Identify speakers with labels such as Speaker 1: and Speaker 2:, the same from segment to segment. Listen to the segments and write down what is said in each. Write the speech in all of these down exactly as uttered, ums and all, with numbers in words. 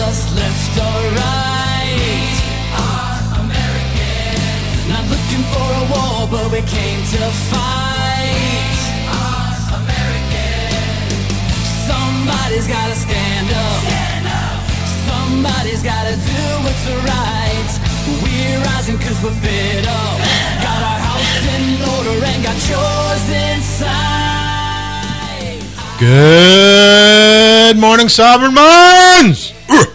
Speaker 1: us left or right. Our American. Not looking for a war, but we came to fight. Our American. Somebody's gotta stand up. Stand up. Somebody's gotta do what's right. We're rising cause we're fed up. Got our house in order and got yours inside.
Speaker 2: Good morning, Sovereign Minds!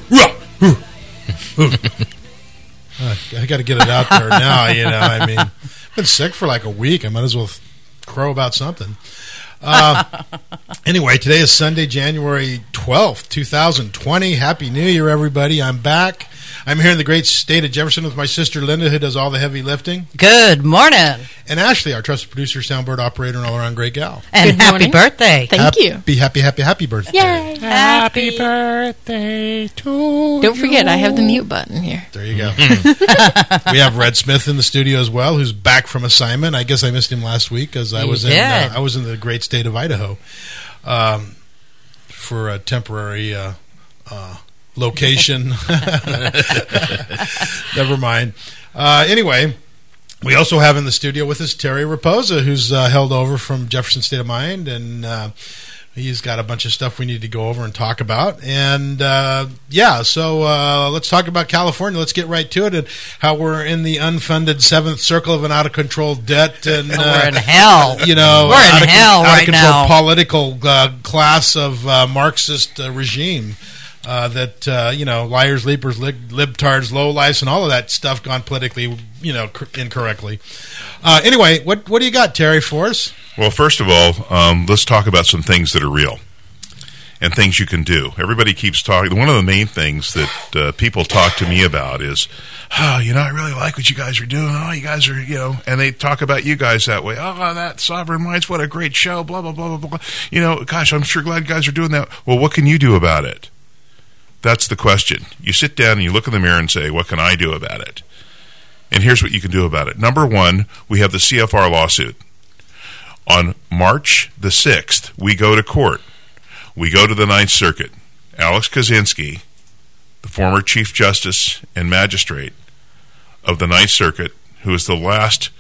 Speaker 2: I got to get it out there now, you know. I mean, I've been sick for like a week. I might as well crow about something. Uh, anyway, today is Sunday, January twelfth, twenty twenty. Happy New Year, everybody. I'm back. I'm here in the great state of Jefferson with my sister Linda, who does all the heavy lifting.
Speaker 3: Good morning.
Speaker 2: And Ashley, our trusted producer, soundboard operator, and all-around great gal.
Speaker 3: And
Speaker 4: Good
Speaker 3: happy
Speaker 4: morning.
Speaker 3: birthday.
Speaker 4: Thank
Speaker 2: happy,
Speaker 4: you.
Speaker 2: Happy, happy, happy, happy birthday.
Speaker 4: Yay.
Speaker 3: Happy
Speaker 2: birthday to
Speaker 4: Don't forget, I have the mute button here.
Speaker 2: There you go. We have Red Smith in the studio as well, who's back from assignment. I guess I missed him last week because I
Speaker 3: You
Speaker 2: was in
Speaker 3: did.
Speaker 2: uh, I was in the great state of Idaho um, for a temporary uh, uh, location. Never mind. Uh, anyway, we also have in the studio with us Terry Raposa, who's uh, held over from Jefferson State of Mind, and uh, he's got a bunch of stuff we need to go over and talk about. And, uh, yeah, so uh, let's talk about California. Let's get right to it and how we're in the unfunded seventh circle of an out-of-control debt. And uh,
Speaker 3: We're in hell.
Speaker 2: You know,
Speaker 3: We're in
Speaker 2: out of,
Speaker 3: hell
Speaker 2: out
Speaker 3: right
Speaker 2: of control
Speaker 3: now.
Speaker 2: political uh, class of uh, Marxist uh, regime. Uh, that, uh, you know, liars, leapers, lib- libtards, lowlifes, and all of that stuff gone politically, you know, cr- incorrectly. Uh, anyway, what what do you got, Terry, for us?
Speaker 5: Well, first of all, um, let's talk about some things that are real and things you can do. Everybody keeps talking. One of the main things that uh, people talk to me about is, oh, you know, I really like what you guys are doing. Oh, you guys are, you know, and they talk about you guys that way. Oh, that Sovereign Minds, what a great show, blah, blah, blah, blah, blah. You know, gosh, I'm sure glad you guys are doing that. Well, what can you do about it? That's the question. You sit down and you look in the mirror and say, what can I do about it? And here's what you can do about it. Number one, we have the C F R lawsuit. On March the sixth, we go to court. We go to the Ninth Circuit. Alex Kaczynski, the former Chief Justice and Magistrate of the Ninth Circuit, who is the last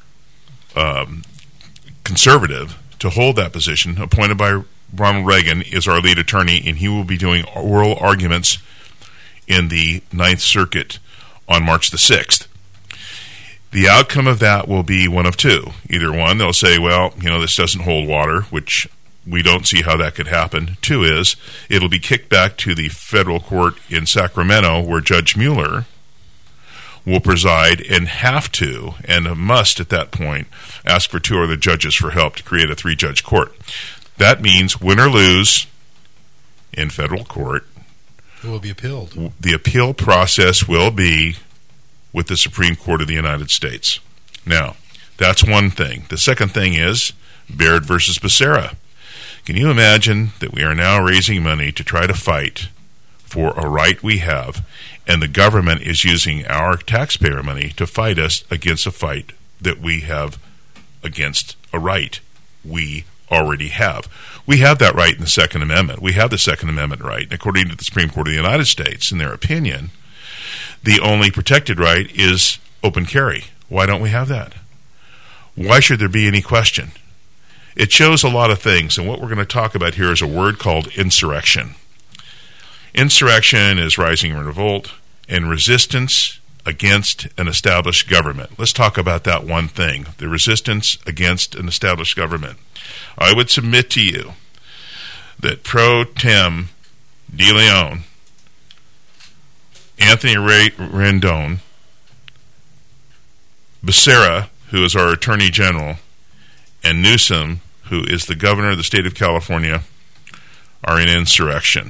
Speaker 5: um, conservative to hold that position, appointed by Ronald Reagan, is our lead attorney, and he will be doing oral arguments in the Ninth Circuit on March the sixth. The outcome of that will be one of two. Either one, they'll say, well, you know, this doesn't hold water, which we don't see how that could happen. Two is, it'll be kicked back to the federal court in Sacramento, where Judge Mueller will preside and have to, and must at that point, ask for two other judges for help to create a three-judge court. That means win or lose in federal court,
Speaker 2: It will be appealed.
Speaker 5: the appeal process will be with the Supreme Court of the United States. Now, that's one thing. The second thing is Baird versus Becerra. Can you imagine that we are now raising money to try to fight for a right we have, and the government is using our taxpayer money to fight us against a fight that we have against a right we already have. We have that right in the Second Amendment. We have the Second Amendment right. And according to the Supreme Court of the United States, in their opinion, the only protected right is open carry. Why don't we have that? Why should there be any question? It shows a lot of things, and what we're going to talk about here is a word called insurrection. Insurrection is rising in revolt and resistance against an established government. Let's talk about that one thing, the resistance against an established government. I would submit to you that Pro Tem De Leon, Anthony Ray Rendon, Becerra, who is our Attorney General, and Newsom, who is the Governor of the state of California, are in insurrection.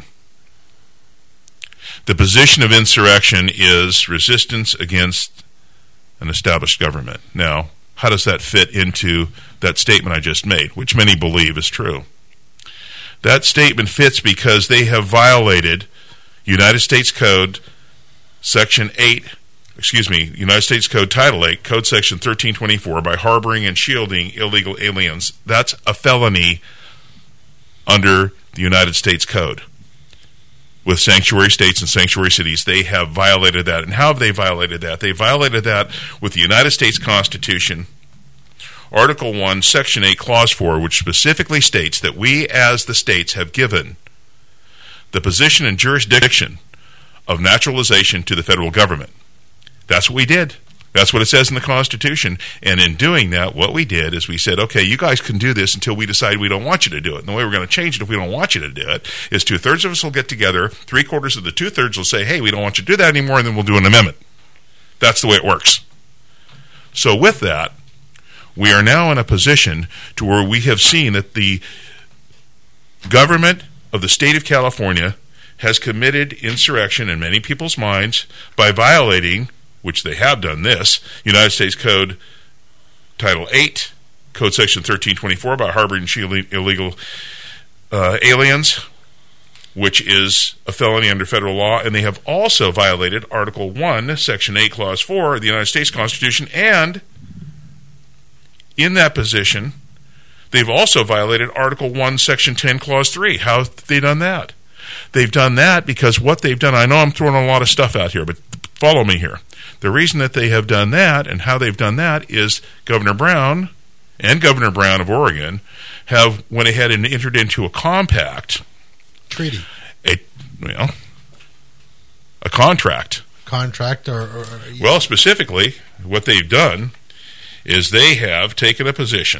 Speaker 5: The position of insurrection is resistance against an established government. Now, how does that fit into that statement I just made, which many believe is true? That statement fits because they have violated United States Code Section eight, excuse me, United States Code Title eight, Code Section thirteen twenty-four, by harboring and shielding illegal aliens. That's a felony under the United States Code. with sanctuary states and sanctuary cities. They have violated that. And how have they violated that? They violated that with the United States Constitution, Article one, Section eight, Clause four, which specifically states that we as the states have given the position and jurisdiction of naturalization to the federal government. That's what we did. That's what it says in the Constitution. And in doing that, what we did is we said, okay, you guys can do this until we decide we don't want you to do it. And the way we're going to change it if we don't want you to do it is two-thirds of us will get together, three-quarters of the two-thirds will say, hey, we don't want you to do that anymore, and then we'll do an amendment. That's the way it works. So with that, we are now in a position to where we have seen that the government of the state of California has committed insurrection in many people's minds by violating, which they have done this, United States Code Title eight, Code Section thirteen twenty-four about harboring illegal uh, aliens, which is a felony under federal law, and they have also violated Article one, Section eight, Clause four of the United States Constitution, and in that position, they've also violated Article one, Section ten, Clause three. How have they done that? They've done that because what they've done, I know I'm throwing a lot of stuff out here, but follow me here. The reason that they have done that and how they've done that is Governor Brown and Governor Brown of Oregon have went ahead and entered into a compact.
Speaker 2: Treaty.
Speaker 5: A, well, a contract.
Speaker 2: Contract or... or yeah.
Speaker 5: Well, specifically, what they've done is they have taken a position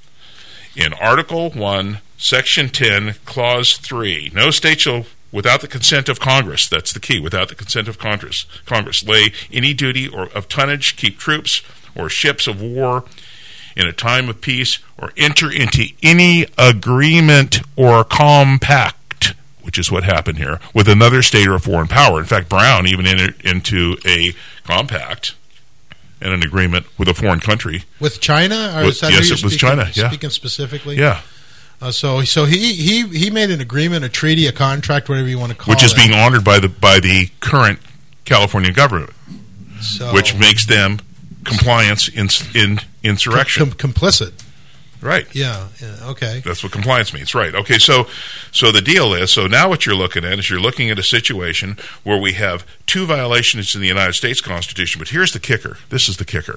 Speaker 5: in Article one, Section ten, Clause three. No state shall, without the consent of Congress, that's the key, without the consent of Congress, Congress, lay any duty or of tonnage, keep troops or ships of war in a time of peace, or enter into any agreement or compact, which is what happened here, with another state or a foreign power. In fact, Brown even entered into a compact and an agreement with a foreign country.
Speaker 2: With China? Or
Speaker 5: with,
Speaker 2: is that
Speaker 5: yes,
Speaker 2: who
Speaker 5: it
Speaker 2: you're
Speaker 5: was
Speaker 2: speaking,
Speaker 5: China, yeah.
Speaker 2: Speaking specifically?
Speaker 5: Yeah.
Speaker 2: Uh, so so he, he, he made an agreement, a treaty, a contract, whatever you want to call it.
Speaker 5: Which is being honored by the by the current California government,
Speaker 2: so,
Speaker 5: which makes them compliance in, in insurrection.
Speaker 2: Com- complicit.
Speaker 5: Right.
Speaker 2: Yeah, yeah, okay.
Speaker 5: That's what compliance means, right. Okay, so so the deal is, so now what you're looking at is you're looking at a situation where we have two violations in the United States Constitution, but here's the kicker. This is the kicker.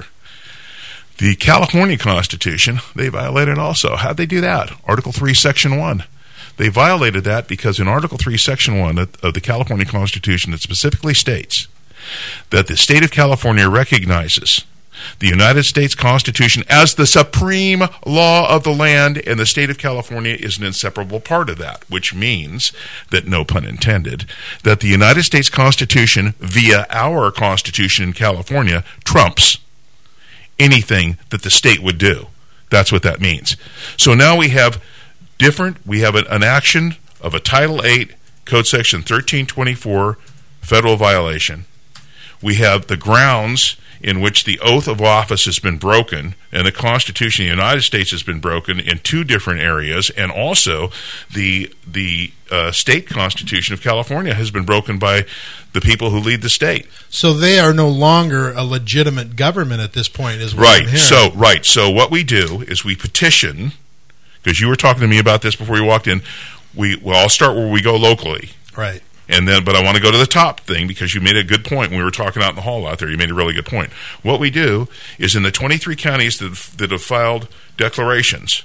Speaker 5: The California Constitution, they violated also. How'd they do that? Article three, Section one. They violated that because in Article three, Section one of the California Constitution, it specifically states that the state of California recognizes the United States Constitution as the supreme law of the land, and the state of California is an inseparable part of that, which means that, no pun intended, that the United States Constitution, via our Constitution in California, trumps anything that the state would do. That's what that means. So now we have different, we have an, an action of a Title eight, Code Section thirteen twenty-four, federal violation. We have the grounds in which the oath of office has been broken, and the Constitution of the United States has been broken in two different areas, and also the the uh, state Constitution of California has been broken by the people who lead the state.
Speaker 2: So they are no longer a legitimate government at this point, is what
Speaker 5: right.
Speaker 2: I'm hearing.
Speaker 5: So right. So what we do is we petition, because you were talking to me about this before you walked in. We well, I'll start where we go locally.
Speaker 2: Right.
Speaker 5: And then, but I want to go to the top thing because you made a good point when we were talking out in the hall out there. You made a really good point. What we do is in the twenty-three counties that, that have filed declarations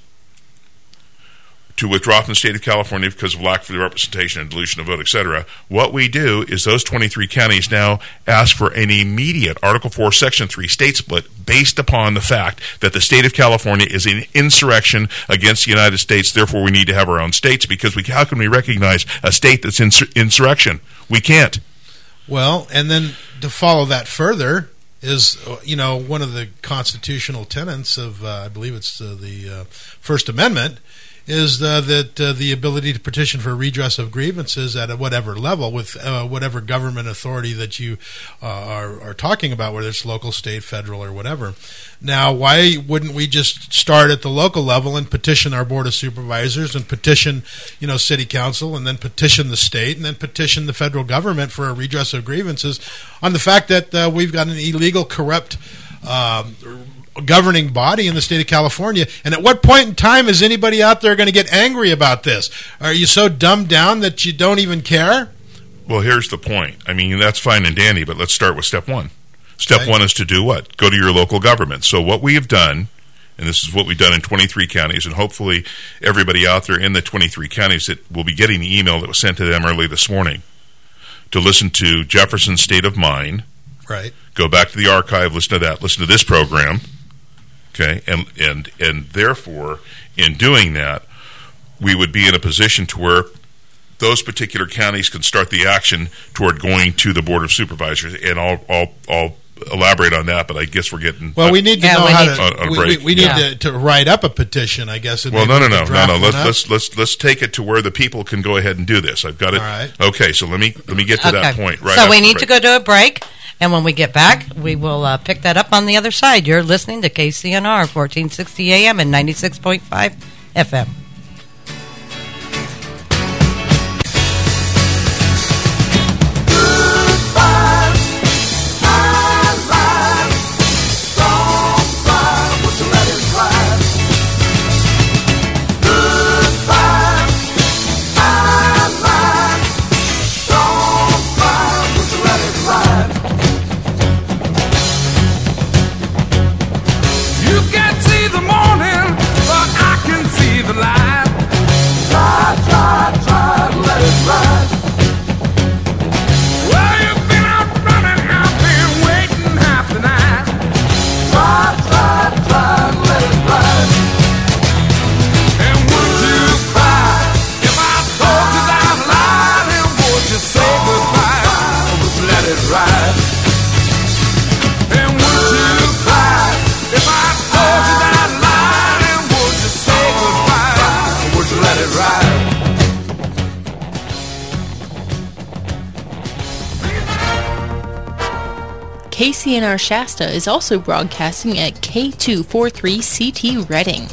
Speaker 5: to withdraw from the state of California because of lack of representation and dilution of vote, et cetera, what we do is those twenty-three counties now ask for an immediate Article four, Section three state split based upon the fact that the state of California is in insurrection against the United States. Therefore, we need to have our own states because we, how can we recognize a state that's in insurrection? We can't.
Speaker 2: Well, and then to follow that further is, you know, one of the constitutional tenets of, uh, I believe it's uh, the uh, First Amendment, is uh, that uh, the ability to petition for redress of grievances at a whatever level with uh, whatever government authority that you uh, are, are talking about, whether it's local, state, federal, or whatever. Now, why wouldn't we just start at the local level and petition our Board of Supervisors and petition, you know, City Council, and then petition the state, and then petition the federal government for a redress of grievances on the fact that uh, we've got an illegal, corrupt um, governing body in the state of California? And at what point in time is anybody out there going to get angry about this? Are you so dumbed down that you don't even care?
Speaker 5: Well, here's the point. I mean, that's fine and dandy, but let's start with step one. Step
Speaker 2: Okay.
Speaker 5: one is to do what? Go to your local government. So what we have done, and this is what we've done in twenty-three counties, and hopefully everybody out there in the twenty-three counties that will be getting the email that was sent to them early this morning to listen to Jefferson's State of Mind.
Speaker 2: Right.
Speaker 5: Go back to the archive, listen to that, listen to this program, okay, and and and therefore, in doing that, we would be in a position to where those particular counties can start the action toward going to the Board of Supervisors, and I'll I'll, I'll elaborate on that. But I guess we're getting
Speaker 2: Well, we need to
Speaker 3: Yeah,
Speaker 2: know
Speaker 3: we
Speaker 2: how
Speaker 3: need
Speaker 2: to.
Speaker 5: On- on a
Speaker 2: we,
Speaker 5: break.
Speaker 2: we, we need
Speaker 3: Yeah.
Speaker 2: to, to write up a petition, I guess. and
Speaker 5: Well,
Speaker 2: maybe
Speaker 5: no, no,
Speaker 2: we
Speaker 5: no,
Speaker 2: can
Speaker 5: no,
Speaker 2: draft
Speaker 5: no.
Speaker 2: one
Speaker 5: Let's
Speaker 2: up.
Speaker 5: let's let's let's take it to where the people can go ahead and do this. I've got it.
Speaker 2: All right.
Speaker 5: Okay, so let me let me get to that point. Right.
Speaker 3: so
Speaker 5: after
Speaker 3: we
Speaker 5: the
Speaker 3: need to
Speaker 5: break.
Speaker 3: go to a break, and when we get back, we will uh, pick that up on the other side. You're listening to K C N R, fourteen sixty A M and ninety-six point five F M.
Speaker 1: You can't see the morning, but I can see the light. Try, try, try, let it ride. Well, you've been out running, I've been waiting half the night. Try, try, try, let it ride. And would you cry if I told you that I lied? And would you say goodbye, or would you let it ride? And would you cry if I told you that I lied? And would you say goodbye, or would you let it ride?
Speaker 4: K C N R Shasta is also broadcasting at K two forty-three C T Reading.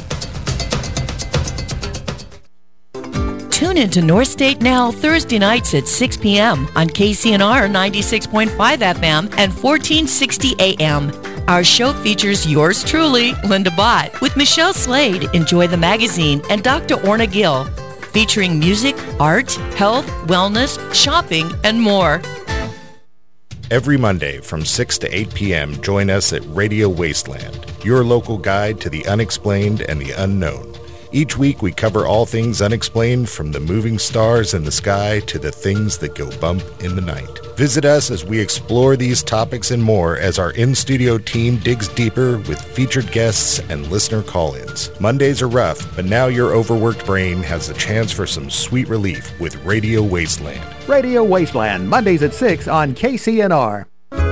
Speaker 6: Tune into North State Now Thursday nights at six p.m. on K C N R ninety-six point five F M and fourteen sixty A M. Our show features yours truly, Linda Bott, with Michelle Slade, Enjoy the Magazine, and Doctor Orna Gill, featuring music, art, health, wellness, shopping, and more.
Speaker 7: Every Monday from six to eight p.m., join us at Radio Wasteland, your local guide to the unexplained and the unknown. Each week we cover all things unexplained, from the moving stars in the sky to the things that go bump in the night. Visit us as we explore these topics and more as our in-studio team digs deeper with featured guests and listener call-ins. Mondays are rough, but now your overworked brain has a chance for some sweet relief with Radio Wasteland.
Speaker 8: Radio Wasteland, Mondays at six on K C N R.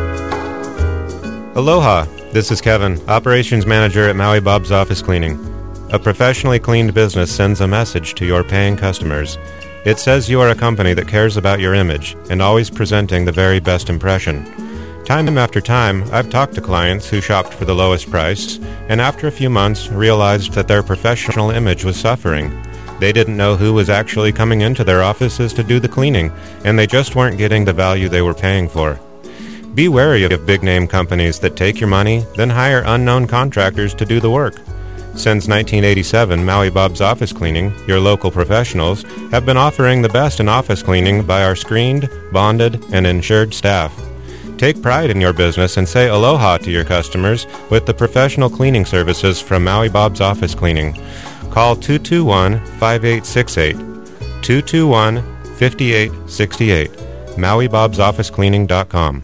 Speaker 9: Aloha, this is Kevin, Operations Manager at Maui Bob's Office Cleaning. A professionally cleaned business sends a message to your paying customers. It says you are a company that cares about your image and always presenting the very best impression. Time after time, I've talked to clients who shopped for the lowest price and after a few months realized that their professional image was suffering. They didn't know who was actually coming into their offices to do the cleaning, and they just weren't getting the value they were paying for. Be wary of big-name companies that take your money, then hire unknown contractors to do the work. Since nineteen eighty-seven, Maui Bob's Office Cleaning, your local professionals, have been offering the best in office cleaning by our screened, bonded, and insured staff. Take pride in your business and say aloha to your customers with the professional cleaning services from Maui Bob's Office Cleaning. Call two two one, five eight six eight, two two one, five eight six eight, maui bobs office cleaning dot com.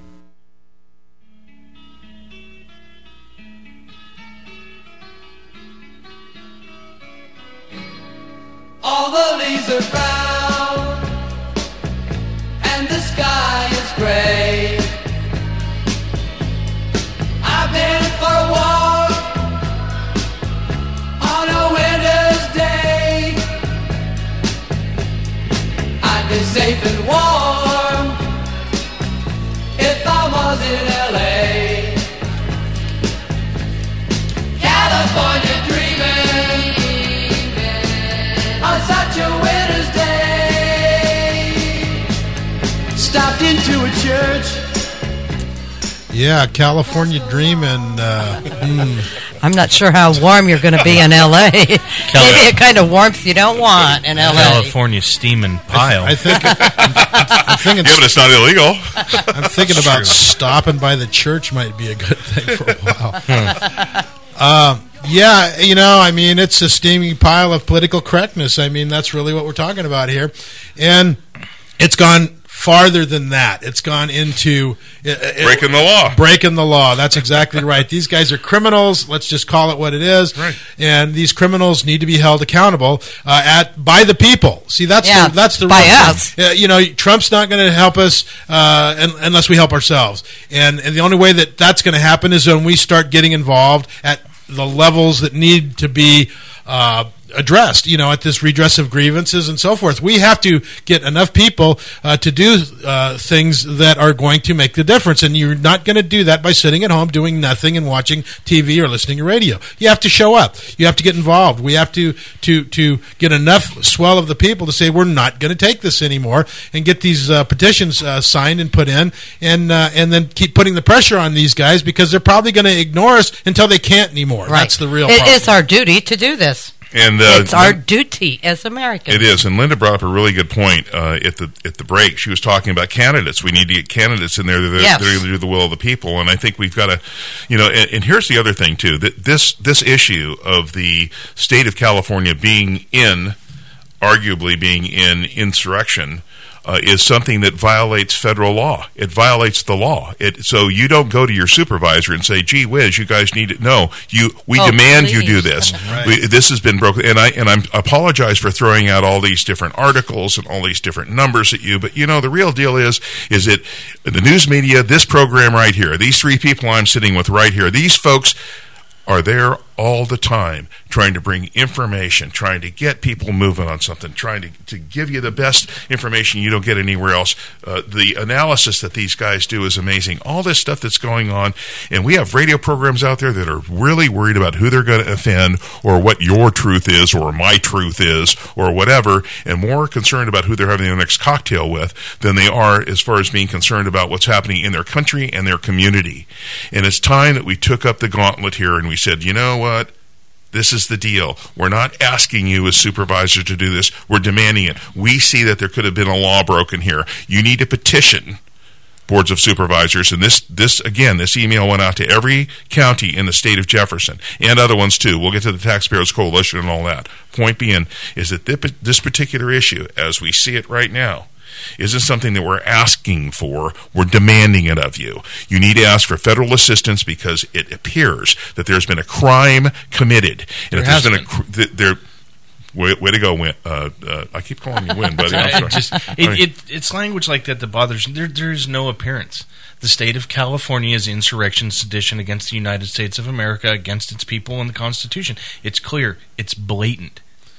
Speaker 1: All the leaves are brown and the sky is gray. I've been for a walk on a winter's day. I'd be safe and warm if I was in L A. California dreaming on such a winter's day. Stopped into a church.
Speaker 2: Yeah, California Dreamin'. Uh, hmm.
Speaker 3: I'm not sure how warm you're going to be in L A. Maybe a kind of warmth you don't want in L A.
Speaker 10: California steaming pile.
Speaker 2: I think I'm thinking.
Speaker 5: Yeah, but it's not illegal.
Speaker 2: I'm thinking about stopping by the church might be a good thing for a while. um, yeah, you know, I mean, it's a steaming pile of political correctness. I mean, that's really what we're talking about here, and it's gone farther than that. It's gone into it,
Speaker 5: breaking the law.
Speaker 2: Breaking the law. That's exactly right. These guys are criminals. Let's just call it what it is.
Speaker 5: Right.
Speaker 2: And these criminals need to be held accountable uh, at by the people. See, that's
Speaker 3: yeah,
Speaker 2: the, that's the
Speaker 3: by
Speaker 2: real
Speaker 3: us.
Speaker 2: thing. Uh, you know, Trump's not going to help us uh, un- unless we help ourselves. And and the only way that that's going to happen is when we start getting involved at the levels that need to be uh, addressed, you know, at this redress of grievances and so forth. We have to get enough people uh, to do uh, things that are going to make the difference. And you're not going to do that by sitting at home doing nothing and watching T V or listening to radio. You have to show up. You have to get involved. We have to to to get enough swell of the people to say we're not going to take this anymore and get these uh, petitions uh, signed and put in, and uh, and then keep putting the pressure on these guys because they're probably going to ignore us until they can't anymore.
Speaker 3: Right.
Speaker 2: That's the real
Speaker 3: It
Speaker 2: problem.
Speaker 3: is our duty to do this.
Speaker 5: And uh,
Speaker 3: it's our duty as Americans.
Speaker 5: It is, and Linda brought up a really good point uh, at the at the break. She was talking about candidates. We need to get candidates in there that are,
Speaker 3: Yes.
Speaker 5: that are going to do the will of the people. And I think we've got to, you know. And, and here's the other thing too: that this this issue of the state of California being in, arguably being in insurrection. Uh, is something that violates federal law. It violates the law. It, so you don't go to your supervisor and say, "Gee whiz, you guys need it." No, you. We
Speaker 3: Oh,
Speaker 5: demand you
Speaker 3: please.
Speaker 5: do this.
Speaker 2: Right.
Speaker 5: We, this has been broken, and I and I apologize for throwing out all these different articles and all these different numbers at you. But you know, the real deal is, is that the news media, this program right here, these three people I'm sitting with right here, these folks are there all the time trying to bring information, trying to get people moving on something, trying to, to give you the best information you don't get anywhere else. Uh, the analysis that these guys do is amazing. All this stuff that's going on, and we have radio programs out there that are really worried about who they're going to offend or what your truth is or my truth is or whatever, and more concerned about who they're having their next cocktail with than they are as far as being concerned about what's happening in their country and their community. And it's time that we took up the gauntlet here and we said, you know what? This is the deal. We're not asking you as supervisors to do this. We're demanding it. We see that there could have been a law broken here. You need to petition boards of supervisors. And this, this again, this email went out to every county in the state of Jefferson and other ones too. We'll get to the Taxpayers Coalition and all that. Point being is that this particular issue, as we see it right now, isn't something that we're asking for. We're demanding it of you. You need to ask for federal assistance because it appears that there's been a crime committed. And
Speaker 10: There
Speaker 5: if
Speaker 10: has
Speaker 5: there's been,
Speaker 10: been.
Speaker 5: a cr- th- there, way, way to go, Win. Uh, uh, I keep calling you Win, buddy. I'm sorry.
Speaker 10: It just,
Speaker 5: I
Speaker 10: it,
Speaker 5: mean-
Speaker 10: it, it's language like that that bothers me. There, there's no appearance. The state of California is insurrection, sedition against the United States of America, against its people and the Constitution. It's clear. It's blatant.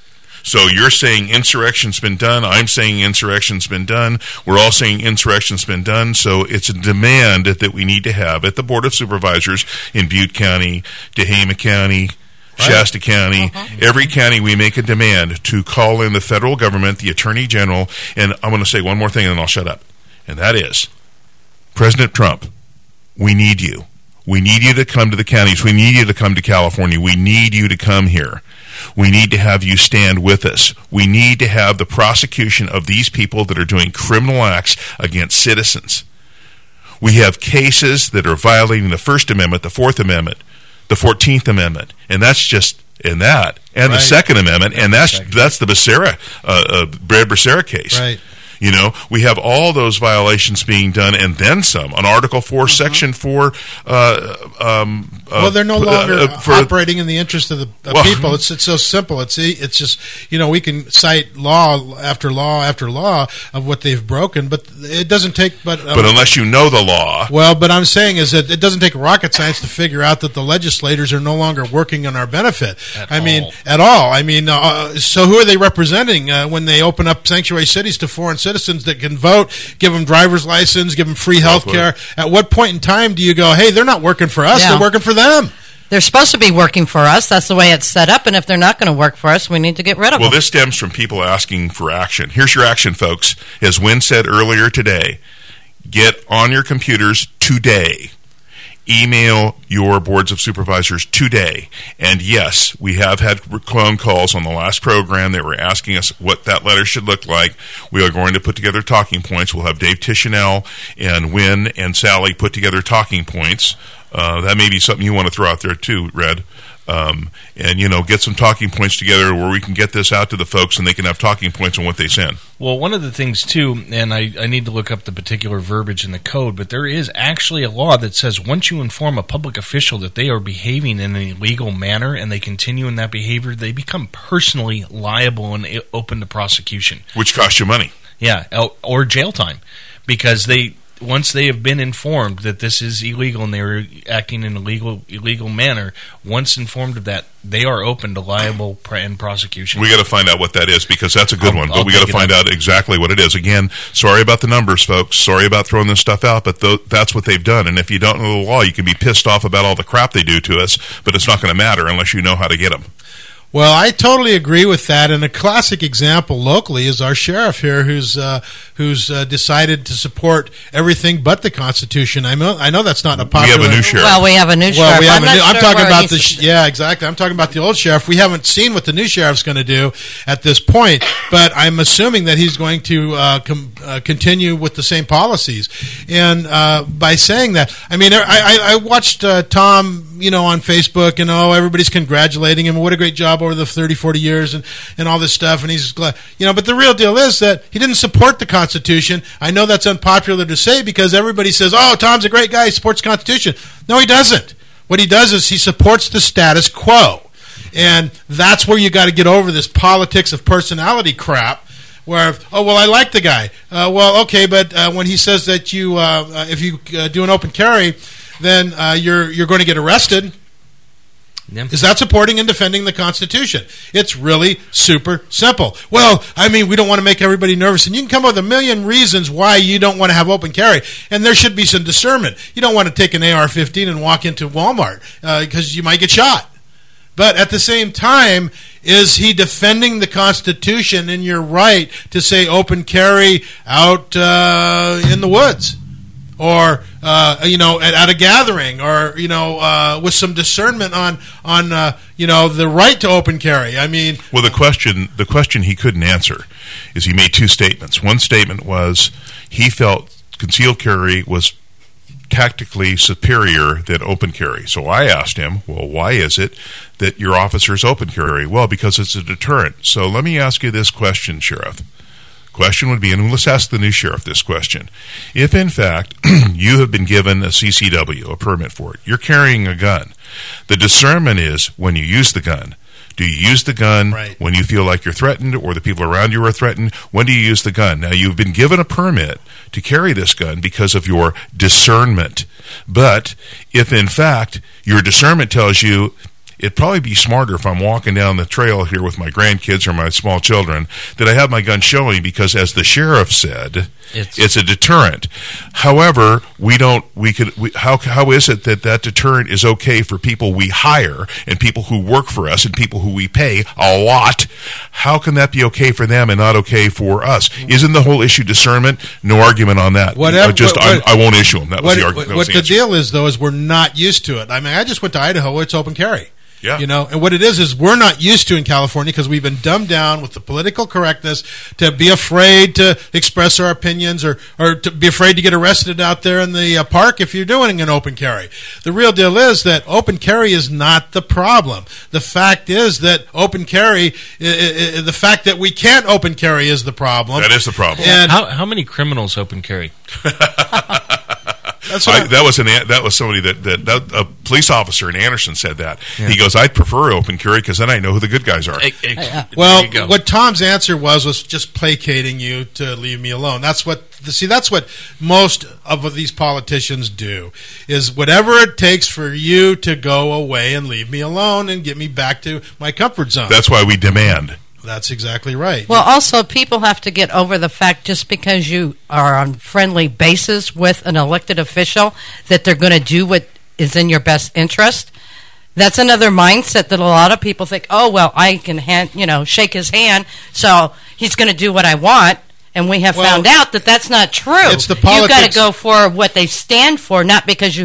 Speaker 5: So you're saying insurrection's been done. I'm saying insurrection's been done. We're all saying insurrection's been done. So it's a demand that we need to have at the Board of Supervisors in Butte County, Tehama County, Shasta County,
Speaker 3: Uh-huh.
Speaker 5: every county. We make a demand to call in the federal government, the Attorney General, and I'm going to say one more thing and then I'll shut up. And that is, President Trump, we need you. We need you to come to the counties. We need you to come to California. We need you to come here. We need to have you stand with us. We need to have the prosecution of these people that are doing criminal acts against citizens. We have cases that are violating the First Amendment, the Fourth Amendment, the Fourteenth Amendment, and that's just in that, and
Speaker 2: Right.
Speaker 5: the Second Amendment, and that's that's the Becerra, uh, uh, Brad Becerra case.
Speaker 2: Right.
Speaker 5: You know, we have all those violations being done, and then some. On Article four, Section four. Uh, um, uh,
Speaker 2: Well, they're no
Speaker 5: uh,
Speaker 2: longer
Speaker 5: uh, for-
Speaker 2: operating in the interest of the of
Speaker 5: Well-
Speaker 2: people. It's it's so simple. It's it's just, you know, we can cite law after law after law of what they've broken, but it doesn't take. But um,
Speaker 5: But unless you know the law,
Speaker 2: well, but I'm saying is that it doesn't take rocket science to figure out that the legislators are no longer working on our benefit.
Speaker 10: At
Speaker 2: I mean,
Speaker 10: all.
Speaker 2: at all. I mean, uh, so who are they representing uh, when they open up sanctuary cities to foreign citizens that can vote, give them driver's license, give them free health care? At what point in time do you go, hey, they're not working for us,
Speaker 3: Yeah.
Speaker 2: they're working for them?
Speaker 3: They're supposed to be working for us. That's the way it's set up. And if they're not going to work for us, we need to get rid of
Speaker 5: well,
Speaker 3: them.
Speaker 5: this stems from people asking for action. Here's your action, folks. As Wynn said earlier today, get on your computers today email your boards of supervisors today. And yes, we have had phone calls on the last program that were asking us what that letter should look like. We are going to put together talking points. We'll have Dave Tischenel and Wynn and Sally put together talking points. Uh, that may be something you want to throw out there too, Red. Um, and, you know, get some talking points together where we can get this out to the folks and they can have talking points on what they send.
Speaker 10: Well, one of the things, too, and I, I need to look up the particular verbiage in the code, but there is actually a law that says once you inform a public official that they are behaving in an illegal manner and they continue in that behavior, they become personally liable and open to prosecution.
Speaker 5: Which costs you money.
Speaker 10: Yeah, or jail time, because they... once they have been informed that this is illegal and they are acting in a legal, illegal manner, once informed of that, they are open to liable and prosecution.
Speaker 5: We got to find out what that is because that's a good
Speaker 10: I'll,
Speaker 5: one. But
Speaker 10: I'll
Speaker 5: we got to find out exactly what it is. Again, sorry about the numbers, folks. Sorry about throwing this stuff out, but th- that's what they've done. And if you don't know the law, you can be pissed off about all the crap they do to us, but it's not going to matter unless you know how to get them.
Speaker 2: Well, I totally agree with that, and a classic example locally is our sheriff here, who's uh, who's uh, decided to support everything but the Constitution. I know, I know that's not a popular.
Speaker 5: We have a new sheriff.
Speaker 3: Well, we have a new sheriff.
Speaker 2: Well, we have
Speaker 3: I'm,
Speaker 2: a new,
Speaker 3: not
Speaker 2: I'm
Speaker 3: sure
Speaker 2: talking
Speaker 3: where
Speaker 2: about
Speaker 3: he's-
Speaker 2: the sh- yeah, exactly. I'm talking about the old sheriff. We haven't seen what the new sheriff's going to do at this point, but I'm assuming that he's going to uh, com- uh, continue with the same policies. And uh, by saying that, I mean, I, I, I watched uh, Tom, you know, on Facebook, and oh, everybody's congratulating him. What a great job over the thirty, forty years and, and all this stuff. And he's glad, you know, but the real deal is that he didn't support the Constitution. I know that's unpopular to say because everybody says, oh, Tom's a great guy. He supports the Constitution. No, he doesn't. What he does is he supports the status quo. And that's where you got to get over this politics of personality crap where, oh, well, I like the guy. Uh, well, okay, but uh, when he says that you, uh, uh, if you uh, do an open carry, then uh, you're you're going to get arrested.
Speaker 10: Yeah.
Speaker 2: Is that supporting and defending the Constitution? It's really super simple. Well, I mean, we don't want to make everybody nervous, and you can come up with a million reasons why you don't want to have open carry, and there should be some discernment. You don't want to take an A R fifteen and walk into Walmart because uh, you might get shot. But at the same time, is he defending the Constitution and your right to say open carry out uh, in the woods? Or uh, you know, at, at a gathering, or you know, uh, with some discernment on on uh, you know the right to open carry. I mean,
Speaker 5: well, the question the question he couldn't answer is he made two statements. One statement was he felt concealed carry was tactically superior than open carry. So I asked him, well, why is it that your officers open carry? Well, because it's a deterrent. So let me ask you this question, Sheriff. Question would be, and let's ask the new sheriff this question. If, in fact, you have been given a C C W, a permit for it, you're carrying a gun, the discernment is when you use the gun. Do you use the gun
Speaker 2: right.
Speaker 5: when you feel like you're threatened or the people around you are threatened? When do you use the gun? Now, you've been given a permit to carry this gun because of your discernment. But if, in fact, your discernment tells you it'd probably be smarter if I'm walking down the trail here with my grandkids or my small children that I have my gun showing because, as the sheriff said, it's, it's a deterrent. However, we don't. We could. We, how how is it that that deterrent is okay for people we hire and people who work for us and people who we pay a lot? How can that be okay for them and not okay for us? Isn't the whole issue discernment? No argument on that.
Speaker 2: Whatever.
Speaker 5: Just
Speaker 2: what, what,
Speaker 5: I, I won't issue them. That was
Speaker 2: what,
Speaker 5: the argument.
Speaker 2: What, what the, the deal is, though, is we're not used to it. I mean, I just went to Idaho. It's open carry.
Speaker 5: Yeah.
Speaker 2: You know, and what it is is we're not used to in California because we've been dumbed down with the political correctness to be afraid to express our opinions or, or to be afraid to get arrested out there in the uh, park if you're doing an open carry. The real deal is that open carry is not the problem. The fact is that open carry, I, I, the fact that we can't open carry is the problem.
Speaker 5: That is the problem.
Speaker 10: And how, how many criminals open carry?
Speaker 2: That's
Speaker 5: I, that was an that was somebody that, that, that a police officer in Anderson said that.
Speaker 10: Yeah.
Speaker 5: He goes, I'd prefer open carry because then I know who the good guys are.
Speaker 10: Hey, hey,
Speaker 2: well, what Tom's answer was was just placating you to leave me alone. That's what see. That's what most of these politicians do. Is whatever it takes for you to go away and leave me alone and get me back to my comfort zone.
Speaker 5: That's why we demand.
Speaker 2: That's exactly right.
Speaker 3: Well, also, people have to get over the fact just because you are on friendly basis with an elected official that they're going to do what is in your best interest. That's another mindset that a lot of people think, oh, well, I can hand, you know, shake his hand, so he's going to do what I want. And we have
Speaker 2: well,
Speaker 3: found out that that's not true.
Speaker 2: It's the politics.
Speaker 3: You've got to go for what they stand for, not because you have access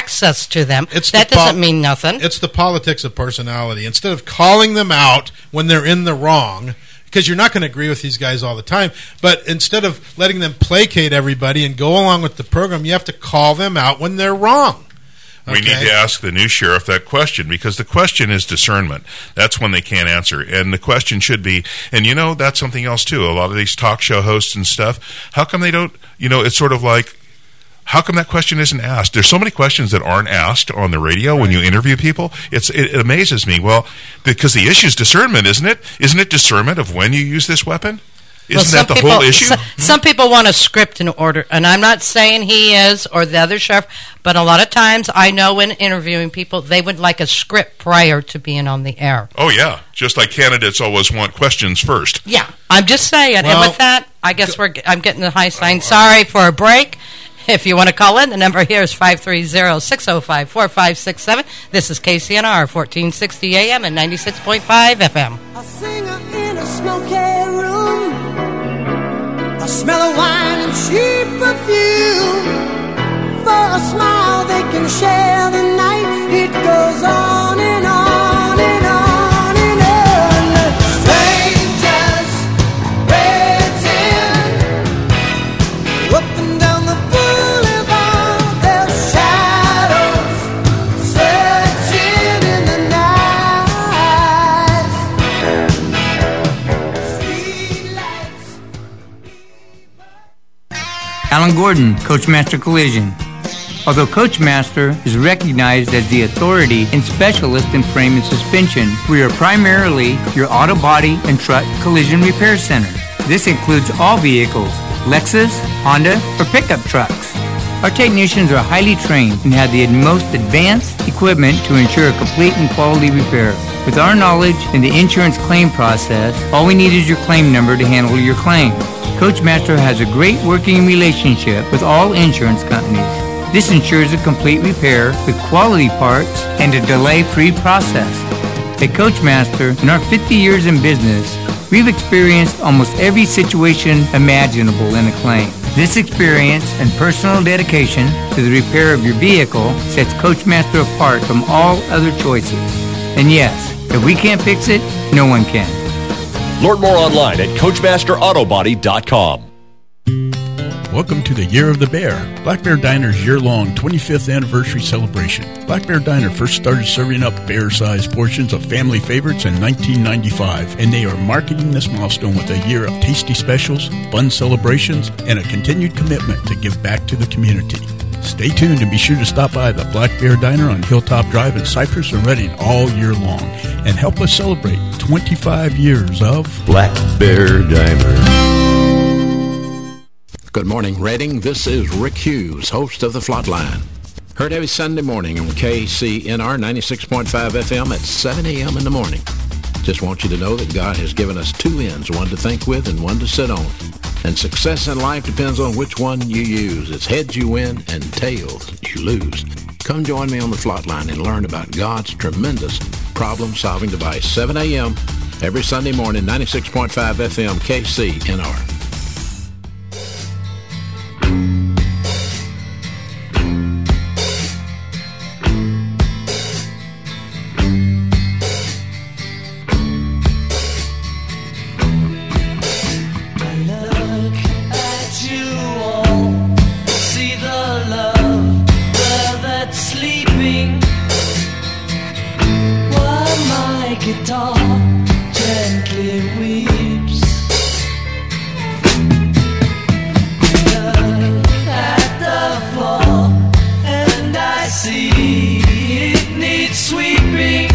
Speaker 3: access to them.
Speaker 2: It's
Speaker 3: that
Speaker 2: the po-
Speaker 3: doesn't mean nothing.
Speaker 2: It's the politics of personality. Instead of calling them out when they're in the wrong, because you're not going to agree with these guys all the time, but instead of letting them placate everybody and go along with the program, you have to call them out when they're wrong.
Speaker 5: We
Speaker 2: Okay.
Speaker 5: need to ask the new sheriff that question, because the question is discernment. That's when they can't answer. And the question should be, and you know, that's something else too. A lot of these talk show hosts and stuff, how come they don't, you know, it's sort of like, how come that question isn't asked? There's so many questions that aren't asked on the radio when you interview people. It's it, it amazes me. Well, because the issue is discernment, isn't it? Isn't it discernment of when you use this weapon? Isn't
Speaker 3: Well,
Speaker 5: that the
Speaker 3: people,
Speaker 5: whole issue?
Speaker 3: Some, some people want a script in order, and I'm not saying he is or the other sheriff, but a lot of times I know when interviewing people, they would like a script prior to being on the air.
Speaker 5: Oh, yeah. Just like candidates always want questions first.
Speaker 3: Yeah, I'm just saying.
Speaker 2: Well,
Speaker 3: and with that, I guess we're I'm getting the high sign. Sorry for a break. If you want to call in, the number here is five three zero, six zero five, four five six seven. This is K C N R, fourteen sixty A M and ninety-six point five F M.
Speaker 1: A singer in a smoky room, a smell of wine and cheap perfume. For a smile they can share the night. It goes on and on and on and on. Strangers waiting up and down the boulevard. Their shadows searching in the night. Streetlights.
Speaker 11: Alan Gordon, Coachmaster Collision. Although Coachmaster is recognized as the authority and specialist in frame and suspension, we are primarily your auto body and truck collision repair center. This includes all vehicles, Lexus, Honda, or pickup trucks. Our technicians are highly trained and have the most advanced equipment to ensure a complete and quality repair. With our knowledge in the insurance claim process, all we need is your claim number to handle your claim. Coachmaster has a great working relationship with all insurance companies. This ensures a complete repair with quality parts and a delay-free process. At Coachmaster, in our fifty years in business, we've experienced almost every situation imaginable in a claim. This experience and personal dedication to the repair of your vehicle sets Coachmaster apart from all other choices. And yes, if we can't fix it, no one can.
Speaker 12: Learn more online at Coachmaster Auto Body dot com.
Speaker 13: Welcome to the Year of the Bear, Black Bear Diner's year-long twenty-fifth anniversary celebration. Black Bear Diner first started serving up bear-sized portions of family favorites in nineteen ninety-five, and they are marketing this milestone with a year of tasty specials, fun celebrations, and a continued commitment to give back to the community. Stay tuned and be sure to stop by the Black Bear Diner on Hilltop Drive in Cypress and Reading all year long, and help us celebrate twenty-five years of
Speaker 14: Black Bear Diner.
Speaker 15: Good morning, Reading. This is Rick Hughes, host of The Flatline. Heard every Sunday morning on K C N R ninety-six point five F M at seven a.m. in the morning. Just want you to know that God has given us two ends, one to think with and one to sit on. And success in life depends on which one you use. It's heads you win and tails you lose. Come join me on The Flatline and learn about God's tremendous problem-solving device. seven a.m. every Sunday morning, ninety-six point five F M, K C N R.
Speaker 1: Guitar gently weeps. Look at the floor, and I see it needs sweeping.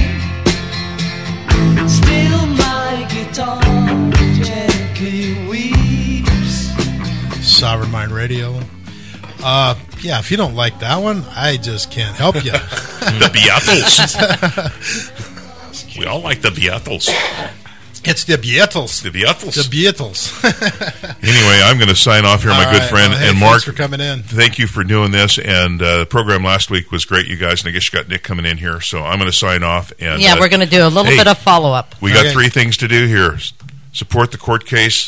Speaker 1: Still, my guitar gently weeps.
Speaker 2: Sovereign Mind Radio. Uh, yeah, if you don't like that one, I just can't help you.
Speaker 5: The Beatles. We all like the Beatles.
Speaker 2: It's the Beatles.
Speaker 5: The Beatles.
Speaker 2: The Beatles.
Speaker 5: Anyway, I'm going to sign off here, my
Speaker 2: All
Speaker 5: good
Speaker 2: right.
Speaker 5: friend.
Speaker 2: Well, hey,
Speaker 5: and Mark,
Speaker 2: thanks for coming in.
Speaker 5: Thank you for doing this. And uh, the program last week was great, you guys. And I guess you got Nick coming in here. So I'm going to sign off. And
Speaker 3: yeah,
Speaker 5: uh,
Speaker 3: we're going to do a little
Speaker 5: hey,
Speaker 3: bit of follow-up.
Speaker 5: We
Speaker 3: Okay.
Speaker 5: got three things to do here. Support the court case.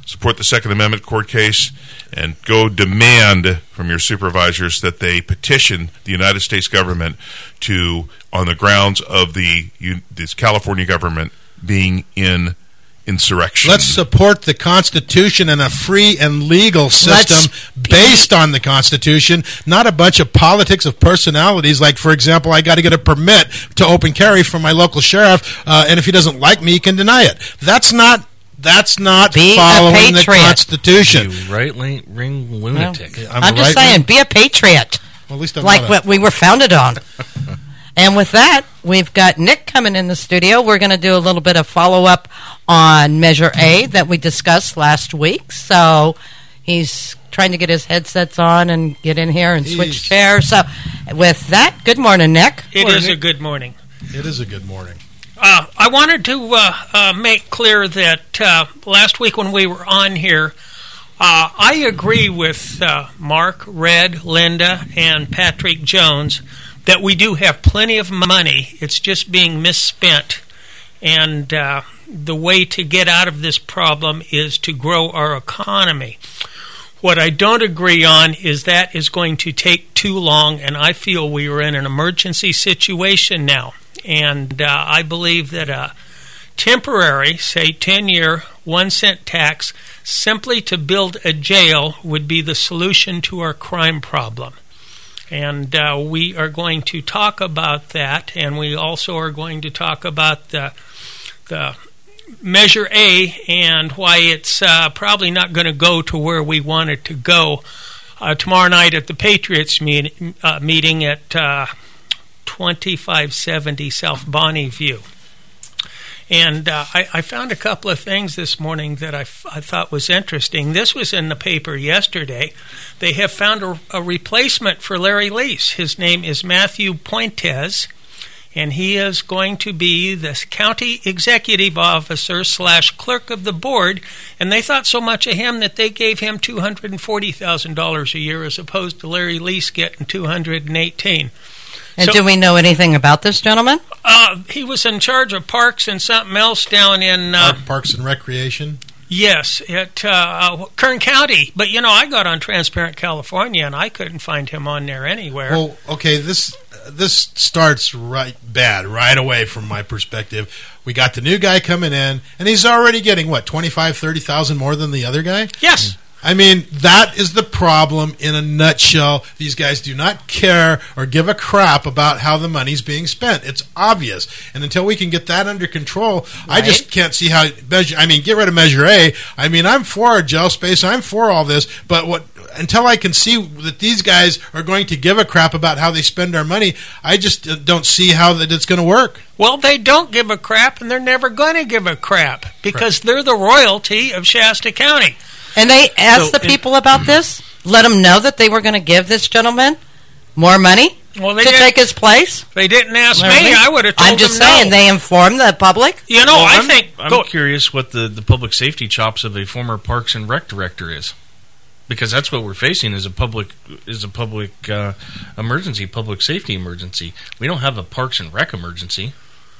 Speaker 5: support the Second Amendment court case, and go demand from your supervisors that they petition the United States government to, on the grounds of the this California government being in insurrection.
Speaker 2: Let's support the Constitution and a free and legal system Let's, based on the Constitution, not a bunch of politics of personalities. Like, for example, I got to get a permit to open carry from my local sheriff, uh, and if he doesn't like me, he can deny it. That's not That's not
Speaker 3: be
Speaker 2: following the Constitution.
Speaker 10: You right ring lunatic.
Speaker 3: Well, I'm, I'm just right saying, wing? be a patriot.
Speaker 2: Well, at least I'm
Speaker 3: like
Speaker 2: not
Speaker 3: what we were founded on. And with that, we've got Nick coming in the studio. We're going to do a little bit of follow-up on Measure A that we discussed last week. So he's trying to get his headsets on and get in here and Jeez. switch chairs. So with that, good morning, Nick.
Speaker 16: It
Speaker 2: morning,
Speaker 16: is
Speaker 2: Nick.
Speaker 16: a good morning.
Speaker 2: It is a good morning.
Speaker 16: Uh, I wanted to uh, uh, make clear that uh, last week when we were on here, uh, I agree with uh, Mark, Red, Linda, and Patrick Jones that we do have plenty of money. It's just being misspent. And uh, the way to get out of this problem is to grow our economy. What I don't agree on is that is going to take too long, and I feel we are in an emergency situation now. And uh, I believe that a temporary, say ten-year, one-cent tax simply to build a jail would be the solution to our crime problem. And uh, we are going to talk about that, and we also are going to talk about the, the Measure A and why it's uh, probably not going to go to where we want it to go uh, tomorrow night at the Patriots meet, uh, meeting at uh, twenty-five seventy South Bonnie View. And uh, I, I found a couple of things this morning that I, f- I thought was interesting. This was in the paper yesterday. They have found a, a replacement for Larry Lease. His name is Matthew Pointez, and he is going to be the county executive officer slash clerk of the board. And they thought so much of him that they gave him two hundred forty thousand dollars a year as opposed to Larry Lease getting two hundred eighteen thousand dollars.
Speaker 3: And so, do we know anything about this gentleman?
Speaker 16: Uh, he was in charge of parks and something else down in... Uh,
Speaker 2: Park, Parks and Recreation?
Speaker 16: Yes, at uh, Kern County. But, you know, I got on Transparent California, and I couldn't find him on there anywhere.
Speaker 2: Well, okay, this this starts right bad right away from my perspective. We got the new guy coming in, and he's already getting, what, twenty-five, thirty thousand more than the other guy?
Speaker 16: Yes.
Speaker 2: I mean, that is the problem in a nutshell. These guys do not care or give a crap about how the money's being spent. It's obvious. And until we can get that under control, right. I just can't see how measure. I mean, get rid of Measure A. I mean, I'm for jail space. I'm for all this. But what until I can see that these guys are going to give a crap about how they spend our money, I just don't see how that it's going to work.
Speaker 16: Well, they don't give a crap, and they're never going to give a crap because right. they're the royalty of Shasta County.
Speaker 3: And they asked
Speaker 16: so,
Speaker 3: the people about this, let them know that they were going to give this gentleman more money
Speaker 16: well, they
Speaker 3: to take his place.
Speaker 16: They didn't ask well, me. I would have told
Speaker 3: I'm just
Speaker 16: them
Speaker 3: saying
Speaker 16: no.
Speaker 3: they informed the public.
Speaker 16: You know,
Speaker 10: well,
Speaker 16: I
Speaker 10: I'm,
Speaker 16: think...
Speaker 10: I'm
Speaker 16: go,
Speaker 10: curious what the, the public safety chops of a former Parks and Rec director is. Because that's what we're facing is a public is a public uh, emergency, public safety emergency. We don't have a Parks and Rec emergency.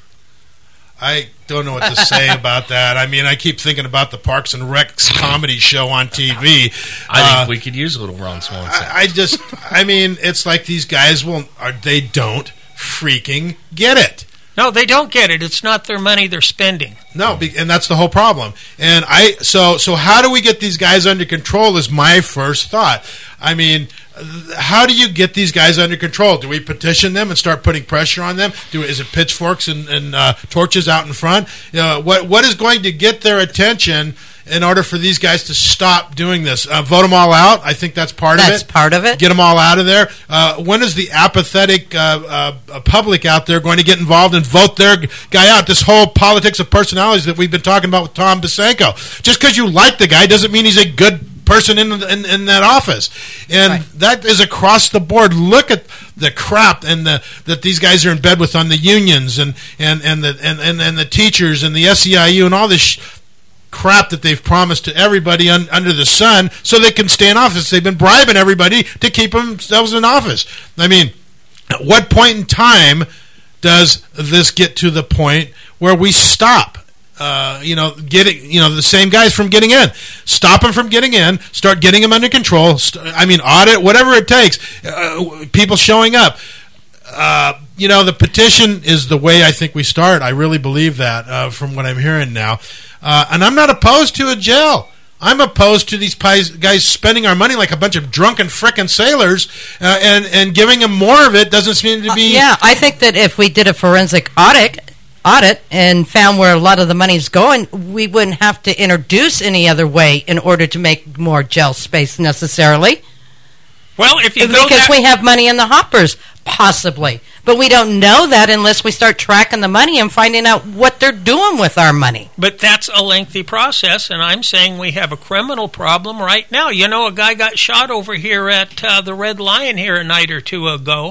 Speaker 2: I don't know what to say about that. I mean, I keep thinking about the Parks and Rec comedy show on T V.
Speaker 10: I
Speaker 2: uh,
Speaker 10: think we could use a little Ron Swanson.
Speaker 2: I, I just, I mean, it's like these guys will, or they don't freaking get it.
Speaker 16: No, they don't get it. It's not their money they're spending.
Speaker 2: No, and that's the whole problem. And I, so, so how do we get these guys under control is my first thought. I mean, how do you get these guys under control? Do we petition them and start putting pressure on them? Do is it pitchforks and, and uh, torches out in front? You know, what what is going to get their attention in order for these guys to stop doing this? Uh, vote them all out. I think that's part
Speaker 3: that's
Speaker 2: of it.
Speaker 3: That's part of it.
Speaker 2: Get them all out of there. Uh, when is the apathetic uh, uh, public out there going to get involved and vote their guy out? This whole politics of personalities that we've been talking about with Tom Basenko. Just because you like the guy doesn't mean he's a good person in, in in that office, and right. that is across the board. Look at the crap and the that these guys are in bed with on the unions and and and the and and, and the teachers and the S E I U and all this sh- crap that they've promised to everybody un, under the sun so they can stay in office. They've been bribing everybody to keep themselves in office. I mean, at what point in time does this get to the point where we stop? uh, you know, getting, you know, the same guys from getting in. Stop them from getting in. Start getting them under control. St- I mean, audit, whatever it takes. Uh, people showing up. Uh, you know, the petition is the way I think we start. I really believe that uh, from what I'm hearing now. Uh, and I'm not opposed to a jail. I'm opposed to these guys spending our money like a bunch of drunken frickin' sailors uh, and, and giving them more of it doesn't seem to be...
Speaker 3: Uh, yeah, I think that if we did a forensic audit audit and found where a lot of the money's going, we wouldn't have to introduce any other way in order to make more jail space necessarily.
Speaker 16: Well, if you
Speaker 3: because
Speaker 16: go that-
Speaker 3: we have money in the hoppers, possibly. But we don't know that unless we start tracking the money and finding out what they're doing with our money.
Speaker 16: But that's a lengthy process, and I'm saying we have a criminal problem right now. You know, a guy got shot over here at uh, the Red Lion here a night or two ago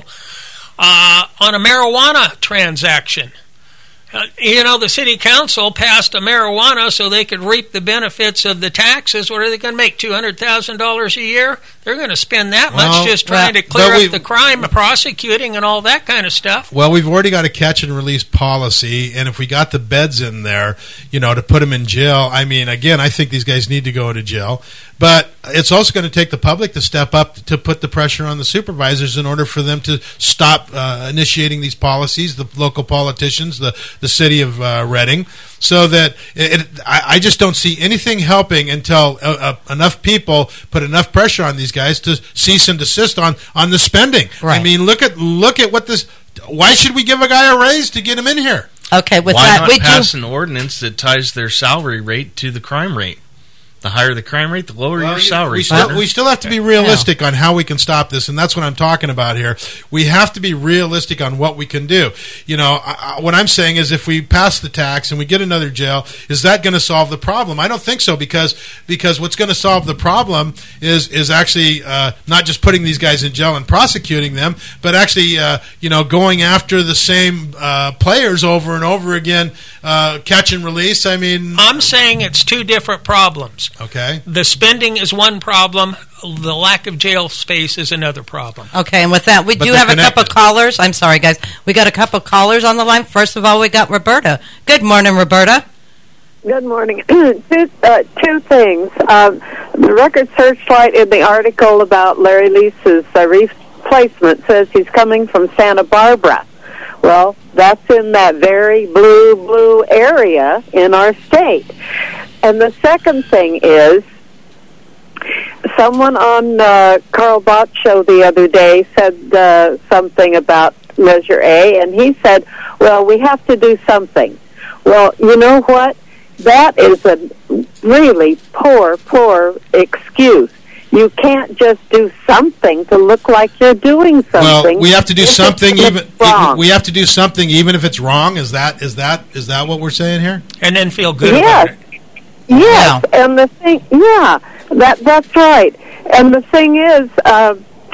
Speaker 16: uh, on a marijuana transaction. Uh, you know, the city council passed a marijuana so they could reap the benefits of the taxes. What are they going to make, two hundred thousand dollars a year? They're going to spend that much
Speaker 2: well,
Speaker 16: just trying
Speaker 2: well,
Speaker 16: to clear
Speaker 2: we,
Speaker 16: up the crime, prosecuting, and all that kind of stuff.
Speaker 2: Well, we've already got a catch and release policy, and if we got the beds in there, you know, to put them in jail, I mean, again, I think these guys need to go to jail. But it's also going to take the public to step up to put the pressure on the supervisors in order for them to stop uh, initiating these policies, the local politicians, the, the city of uh, Reading, so that it, it, I, I just don't see anything helping until uh, uh, enough people put enough pressure on these guys to cease and desist on, on the spending.
Speaker 3: Right.
Speaker 2: I mean, look at look at what this. Why should we give a guy a raise to get him in here?
Speaker 3: Okay, with
Speaker 10: Why
Speaker 3: that,
Speaker 10: not
Speaker 3: we
Speaker 10: pass
Speaker 3: do.
Speaker 10: an ordinance that ties their salary rate to the crime rate? The higher the crime rate, the lower
Speaker 2: well,
Speaker 10: your salary.
Speaker 2: We still, we still have to be realistic yeah. on how we can stop this, and that's what I'm talking about here. We have to be realistic on what we can do. You know, I, I, what I'm saying is if we pass the tax and we get another jail, is that going to solve the problem? I don't think so, because because what's going to solve the problem is is actually uh, not just putting these guys in jail and prosecuting them, but actually uh, you know going after the same uh, players over and over again, uh, catch and release. I mean,
Speaker 16: I'm saying it's two different problems.
Speaker 2: Okay.
Speaker 16: The spending is one problem. The lack of jail space is another problem.
Speaker 3: Okay, and with that, we
Speaker 2: But
Speaker 3: do
Speaker 2: they're
Speaker 3: have
Speaker 2: connected.
Speaker 3: a couple callers. I'm sorry, guys. We got a couple callers on the line. First of all, we got Roberta. Good morning, Roberta.
Speaker 17: Good morning. two, uh, two things. Um, the Record Searchlight in the article about Larry Leese's uh, replacement says he's coming from Santa Barbara. Well, that's in that very blue, blue area in our state. And the second thing is, someone on uh, Carl Bott's show the other day said uh, something about Measure A, and he said, well, we have to do something. Well, you know what? That is a really poor, poor excuse. You can't just do something to look like you're doing something.
Speaker 2: Well, we have to do
Speaker 17: if
Speaker 2: something
Speaker 17: it's
Speaker 2: even.
Speaker 17: wrong.
Speaker 2: We have to do something even if it's wrong. Is that is that is that what we're saying here?
Speaker 16: And then feel good
Speaker 17: Yes.
Speaker 16: about it.
Speaker 17: Yes, and the thing, yeah, that that's right. And the thing is, uh,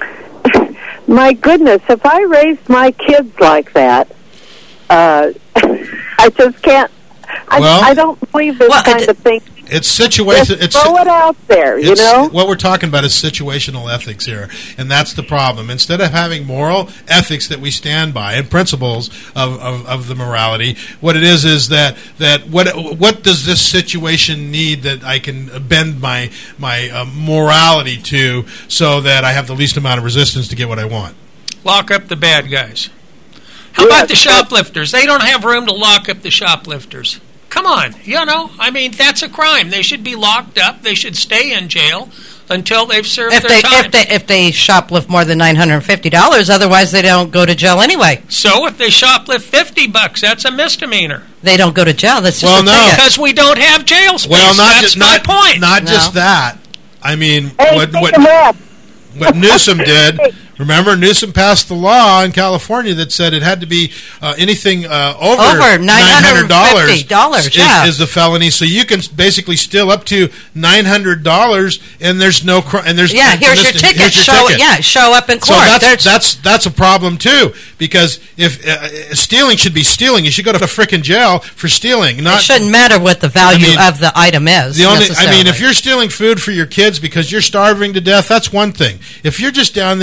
Speaker 17: my goodness, if I raised my kids like that, uh, I just can't. I,
Speaker 2: Well-
Speaker 17: I don't believe this kind of thing.
Speaker 2: It's situation.
Speaker 17: Just
Speaker 2: It's
Speaker 17: throw it out there, you
Speaker 2: It's,
Speaker 17: know.
Speaker 2: what we're talking about is situational ethics here, and that's the problem. Instead of having moral ethics that we stand by and principles of, of, of the morality, what it is is that that what what does this situation need that I can bend my my uh, morality to so that I have the least amount of resistance to get what I want.
Speaker 16: Lock up the bad guys. How about the shoplifters? They don't have room to lock up the shoplifters. Come on, you know, I mean, that's a crime. They should be locked up. They should stay in jail until they've served
Speaker 3: If
Speaker 16: their
Speaker 3: they
Speaker 16: time.
Speaker 3: if they if they shoplift more than nine hundred and fifty dollars, otherwise they don't go to jail anyway.
Speaker 16: So if they shoplift fifty bucks, that's a misdemeanor.
Speaker 3: They don't go to jail. That's just
Speaker 2: Well,
Speaker 3: a
Speaker 2: no.
Speaker 3: ticket.
Speaker 16: Because we don't have jail space.
Speaker 2: Well, not
Speaker 16: that's
Speaker 2: just
Speaker 16: my
Speaker 2: not
Speaker 16: point.
Speaker 2: not
Speaker 3: No.
Speaker 2: just that. I mean,
Speaker 17: Hey,
Speaker 2: what
Speaker 17: take
Speaker 2: what
Speaker 17: a breath.
Speaker 2: what Newsom did. Remember, Newsom passed the law in California that said it had to be uh, anything uh, over,
Speaker 3: Over
Speaker 2: nine hundred dollars
Speaker 3: fifty dollars,
Speaker 2: is,
Speaker 3: yeah.
Speaker 2: is the felony. So you can basically steal up to nine hundred dollars, and there's no cr- and there's
Speaker 3: Yeah,
Speaker 2: and
Speaker 3: here's
Speaker 2: this-
Speaker 3: your ticket.
Speaker 2: here's your
Speaker 3: show
Speaker 2: ticket.
Speaker 3: yeah, show up in
Speaker 2: So
Speaker 3: court.
Speaker 2: that's
Speaker 3: There's-
Speaker 2: that's that's a problem too, because if uh, stealing should be stealing, you should go to frickin' jail for stealing. Not
Speaker 3: it shouldn't matter what the value
Speaker 2: I mean,
Speaker 3: of the item is.
Speaker 2: the only, I mean,
Speaker 3: necessarily.
Speaker 2: if you're stealing food for your kids because you're starving to death, that's one thing. If you're just down there at Walmart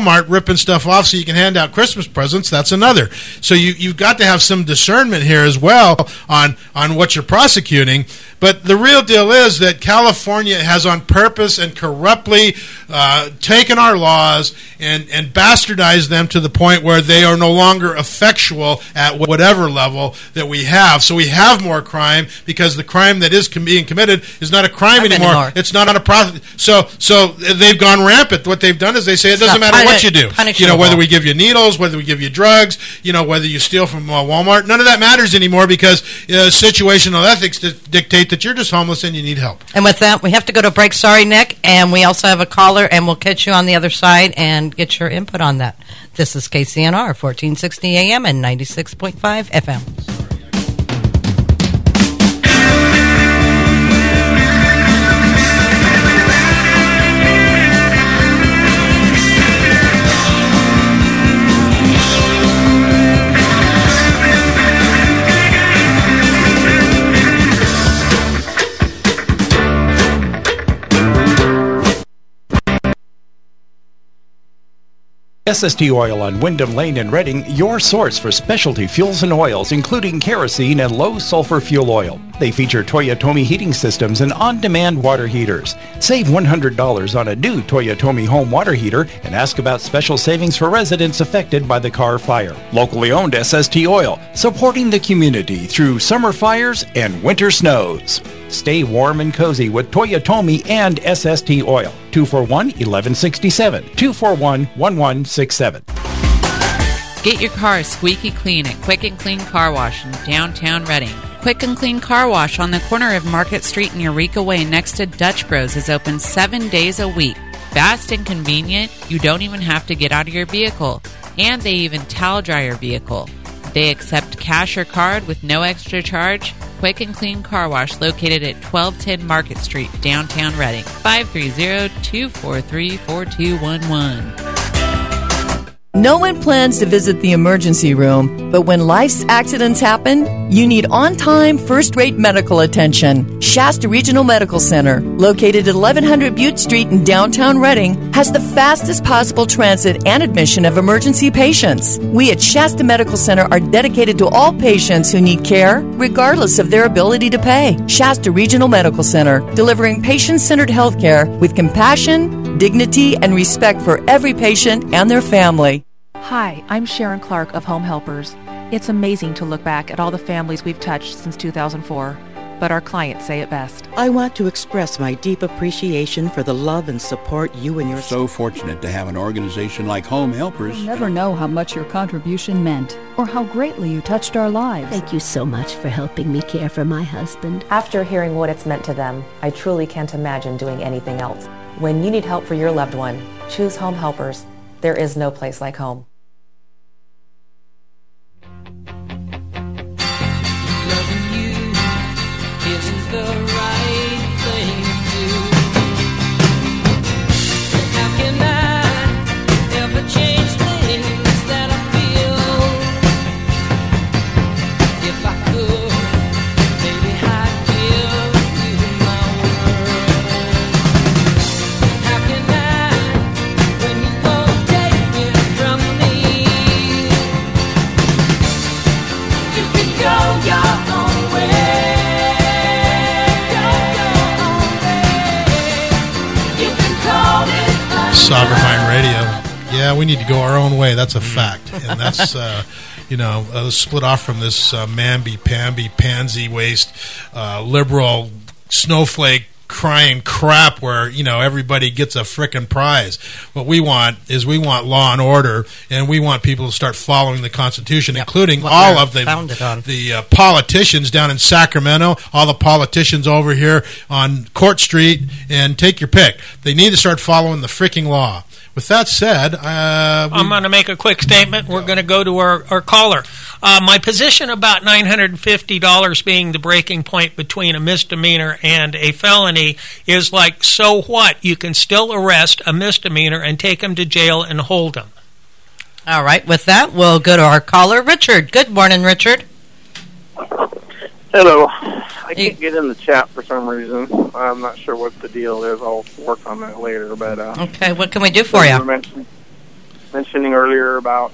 Speaker 2: Walmart ripping stuff off so you can hand out Christmas presents, that's another. So you, you've got to have some discernment here as well on, on what you're prosecuting. But the real deal is that California has on purpose and corruptly uh, taken our laws and, and bastardized them to the point where they are no longer effectual at whatever level that we have. So we have more crime because the crime that is com- being committed is not a crime anymore. anymore. It's not on a process. So so they've gone rampant. What they've done is they say it doesn't matter what you do. You know, whether we give you needles, whether we give you drugs, you know, whether you steal from uh, Walmart, none of that matters anymore because uh, situational ethics d- dictate that you're just homeless and you need help.
Speaker 3: And with that, we have to go to break. Sorry, Nick. And we also have a caller, and we'll catch you on the other side and get your input on that. This is K C N R, fourteen sixty A M and ninety-six point five F M.
Speaker 18: S S T Oil on Wyndham Lane in Reading, your source for specialty fuels and oils, including kerosene and low-sulfur fuel oil. They feature Toyotomi heating systems and on-demand water heaters. Save one hundred dollars on a new Toyotomi home water heater and ask about special savings for residents affected by the Carr fire. Locally owned S S T Oil, supporting the community through summer fires and winter snows. Stay warm and cozy with Toyotomi and S S T Oil. two four one, one one six seven. two four one, one one six seven.
Speaker 19: Get your car squeaky clean at Quick and Clean Car Wash in downtown Reading. Quick and Clean Car Wash on the corner of Market Street and Eureka Way next to Dutch Bros is open seven days a week. Fast and convenient, you don't even have to get out of your vehicle. And they even towel dry your vehicle. They accept cash or card with no extra charge. Quick and Clean Car Wash located at twelve ten Market Street, downtown Reading. five three zero, two four three, four two one one.
Speaker 6: No one plans to visit the emergency room, but when life's accidents happen, you need on-time, first-rate medical attention. Shasta Regional Medical Center, located at eleven hundred Butte Street in downtown Reading, has the fastest possible transit and admission of emergency patients. We at Shasta Medical Center are dedicated to all patients who need care, regardless of their ability to pay. Shasta Regional Medical Center, delivering patient-centered health care with compassion, dignity, and respect for every patient and their family.
Speaker 20: Hi, I'm Sharon Clark of Home Helpers. It's amazing to look back at all the families we've touched since two thousand four, but our clients say it best.
Speaker 21: I want to express my deep appreciation for the love and support you and your...
Speaker 22: So fortunate to have an organization like Home Helpers.
Speaker 23: You'll never know how much your contribution meant or how greatly you touched our lives.
Speaker 24: Thank you so much for helping me care for my husband.
Speaker 25: After hearing what it's meant to them, I truly can't imagine doing anything else. When you need help for your loved one, choose Home Helpers. There is no place like home.
Speaker 1: Isn't the right thing to do? How can I ever change things that I feel? If I could, maybe I'd give you my word. How can I, when you won't take it from me? You can go your own way.
Speaker 2: Soberfine Radio. Yeah, we need to go our own way. That's a fact. And that's, uh, you know, uh, split off from this uh, mamby-pamby, pansy waste, uh, liberal snowflake crying crap where, you know, everybody gets a frickin' prize. What we want is we want law and order, and we want people to start following the Constitution, yep. including what all of the the uh, politicians down in Sacramento, all the politicians over here on Court Street, and take your pick. They need to start following the fricking law. With that said, uh,
Speaker 16: I'm going to make a quick statement. We're going to go to our, our caller. Uh, my position about nine hundred fifty dollars being the breaking point between a misdemeanor and a felony is like, so what? You can still arrest a misdemeanor and take him to jail and hold him.
Speaker 3: All right. With that, we'll go to our caller, Richard. Good morning, Richard.
Speaker 26: Hello. I can't get in the chat for some reason. I'm not sure what the deal is. I'll work on that later. But uh,
Speaker 3: okay, what can we do for you?
Speaker 26: mentioning earlier about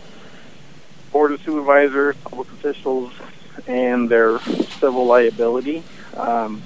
Speaker 26: Board of Supervisors, public officials, and their civil liability. Um,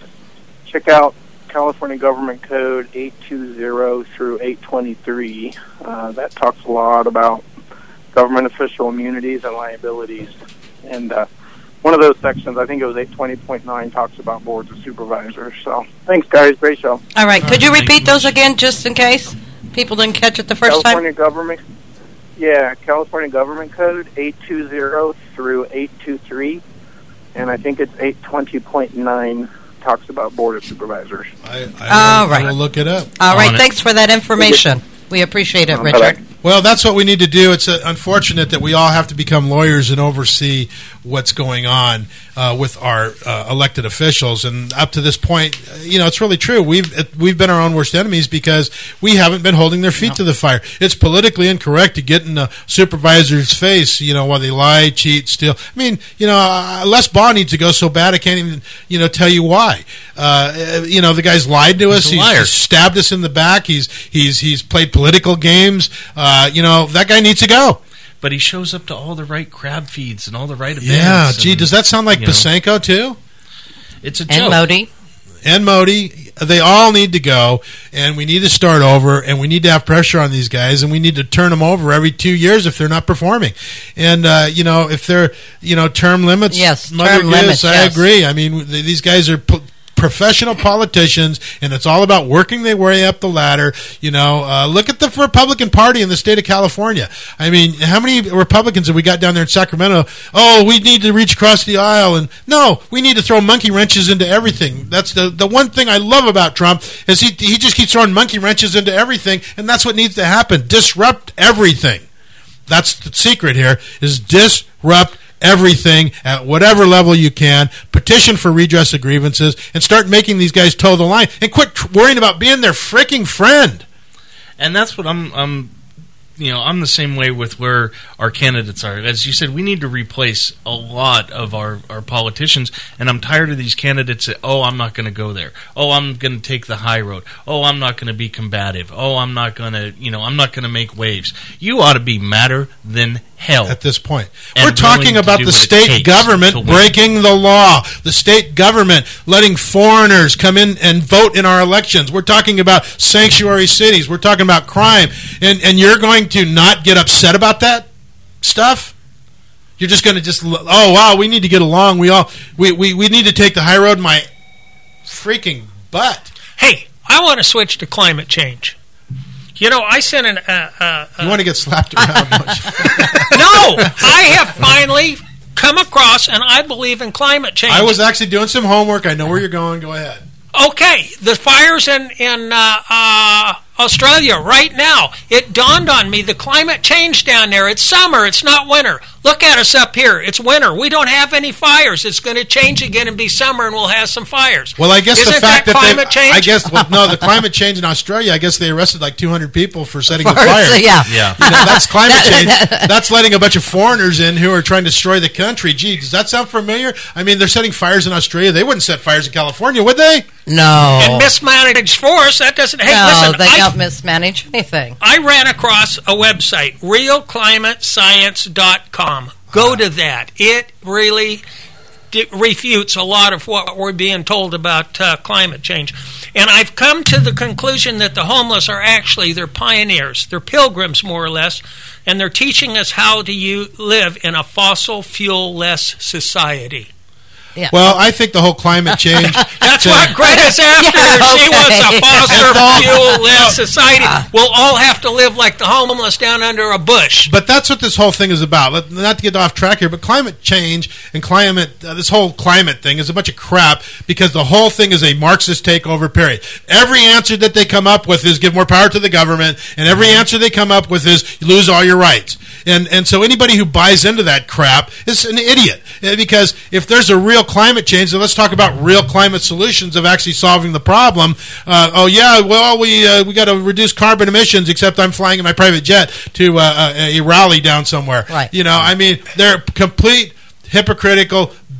Speaker 26: check out California Government Code eight twenty through eight twenty-three. Uh, that talks a lot about government official immunities and liabilities. And uh, one of those sections, I think it was eight twenty point nine, talks about boards of supervisors. So thanks, guys. Great show.
Speaker 3: All right. Could you repeat those again just in case people didn't catch it the first
Speaker 26: California
Speaker 3: time?
Speaker 26: Government, yeah, California Government Code eight twenty through eight twenty-three. And I think it's eight twenty point nine talks about board of supervisors.
Speaker 2: I, I,
Speaker 3: All
Speaker 2: will,
Speaker 3: right.
Speaker 2: I will look it up.
Speaker 3: All right. Thanks for that information. We appreciate it, Richard.
Speaker 2: Well, that's what we need to do. It's uh, unfortunate that we all have to become lawyers and oversee what's going on uh, with our uh, elected officials. And up to this point, uh, you know, it's really true. We've it, we've been our own worst enemies because we haven't been holding their feet no. to the fire. It's politically incorrect to get in a supervisor's face, you know, while they lie, cheat, steal. I mean, you know, uh, Les Baugh needs to go so bad I can't even, you know, tell you why. Uh, you know, the guy's lied to us.
Speaker 10: He's a liar.
Speaker 2: He's stabbed us in the back. He's he's he's played political games. Uh, you know, that guy needs to go.
Speaker 10: But he shows up to all the right crab feeds and all the right events.
Speaker 2: Yeah, gee,
Speaker 10: and,
Speaker 2: does that sound like Pasenko too?
Speaker 10: It's a
Speaker 3: and
Speaker 10: joke.
Speaker 3: Modi.
Speaker 2: And Modi. They all need to go, and we need to start over, and we need to have pressure on these guys, and we need to turn them over every two years if they're not performing. And, uh, you know, if they're, you know, term limits,
Speaker 3: yes,
Speaker 2: Mother
Speaker 3: term
Speaker 2: gives,
Speaker 3: limits,
Speaker 2: I
Speaker 3: yes.
Speaker 2: agree. I mean, these guys are p- professional politicians, and it's all about working their way up the ladder. You know, uh, look at the Republican Party in the state of California. I mean, how many Republicans have we got down there in Sacramento? Oh, we need to reach across the aisle, and no, we need to throw monkey wrenches into everything. That's the the one thing I love about Trump is he he just keeps throwing monkey wrenches into everything, and that's what needs to happen. Disrupt everything. That's the secret here: is disrupt everything at whatever level you can, petition for redress of grievances, and start making these guys toe the line, and quit tr- worrying about being their freaking friend.
Speaker 10: And that's what I'm, I'm, you know, I'm the same way with where our candidates are. As you said, we need to replace a lot of our, our politicians, and I'm tired of these candidates that, oh, I'm not going to go there. Oh, I'm going to take the high road. Oh, I'm not going to be combative. Oh, I'm not going to, you know, I'm not going to make waves. You ought to be madder than hell.
Speaker 2: At this point.
Speaker 10: And
Speaker 2: We're talking about the state government breaking the law. The state government letting foreigners come in and vote in our elections. We're talking about sanctuary cities. We're talking about crime. And and you're going to not get upset about that stuff? You're just going to just, oh, wow, we need to get along. We all we, we, we need to take the high road. My freaking butt.
Speaker 16: Hey, I want to switch to climate change. You know, I sent an... Uh, uh,
Speaker 2: you want to get slapped around much?
Speaker 16: No! I have finally come across, and I believe in climate change.
Speaker 2: I was actually doing some homework. I know where you're going. Go ahead.
Speaker 16: Okay, the fires in, in uh, uh, Australia right now, it dawned on me, the climate change down there, it's summer, it's not winter. Look at us up here, it's winter. We don't have any fires. It's going to change again and be summer, and we'll have some fires.
Speaker 2: Well, I guess
Speaker 16: Isn't
Speaker 2: the fact
Speaker 16: that,
Speaker 2: that,
Speaker 16: climate
Speaker 2: they,
Speaker 16: change?
Speaker 2: I guess, well, no, the climate change in Australia, I guess they arrested like two hundred people for setting a
Speaker 3: Fires,
Speaker 2: fire.
Speaker 3: yeah.
Speaker 10: Yeah.
Speaker 2: You know, that's climate change. That's letting a bunch of foreigners in who are trying to destroy the country. Gee, does that sound familiar? I mean, they're setting fires in Australia. They wouldn't set fires in California, would they?
Speaker 3: No.
Speaker 16: And mismanaged force, that doesn't... Hey,
Speaker 3: no,
Speaker 16: listen,
Speaker 3: they
Speaker 16: I,
Speaker 3: don't mismanage anything.
Speaker 16: I ran across a website, real climate science dot com. Go to that. It really d- refutes a lot of what we're being told about uh, climate change. And I've come to the conclusion that the homeless are actually, they're pioneers. They're pilgrims, more or less, and they're teaching us how to u- live in a fossil fuel-less society.
Speaker 3: Yeah.
Speaker 2: Well, I think the whole climate change...
Speaker 16: That's what Greta's after.
Speaker 3: Yeah, okay.
Speaker 16: She wants a fossil fuel-less society. We'll all have to live like the homeless down under a bush.
Speaker 2: But that's what this whole thing is about. Let, not to get off track here, but climate change and climate, uh, this whole climate thing is a bunch of crap because the whole thing is a Marxist takeover, period. Every answer that they come up with is give more power to the government, and every answer they come up with is you lose all your rights. And and so anybody who buys into that crap is an idiot. Because if there's a real climate change, then let's talk about real climate solutions of actually solving the problem. Uh, oh, yeah, well, we uh, we got to reduce carbon emissions, except I'm flying in my private jet to uh, a, a rally down somewhere.
Speaker 3: Right.
Speaker 2: You know, I mean, they're complete hypocritical B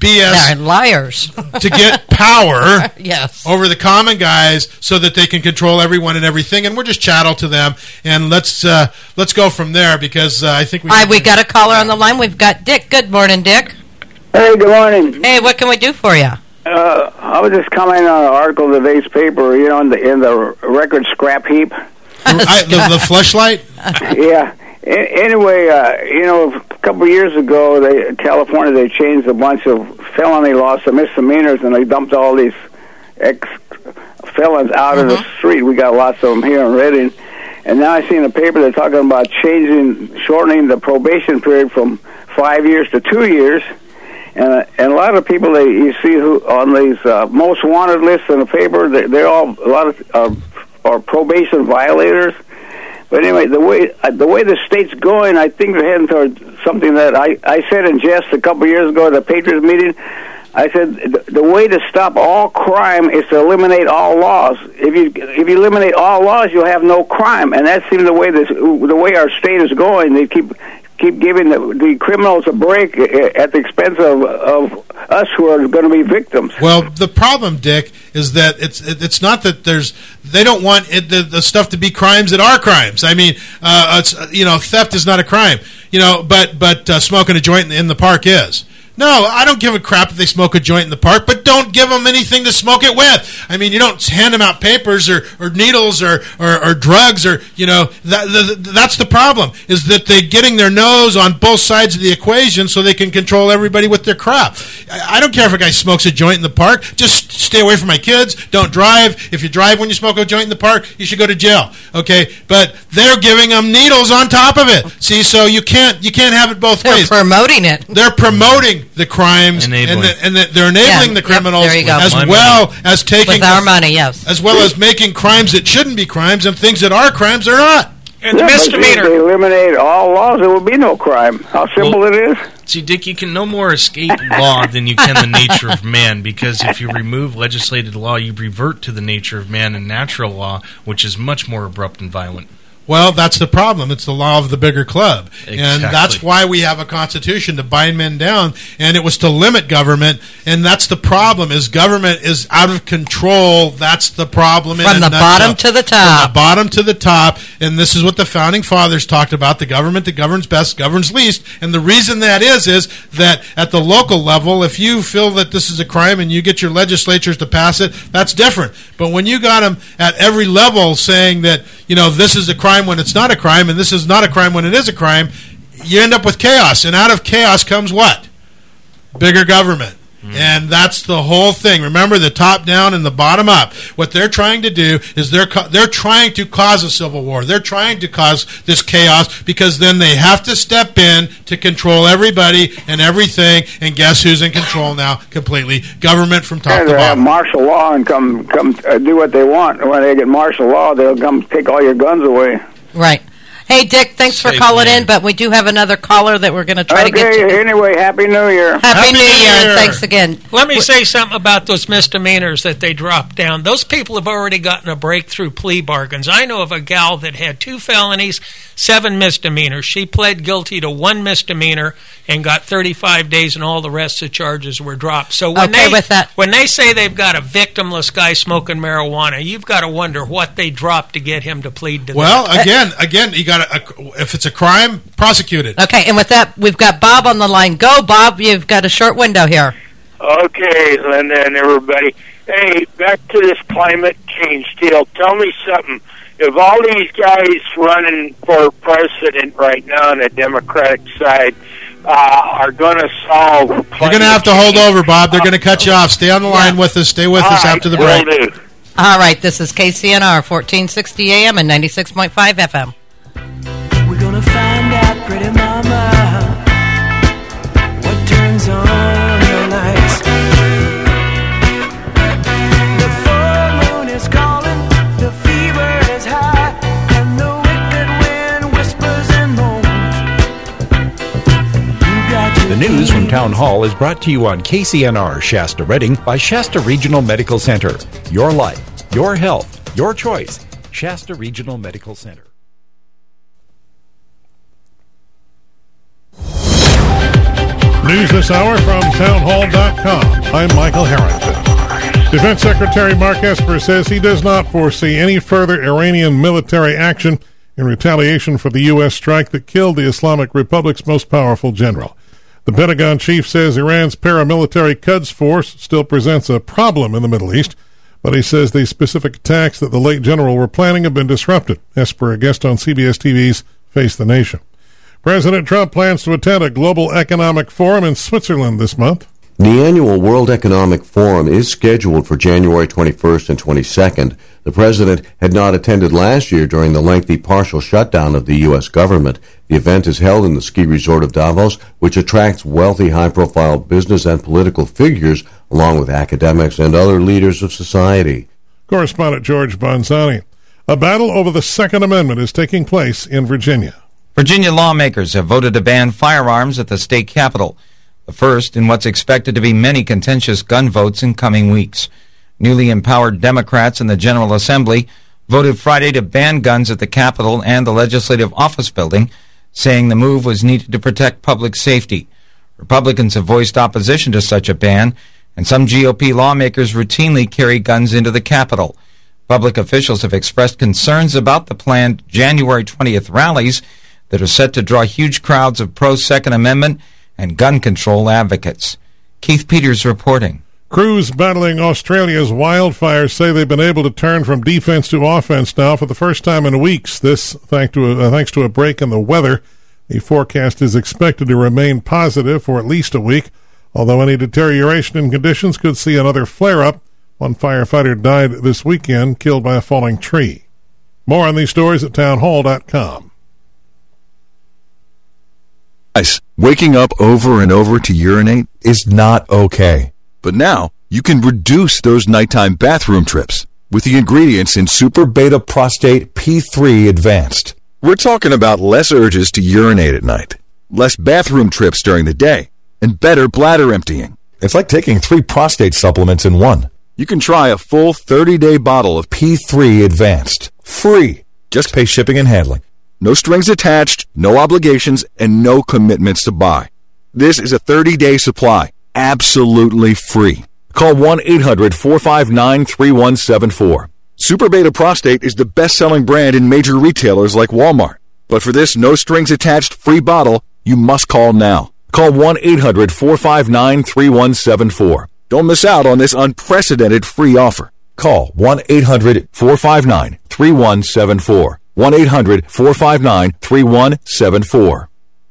Speaker 2: B S.
Speaker 3: They're liars.
Speaker 2: To get power
Speaker 3: yes.
Speaker 2: over the common guys so that they can control everyone and everything, and we're just chattel to them. And let's uh, let's go from there because uh, I think we.
Speaker 3: All right, we got a caller on the line. We've got Dick. Good morning, Dick.
Speaker 4: Hey, good morning.
Speaker 3: Hey, what can we do for you?
Speaker 4: Uh, I was just commenting on an article in today's paper. You know, in the in the record scrap heap.
Speaker 2: I, the, the fleshlight.
Speaker 4: Yeah. A- anyway, uh, you know, a couple of years ago, they California they changed a bunch of felony laws to misdemeanors, and they dumped all these ex felons out mm-hmm. of the street. We got lots of them here in Redding, and now I see in the paper they're talking about changing, shortening the probation period from five years to two years. And, uh, and a lot of people that you see who on these uh, most wanted lists in the paper, they, they're all a lot of uh, are probation violators. But anyway, the way uh, the way the state's going, I think they're heading towards something that I, I said in jest a couple of years ago at the Patriots meeting. I said the, the way to stop all crime is to eliminate all laws. If you if you eliminate all laws, you'll have no crime, and that seems the way this the way our state is going. They keep. keep giving the, the criminals a break at the expense of, of us who are going to be victims.
Speaker 2: Well, the problem, Dick, is that it's it's not that there's they don't want it, the, the stuff to be crimes that are crimes. I mean, uh, it's, you know, theft is not a crime, you know, but but uh, smoking a joint in, in the park is. No, I don't give a crap if they smoke a joint in the park, but don't give them anything to smoke it with. I mean, you don't hand them out papers or, or needles or, or, or drugs or, you know, that, the, that's the problem, is that they're getting their nose on both sides of the equation so they can control everybody with their crap. I, I don't care if a guy smokes a joint in the park. Just stay away from my kids. Don't drive. If you drive when you smoke a joint in the park, you should go to jail, okay? But they're giving them needles on top of it. See, so you can't you can't have it both
Speaker 3: they're
Speaker 2: ways.
Speaker 3: They're promoting it.
Speaker 2: They're promoting the crimes,
Speaker 10: enabling.
Speaker 2: and, the, and the, they're enabling
Speaker 3: yeah,
Speaker 2: the criminals
Speaker 3: yep,
Speaker 2: as
Speaker 10: My
Speaker 2: well
Speaker 10: money.
Speaker 2: as taking
Speaker 3: with our money, yes,
Speaker 2: as well as making crimes that shouldn't be crimes and things that are crimes are not.
Speaker 16: And
Speaker 4: yeah,
Speaker 16: the misdemeanor.
Speaker 4: If they eliminate all laws, there would be no crime. How simple
Speaker 10: well,
Speaker 4: it is.
Speaker 10: See, Dick, you can no more escape law than you can the nature of man, because if you remove legislated law, you revert to the nature of man and natural law, which is much more abrupt and violent.
Speaker 2: Well, that's the problem. It's the law of the bigger club.
Speaker 10: Exactly.
Speaker 2: And that's why we have a constitution, to bind men down, and it was to limit government, and that's the problem, is government is out of control. That's the problem.
Speaker 3: From the bottom to the top.
Speaker 2: From the bottom to the top, and this is what the Founding Fathers talked about, the government that governs best governs least, and the reason that is, is that at the local level, if you feel that this is a crime and you get your legislatures to pass it, that's different. But when you got them at every level saying that, you know, this is a crime when it's not a crime, and this is not a crime when it is a crime, you end up with chaos. And out of chaos comes what? Bigger government. Mm. And that's the whole thing. Remember, the top down and the bottom up. What they're trying to do is they're they're trying to cause a civil war. They're trying to cause this chaos, because then they have to step in to control everybody and everything. And guess who's in control now? Completely. Government from top
Speaker 4: Yeah,
Speaker 2: to
Speaker 4: they have
Speaker 2: bottom.
Speaker 4: martial law and come come uh, do what they want. When they get martial law, they'll come take all your guns away.
Speaker 3: Right. Hey, Dick, thanks for
Speaker 4: Save
Speaker 3: calling
Speaker 4: man.
Speaker 3: in, but we do have another caller that we're going to try
Speaker 4: Okay,
Speaker 3: to get to.
Speaker 4: anyway, Happy New Year.
Speaker 3: Happy, Happy New, New Year, Year, and thanks again.
Speaker 16: Let me say something about those misdemeanors that they dropped down. Those people have already gotten a breakthrough plea bargains. I know of a gal that had two felonies, seven misdemeanors. She pled guilty to one misdemeanor and got thirty-five days, and all the rest of the charges were dropped. So when
Speaker 3: Okay,
Speaker 16: they
Speaker 3: with that-
Speaker 16: when they say they've got a victimless guy smoking marijuana, you've got to wonder what they dropped to get him to plead to
Speaker 2: Well,
Speaker 16: that.
Speaker 2: again, again, you got to, if it's a crime, prosecute it.
Speaker 3: Okay, and with that, we've got Bob on the line. Go, Bob. You've got a short window here.
Speaker 7: Okay, Linda and everybody. Hey, back to this climate change deal. Tell me something. If all these guys running for president right now on the Democratic side uh, are going to solve climate
Speaker 2: You're going to have to hold over, Bob. They're going to cut you off. Stay on the line with us. Stay with
Speaker 7: All
Speaker 2: us
Speaker 7: right,
Speaker 2: after the
Speaker 7: will
Speaker 2: break.
Speaker 7: do.
Speaker 3: All right, this is K C N R, fourteen sixty A M and ninety-six point five F M.
Speaker 1: We're gonna find out, pretty mama, what turns on the lights. The full moon is calling, the fever is high, and the wicked wind whispers and moans. You got your
Speaker 18: The news from Town Hall is brought to you on K C N R Shasta Redding by Shasta Regional Medical Center. Your life, your health, your choice. Shasta Regional Medical Center.
Speaker 8: News this hour from townhall dot com. I'm Michael Harrington. Defense Secretary Mark Esper says he does not foresee any further Iranian military action in retaliation for the U S strike that killed the Islamic Republic's most powerful general. The Pentagon chief says Iran's paramilitary Quds force still presents a problem in the Middle East, but he says the specific attacks that the late general were planning have been disrupted. Esper, a guest on C B S T V's Face the Nation. President Trump plans to attend a global economic forum in Switzerland this month.
Speaker 9: The annual World Economic Forum is scheduled for January twenty-first and twenty-second. The president had not attended last year during the lengthy partial shutdown of the U S government. The event is held in the ski resort of Davos, which attracts wealthy, high-profile business and political figures, along with academics and other leaders of society.
Speaker 8: Correspondent George Bonzani. A battle over the Second Amendment is taking place in Virginia.
Speaker 11: Virginia lawmakers have voted to ban firearms at the state capitol, the first in what's expected to be many contentious gun votes in coming weeks. Newly empowered Democrats in the General Assembly voted Friday to ban guns at the Capitol and the Legislative Office Building, saying the move was needed to protect public safety. Republicans have voiced opposition to such a ban, and some G O P lawmakers routinely carry guns into the Capitol. Public officials have expressed concerns about the planned January twentieth rallies that are set to draw huge crowds of pro-Second Amendment and gun control advocates. Keith Peters reporting.
Speaker 8: Crews battling Australia's wildfires say they've been able to turn from defense to offense now for the first time in weeks. This thanks to a, uh, thanks to a break in the weather. The forecast is expected to remain positive for at least a week, although any deterioration in conditions could see another flare-up. One firefighter died this weekend, killed by a falling tree. More on these stories at townhall dot com.
Speaker 12: Guys, waking up over and over to urinate is not okay. But now, you can reduce those nighttime bathroom trips with the ingredients in Super Beta Prostate P three Advanced. We're talking about less urges to urinate at night, less bathroom trips during the day, and better bladder emptying.
Speaker 13: It's like taking three prostate supplements in one.
Speaker 12: You can try a full thirty-day bottle of
Speaker 13: P three Advanced. Free. Just pay shipping and handling.
Speaker 12: No strings attached, no obligations, and no commitments to buy. This is a thirty-day supply, absolutely free. Call one eight hundred four five nine three one seven four. Super Beta Prostate is the best-selling brand in major retailers like Walmart. But for this no-strings-attached free bottle, you must call now. Call one eight hundred four five nine three one seven four. Don't miss out on this unprecedented free offer.
Speaker 13: Call one eight hundred four five nine three one seven four. one eight hundred four five nine three one seven four.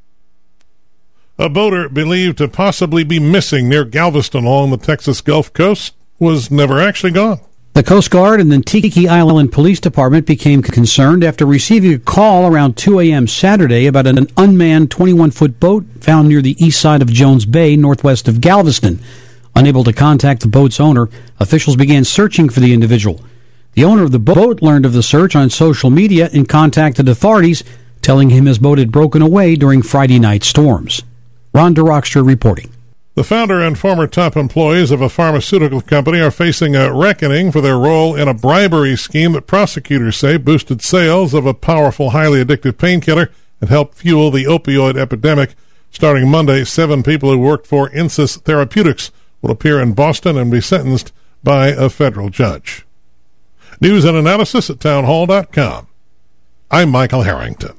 Speaker 8: A boater believed to possibly be missing near Galveston along the Texas Gulf Coast was never actually gone.
Speaker 14: The Coast Guard and the Tiki Island Police Department became concerned after receiving a call around two a.m. Saturday about an unmanned twenty-one foot boat found near the east side of Jones Bay, northwest of Galveston. Unable to contact the boat's owner, officials began searching for the individual. The owner of the boat learned of the search on social media and contacted authorities, telling him his boat had broken away during Friday night storms. Ron DeRockstra reporting.
Speaker 8: The founder and former top employees of a pharmaceutical company are facing a reckoning for their role in a bribery scheme that prosecutors say boosted sales of a powerful, highly addictive painkiller and helped fuel the opioid epidemic. Starting Monday, seven people who worked for Insys Therapeutics will appear in Boston and be sentenced by a federal judge. News and analysis at townhall dot com. I'm Michael Harrington.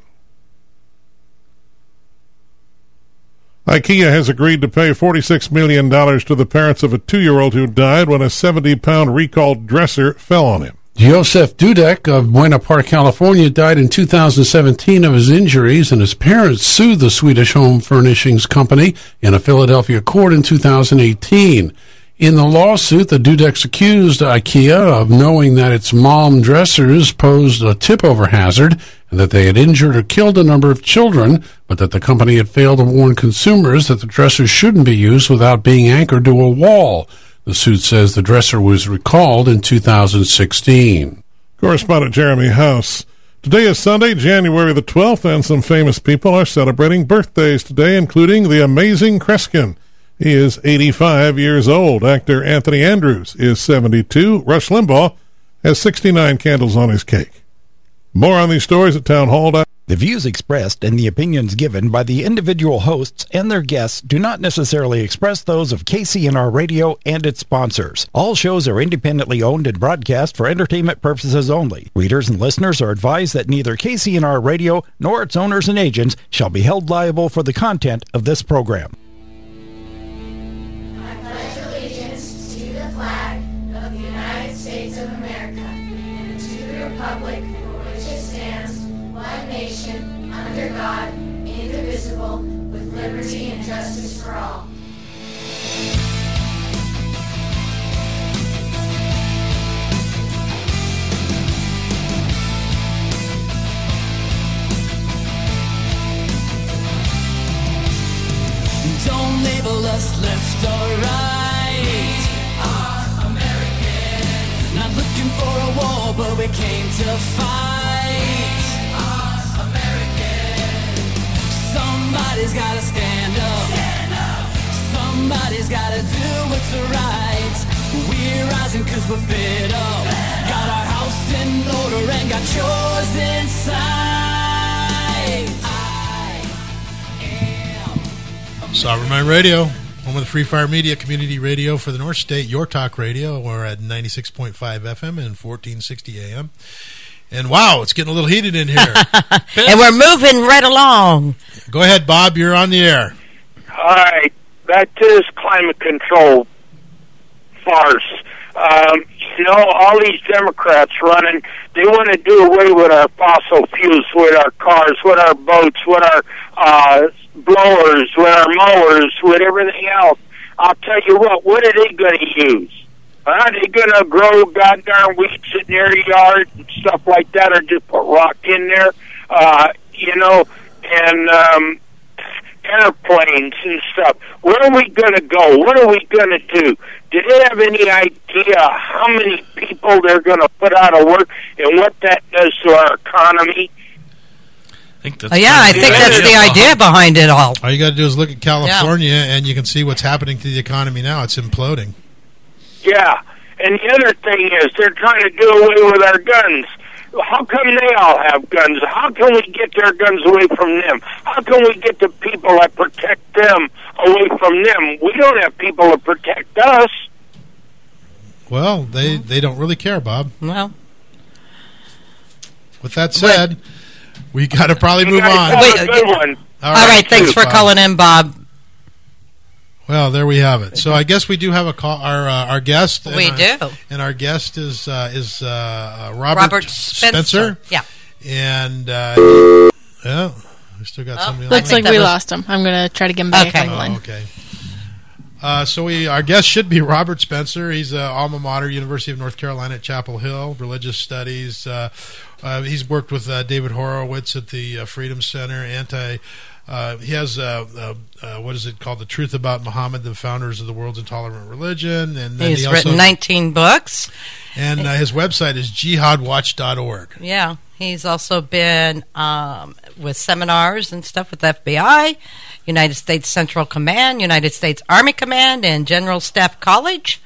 Speaker 8: IKEA has agreed to pay forty-six million dollars to the parents of a two-year-old who died when a seventy pound recalled dresser fell on him.
Speaker 27: Josef Dudek of Buena Park, California, died in two thousand seventeen of his injuries, and his parents sued the Swedish home furnishings company in a Philadelphia court in two thousand eighteen. In the lawsuit, the Dudeks accused IKEA of knowing that its Malm dressers posed a tip-over hazard and that they had injured or killed a number of children, but that the company had failed to warn consumers that the dressers shouldn't be used without being anchored to a wall. The suit says the dresser was recalled in two thousand sixteen.
Speaker 8: Correspondent Jeremy House. Today is Sunday, January the twelfth, and some famous people are celebrating birthdays today, including the amazing Kreskin. He is eighty-five years old. Actor Anthony Andrews is seventy-two. Rush Limbaugh has sixty-nine candles on his cake. More on these stories at townhall dot com.
Speaker 18: The views expressed and the opinions given by the individual hosts and their guests do not necessarily express those of K C N R Radio and its sponsors. All shows are independently owned and broadcast for entertainment purposes only. Readers and listeners are advised that neither K C N R Radio nor its owners and agents shall be held liable for the content of this program.
Speaker 5: I pledge allegiance to the flag of the United States of America and to the republic for which it stands, one nation, under God, indivisible, with liberty and justice for all.
Speaker 1: Don't label us left or right. We are American. Not looking for a war, but we came to fight. We are American. Somebody's gotta stand up. Stand up. Somebody's gotta do what's right. We're rising cause we're fed up. Fed got our house in order and got yours inside.
Speaker 2: Sovereign Mind Radio, home of the Free Fire Media Community Radio for the North State, Your Talk Radio. We're at ninety-six point five F M and fourteen sixty A M. And wow, it's getting a little heated in here.
Speaker 3: And we're moving right along.
Speaker 2: Go ahead, Bob. You're on the air.
Speaker 7: All right, back to this climate control farce. Um, you know, all these Democrats running, they want to do away with our fossil fuels, with our cars, with our boats, with our uh, blowers, with our mowers, with everything else. I'll tell you what, what are they going to use? Are they going to grow goddamn weeds in their yard and stuff like that, or just put rock in there? Uh, you know, and um, airplanes and stuff. Where are we going to go? What are we going to do? Do they have any idea how many people they're going to put out of work and what that does to our economy?
Speaker 10: I think that's
Speaker 3: oh, yeah, I think that's the idea behind it all.
Speaker 2: All you got to do is look at California, yeah. and you can see what's happening to the economy now. It's imploding.
Speaker 7: Yeah, and the other thing is they're trying to do away with our guns. How come they all have guns? How can we get their guns away from them? How can we get the people that protect them away from them? We don't have people to protect us.
Speaker 2: Well, they, they don't really care, Bob.
Speaker 3: Well.
Speaker 2: With that said, but, we got to probably move on.
Speaker 7: Wait, a good one.
Speaker 3: All right, all right thanks for Bob. calling in, Bob.
Speaker 2: Well, there we have it. So I guess we do have a call. Our uh, our guest.
Speaker 3: We
Speaker 2: our,
Speaker 3: do,
Speaker 2: and our guest is uh, is uh, Robert,
Speaker 3: Robert Spencer.
Speaker 2: Spencer.
Speaker 3: Yeah,
Speaker 2: and uh, yeah, we still got oh, somebody.
Speaker 6: Looks like we was... lost him. I'm going to try to get him back
Speaker 3: okay.
Speaker 6: on the line.
Speaker 2: Oh, okay. Uh, so we our guest should be Robert Spencer. He's uh, alma mater, University of North Carolina at Chapel Hill, religious studies. Uh, uh, he's worked with uh, David Horowitz at the uh, Freedom Center, anti. Uh, he has uh, uh, uh, what is it called? The Truth About Muhammad, the Founders of the World's Intolerant Religion, and then
Speaker 3: he's
Speaker 2: he also,
Speaker 3: written nineteen books.
Speaker 2: And uh, his website is jihad watch dot org.
Speaker 3: Yeah, he's also been um, with seminars and stuff with the F B I, United States Central Command, United States Army Command, and General Staff College.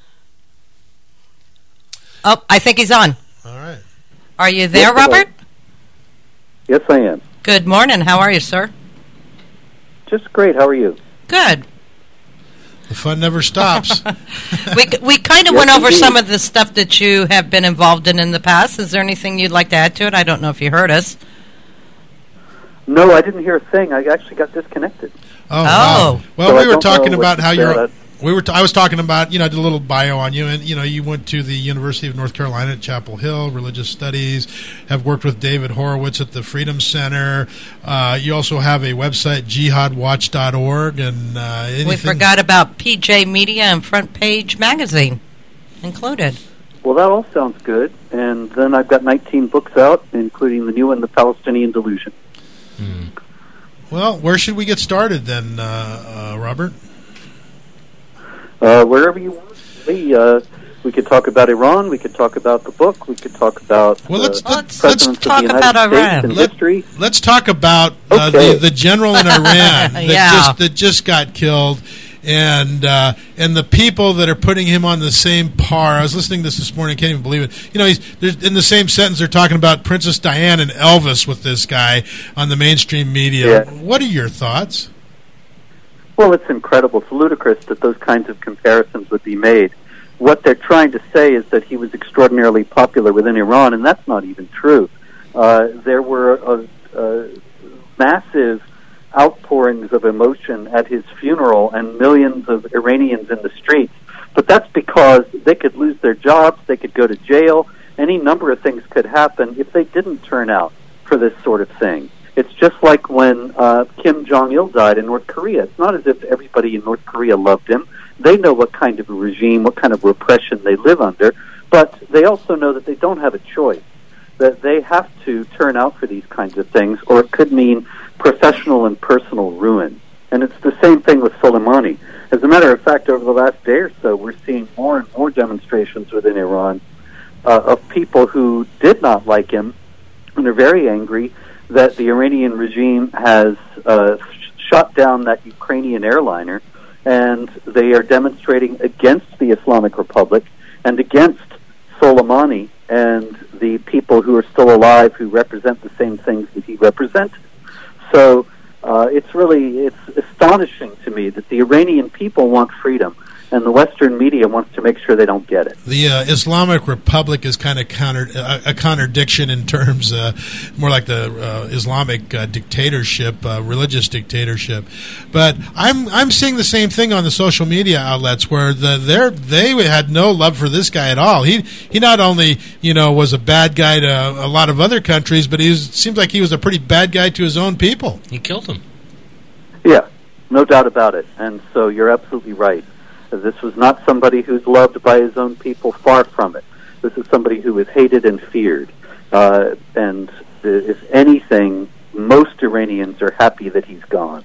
Speaker 3: Oh, I think he's on.
Speaker 2: All right.
Speaker 3: Are you there, yes, Robert?
Speaker 15: Yes, I am.
Speaker 3: Good morning. How are you, sir?
Speaker 15: Just great. How are you?
Speaker 3: Good.
Speaker 2: The fun never stops.
Speaker 3: we we kind of
Speaker 15: yes,
Speaker 3: went over
Speaker 15: indeed.
Speaker 3: some of the stuff that you have been involved in in the past. Is there anything you'd like to add to it? I don't know if you heard us.
Speaker 15: No, I didn't hear a thing. I actually got disconnected.
Speaker 2: Oh, wow.
Speaker 3: oh.
Speaker 2: Well,
Speaker 15: so
Speaker 2: we were talking about how you're.
Speaker 15: That.
Speaker 2: We were. T- I was talking about. You know, I did a little bio on you, and you know, you went to the University of North Carolina at Chapel Hill, religious studies. Have worked with David Horowitz at the Freedom Center. Uh, you also have a website, jihad watch dot org, and uh, anything.
Speaker 3: We forgot about P J Media and Front Page Magazine included.
Speaker 15: Well, that all sounds good. And then I've got nineteen books out, including the new one, The Palestinian Delusion.
Speaker 2: Hmm. Well, where should we get started then, uh, uh, Robert?
Speaker 15: Uh, wherever you want. We, uh, we could talk about Iran. We could talk about the book. We could talk about
Speaker 2: well, let's,
Speaker 15: uh,
Speaker 2: let's,
Speaker 15: presidents
Speaker 3: let's talk
Speaker 15: of the United
Speaker 3: about
Speaker 15: States
Speaker 3: Iran.
Speaker 15: and
Speaker 2: Let,
Speaker 15: history.
Speaker 2: Let's talk about uh,
Speaker 15: okay.
Speaker 2: the, the general in Iran that,
Speaker 3: yeah.
Speaker 2: just, that just got killed. and uh, and the people that are putting him on the same par. I was listening to this this morning. I can't even believe it. You know, he's there's, in the same sentence they're talking about Princess Diana and Elvis with this guy on the mainstream media.
Speaker 15: Yeah.
Speaker 2: What are your thoughts?
Speaker 15: Well, it's incredible. It's ludicrous that those kinds of comparisons would be made. What they're trying to say is that he was extraordinarily popular within Iran, and that's not even true. Uh, there were uh, uh, massive outpourings of emotion at his funeral and millions of Iranians in the streets. But that's because they could lose their jobs, they could go to jail, any number of things could happen if they didn't turn out for this sort of thing. It's just like when uh, Kim Jong-il died in North Korea. It's not as if everybody in North Korea loved him. They know what kind of a regime, what kind of repression they live under, but they also know that they don't have a choice, that they have to turn out for these kinds of things, or it could mean professional and personal ruin. And it's the same thing with Soleimani. As a matter of fact, over the last day or so, we're seeing more and more demonstrations within Iran uh, of people who did not like him and are very angry that the Iranian regime has uh, sh- shot down that Ukrainian airliner, and they are demonstrating against the Islamic Republic and against Soleimani and the people who are still alive who represent the same things that he represented. So uh, it's really, it's astonishing to me that the Iranian people want freedom, and the Western media wants to make sure they don't get it.
Speaker 2: The uh, Islamic Republic is kind of counter, uh, a contradiction in terms, uh, more like the uh, Islamic uh, dictatorship, uh, religious dictatorship. But I'm I'm seeing the same thing on the social media outlets where the they they had no love for this guy at all. He he not only you know was a bad guy to a lot of other countries, but he was, seems like he was a pretty bad guy to his own people.
Speaker 10: He killed him.
Speaker 15: Yeah, no doubt about it. And so you're absolutely right. This was not somebody who's loved by his own people, far from it. This is somebody who is hated and feared. Uh, and if anything, most Iranians are happy that he's gone.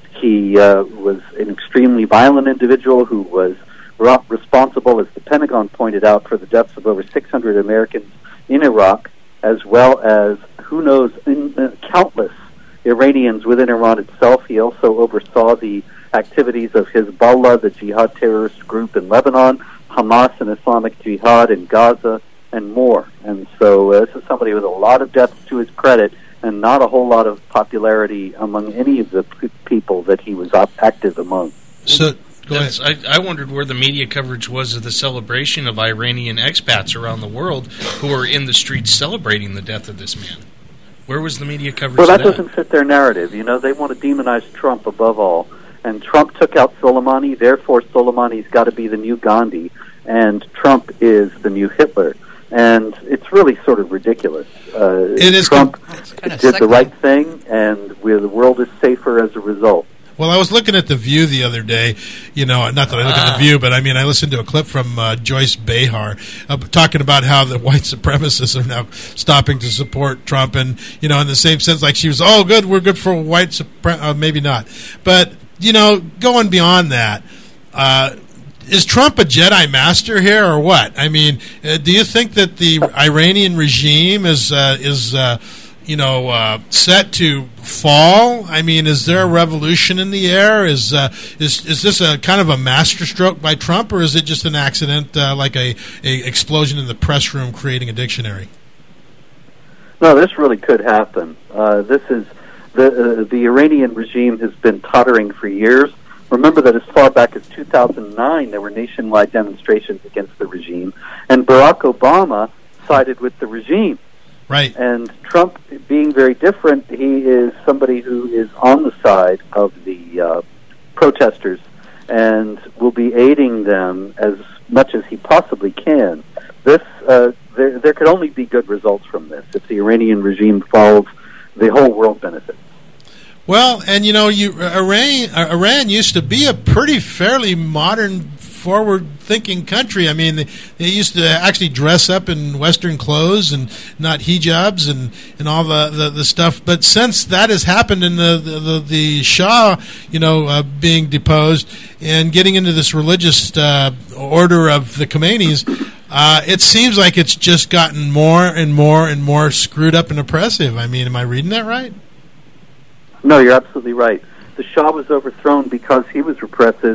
Speaker 15: He uh, was an extremely violent individual who was responsible, as the Pentagon pointed out, for the deaths of over six hundred Americans in Iraq, as well as, who knows, in, uh, countless Iranians within Iran itself. He also oversaw the activities of Hezbollah, the jihad terrorist group in Lebanon, Hamas and Islamic Jihad in Gaza, and more. And so uh, this is somebody with a lot of depth to his credit and not a whole lot of popularity among any of the p- people that he was op- active among.
Speaker 2: So,
Speaker 10: That's, I, I wondered where the media coverage was of the celebration of Iranian expats around the world who were in the streets celebrating the death of this man. Where was the media coverage
Speaker 15: well, that
Speaker 10: of that?
Speaker 15: doesn't fit their narrative. You know, they want to demonize Trump above all. And Trump took out Soleimani, therefore Soleimani's got to be the new Gandhi, and Trump is the new Hitler. And it's really sort of ridiculous. Uh,
Speaker 2: it is
Speaker 15: Trump
Speaker 2: com-
Speaker 15: did the right thing, and the world is safer as a result.
Speaker 2: Well, I was looking at The View the other day, you know, not that I look at The View, but I mean, I listened to a clip from uh, Joyce Behar uh, talking about how the white supremacists are now stopping to support Trump, and, you know, in the same sense, like she was, oh, good, we're good for white supremacists, uh, maybe not. But, you know, going beyond that, uh, is Trump a Jedi Master here or what? I mean, uh, do you think that the Iranian regime is, uh, is uh, you know, uh, set to fall? I mean, is there a revolution in the air? Is uh, is is this a kind of a masterstroke by Trump, or is it just an accident, uh, like a, a explosion in the press room creating a dictionary?
Speaker 15: No, this really could happen. Uh, this is the uh, the Iranian regime has been tottering for years. Remember that as far back as two thousand nine, there were nationwide demonstrations against the regime, and Barack Obama sided with the regime.
Speaker 2: Right.
Speaker 15: And Trump, being very different, he is somebody who is on the side of the uh, protesters and will be aiding them as much as he possibly can. This, uh, there, there could only be good results from this. If the Iranian regime falls, the whole world benefits.
Speaker 2: Well, and you know, you, Iran, Iran used to be a pretty fairly modern, forward-thinking country. I mean, they, they used to actually dress up in Western clothes and not hijabs and, and all the, the, the stuff. But since that has happened in the the, the, the Shah, you know, uh, being deposed and getting into this religious uh, order of the Khomeinis, uh, it seems like it's just gotten more and more and more screwed up and oppressive. I mean, am I reading that right?
Speaker 15: No, you're absolutely right. The Shah was overthrown because he was repressive,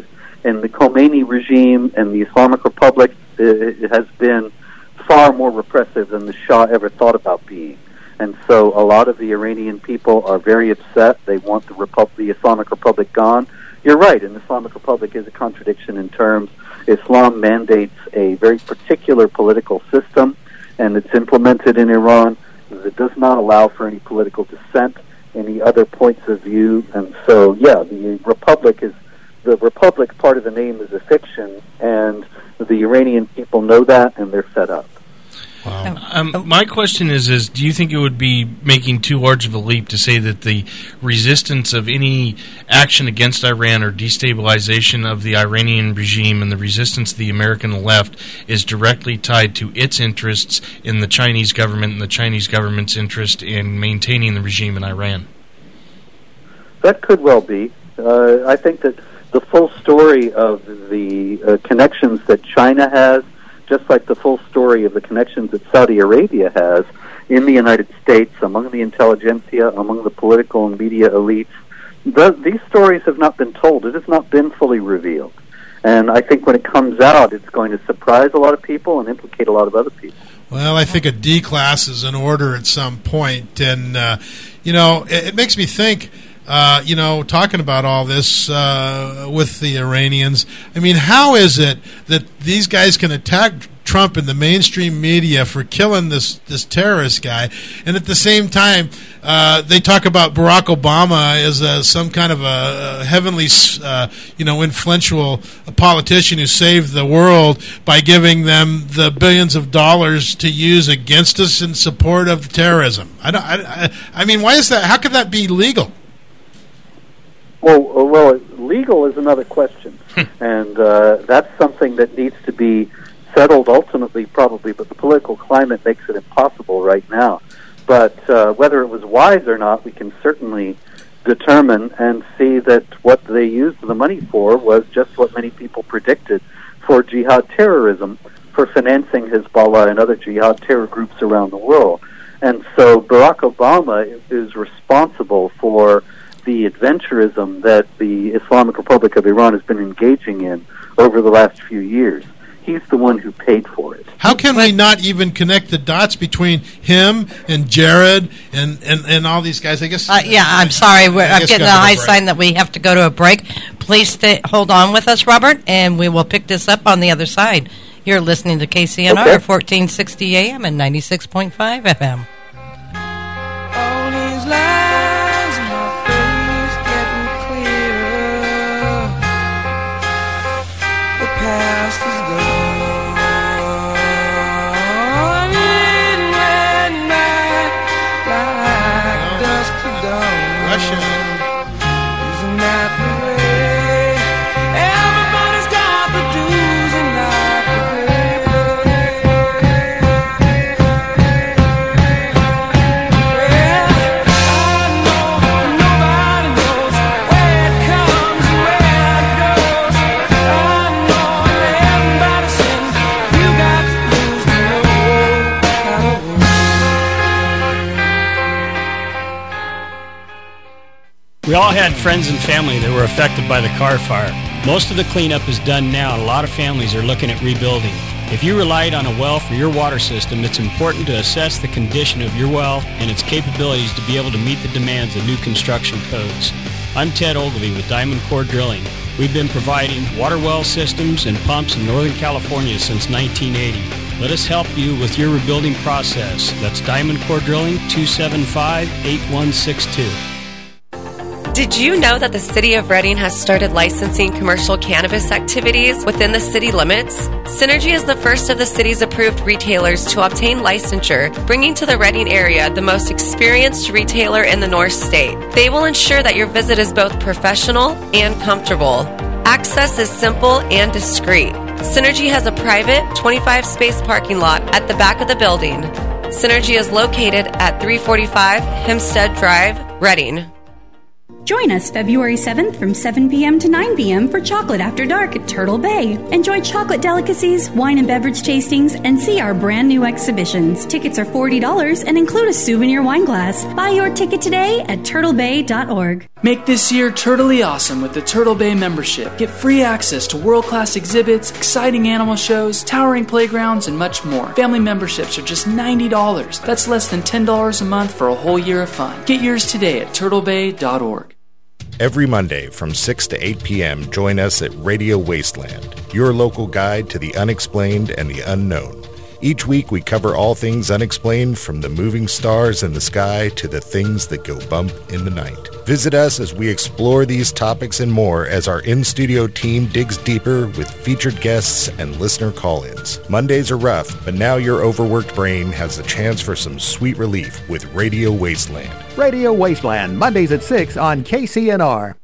Speaker 15: And the Khomeini regime and the Islamic Republic uh, it has been far more repressive than the Shah ever thought about being. And so a lot of the Iranian people are very upset. They want the, Repub- the Islamic Republic gone. You're right, an Islamic Republic is a contradiction in terms. Islam mandates a very particular political system, and it's implemented in Iran. It does not allow for any political dissent, any other points of view. And so, yeah, the Republic is, the Republic part of the name is a fiction, and the Iranian people know that, and they're fed up.
Speaker 10: Wow. Um, my question is, is, do you think it would be making too large of a leap to say that the resistance of any action against Iran or destabilization of the Iranian regime and the resistance of the American left is directly tied to its interests in the Chinese government and the Chinese government's interest in maintaining the regime in Iran?
Speaker 15: That could well be. Uh, I think that the full story of the uh, connections that China has, just like the full story of the connections that Saudi Arabia has in the United States, among the intelligentsia, among the political and media elites, the, these stories have not been told. It has not been fully revealed. And I think when it comes out, it's going to surprise a lot of people and implicate a lot of other people.
Speaker 2: Well, I think a D-class is in order at some point. And, uh, you know, it, it makes me think... Uh, you know, talking about all this uh, with the Iranians, I mean, how is it that these guys can attack Trump in the mainstream media for killing this, this terrorist guy, and at the same time uh, they talk about Barack Obama as a, some kind of a, a heavenly, uh, you know, influential politician who saved the world by giving them the billions of dollars to use against us in support of terrorism? I, don't, I, I, I mean, why is that? How could that be legal?
Speaker 15: Well, well, legal is another question, and uh, that's something that needs to be settled ultimately, probably, but the political climate makes it impossible right now. But uh, whether it was wise or not, we can certainly determine and see that what they used the money for was just what many people predicted, for jihad terrorism, for financing Hezbollah and other jihad terror groups around the world. And so Barack Obama is responsible for the adventurism that the Islamic Republic of Iran has been engaging in over the last few years. He's the one who paid for it.
Speaker 2: How can we not even connect the dots between him and Jared and, and, and all these guys? I guess.
Speaker 3: Uh, yeah, I'm sorry. We're, I'm getting a high sign that we have to go to a break. Please stay, hold on with us, Robert, and we will pick this up on the other side. You're listening to K C N R, okay. fourteen sixty A M and ninety-six point five F M.
Speaker 1: All these lines in my face getting clearer. The past is gone. In red night, like dusk to dawn.
Speaker 2: Russian.
Speaker 1: Isn't that the way? Everybody's got the dues and not the
Speaker 17: We all had friends and family that were affected by the Carr fire. Most of the cleanup is done now, and a lot of families are looking at rebuilding. If you relied on a well for your water system, it's important to assess the condition of your well and its capabilities to be able to meet the demands of new construction codes. I'm Ted Ogilvie with Diamond Core Drilling. We've been providing water well systems and pumps in Northern California since nineteen eighty. Let us help you with your rebuilding process. That's Diamond Core Drilling, two seven five, eight one six two.
Speaker 19: Did you know that the City of Redding has started licensing commercial cannabis activities within the city limits? Synergy is the first of the city's approved retailers to obtain licensure, bringing to the Redding area the most experienced retailer in the North State. They will ensure that your visit is both professional and comfortable. Access is simple and discreet. Synergy has a private twenty-five space parking lot at the back of the building. Synergy is located at three forty-five Hempstead Drive, Redding.
Speaker 20: Join us February seventh from seven p.m. to nine p.m. for Chocolate After Dark at Turtle Bay. Enjoy chocolate delicacies, wine and beverage tastings, and see our brand new exhibitions. Tickets are forty dollars and include a souvenir wine glass. Buy your ticket today at turtle bay dot org.
Speaker 21: Make this year turtly awesome with the Turtle Bay membership. Get free access to world-class exhibits, exciting animal shows, towering playgrounds, and much more. Family memberships are just ninety dollars. That's less than ten dollars a month for a whole year of fun. Get yours today at turtle bay dot org.
Speaker 22: Every Monday from six to eight p.m., join us at Radio Wasteland, your local guide to the unexplained and the unknown. Each week we cover all things unexplained, from the moving stars in the sky to the things that go bump in the night. Visit us as we explore these topics and more as our in-studio team digs deeper with featured guests and listener call-ins. Mondays are rough, but now your overworked brain has the chance for some sweet relief with Radio Wasteland.
Speaker 23: Radio Wasteland, Mondays at six on K C N R.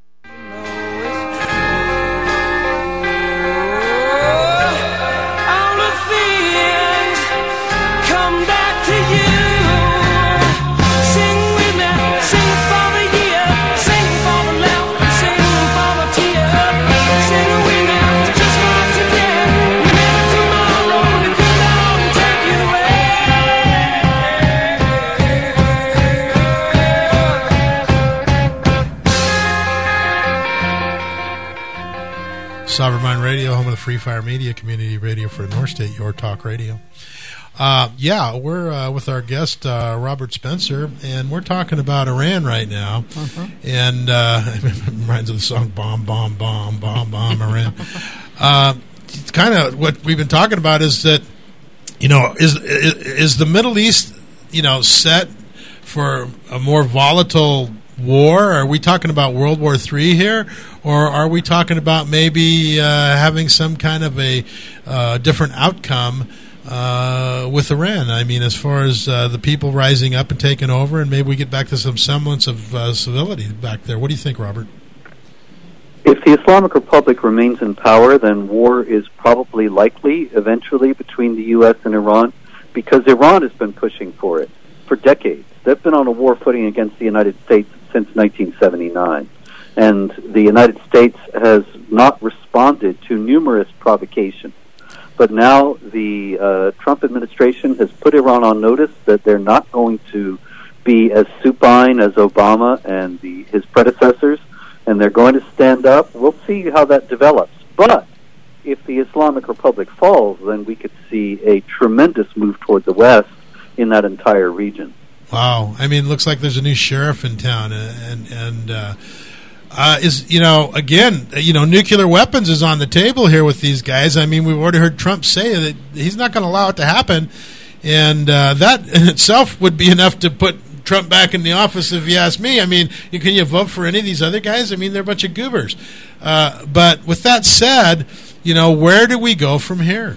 Speaker 2: Sovereign Mind Radio, home of the Free Fire Media, community radio for the North State, Your Talk Radio. Uh, yeah, we're uh, with our guest, uh, Robert Spencer, and we're talking about Iran right now. Uh-huh. And uh, it reminds of the song Bomb, Bomb, Bomb, Bomb, Bomb, Iran. Uh, it's kind of what we've been talking about is that, you know, is, is, is the Middle East, you know, set for a more volatile war? Are we talking about World War Three here, or are we talking about maybe uh, having some kind of a uh, different outcome uh, with Iran? I mean, as far as uh, the people rising up and taking over, and maybe we get back to some semblance of uh, civility back there. What do you think, Robert?
Speaker 15: If the Islamic Republic remains in power, then war is probably likely eventually between the U S and Iran, because Iran has been pushing for it for decades. They've been on a war footing against the United States since nineteen seventy-nine. And the United States has not responded to numerous provocations. But now the uh, Trump administration has put Iran on notice that they're not going to be as supine as Obama and the, his predecessors, and they're going to stand up. We'll see how that develops. But if the Islamic Republic falls, then we could see a tremendous move toward the West in that entire region.
Speaker 2: Wow. I mean, it looks like there's a new sheriff in town, and and uh, uh, is, you know, again, you know, nuclear weapons is on the table here with these guys. I mean, we've already heard Trump say that he's not going to allow it to happen, and uh, that in itself would be enough to put Trump back in the office, if you ask me. I mean, you, can you vote for any of these other guys? I mean, they're a bunch of goobers. Uh, but with that said, you know, where do we go from here?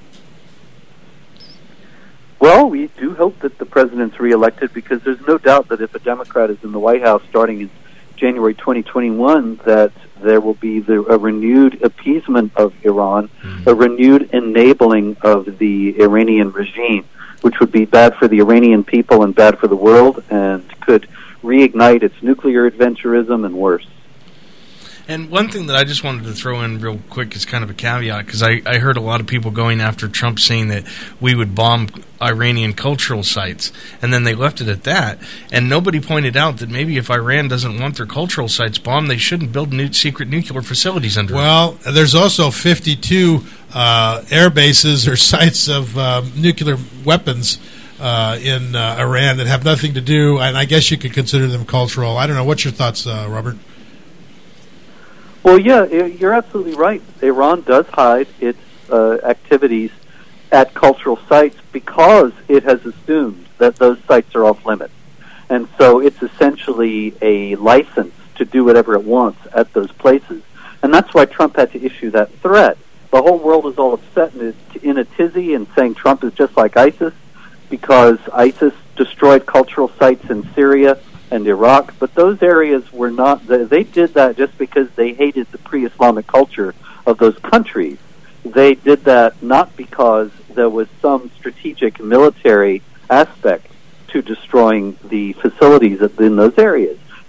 Speaker 15: Well, we do hope that the president's reelected, because there's no doubt that if a Democrat is in the White House starting in January twenty twenty-one, that there will be the, a renewed appeasement of Iran, mm-hmm. a renewed enabling of the Iranian regime, which would be bad for the Iranian people and bad for the world, and could reignite its nuclear adventurism and worse.
Speaker 10: And one thing that I just wanted to throw in real quick is kind of a caveat, because I, I heard a lot of people going after Trump saying that we would bomb Iranian cultural sites, and then they left it at that. And nobody pointed out that maybe if Iran doesn't want their cultural sites bombed, they shouldn't build new secret nuclear facilities under
Speaker 2: well,
Speaker 10: it.
Speaker 2: Well, there's also fifty-two uh, air bases or sites of uh, nuclear weapons uh, in uh, Iran that have nothing to do, and I guess you could consider them cultural. I don't know. What's your thoughts, uh, Robert?
Speaker 15: Well, yeah, you're absolutely right. Iran does hide its uh, activities at cultural sites because it has assumed that those sites are off limits. And so it's essentially a license to do whatever it wants at those places. And that's why Trump had to issue that threat. The whole world is all upset in a, in a tizzy and saying Trump is just like ISIS, because ISIS destroyed cultural sites in Syria and Iraq, but those areas were not, they did that just because they hated the pre-Islamic culture of those countries. They did that not because there was some strategic military aspect to destroying the facilities in those areas.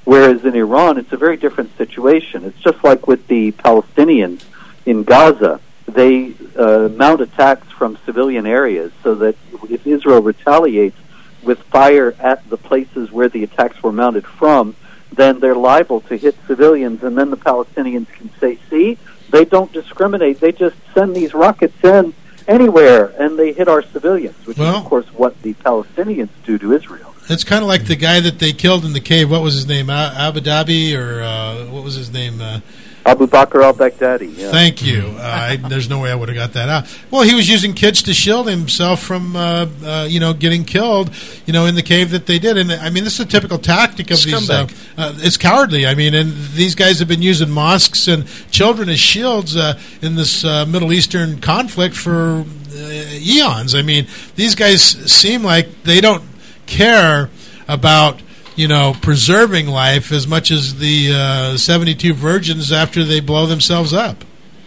Speaker 15: Whereas in Iran, it's a very different situation. It's just like with the Palestinians in Gaza. They uh, mount attacks from civilian areas so that if Israel retaliates with fire at the places where the attacks were mounted from, then they're liable to hit civilians, and then the Palestinians can say, see, they don't discriminate. They just send these rockets in anywhere, and they hit our civilians, which
Speaker 2: well,
Speaker 15: is, of course, what the Palestinians do to Israel.
Speaker 2: It's kind of like the guy that they killed in the cave. What was his name? Abu Dhabi, or uh, what was his name? Uh,
Speaker 15: Abu Bakr al-Baghdadi. Yeah.
Speaker 2: Thank you. Uh, I, there's no way I would have got that out. Well, he was using kids to shield himself from, uh, uh, you know, getting killed, you know, in the cave that they did. And I mean, this is a typical tactic of these. Uh, uh, it's cowardly. I mean, and these guys have been using mosques and children as shields uh, in this uh, Middle Eastern conflict for uh, eons. I mean, these guys seem like they don't care about, you know, preserving life as much as the uh, seventy-two virgins after they blow themselves up.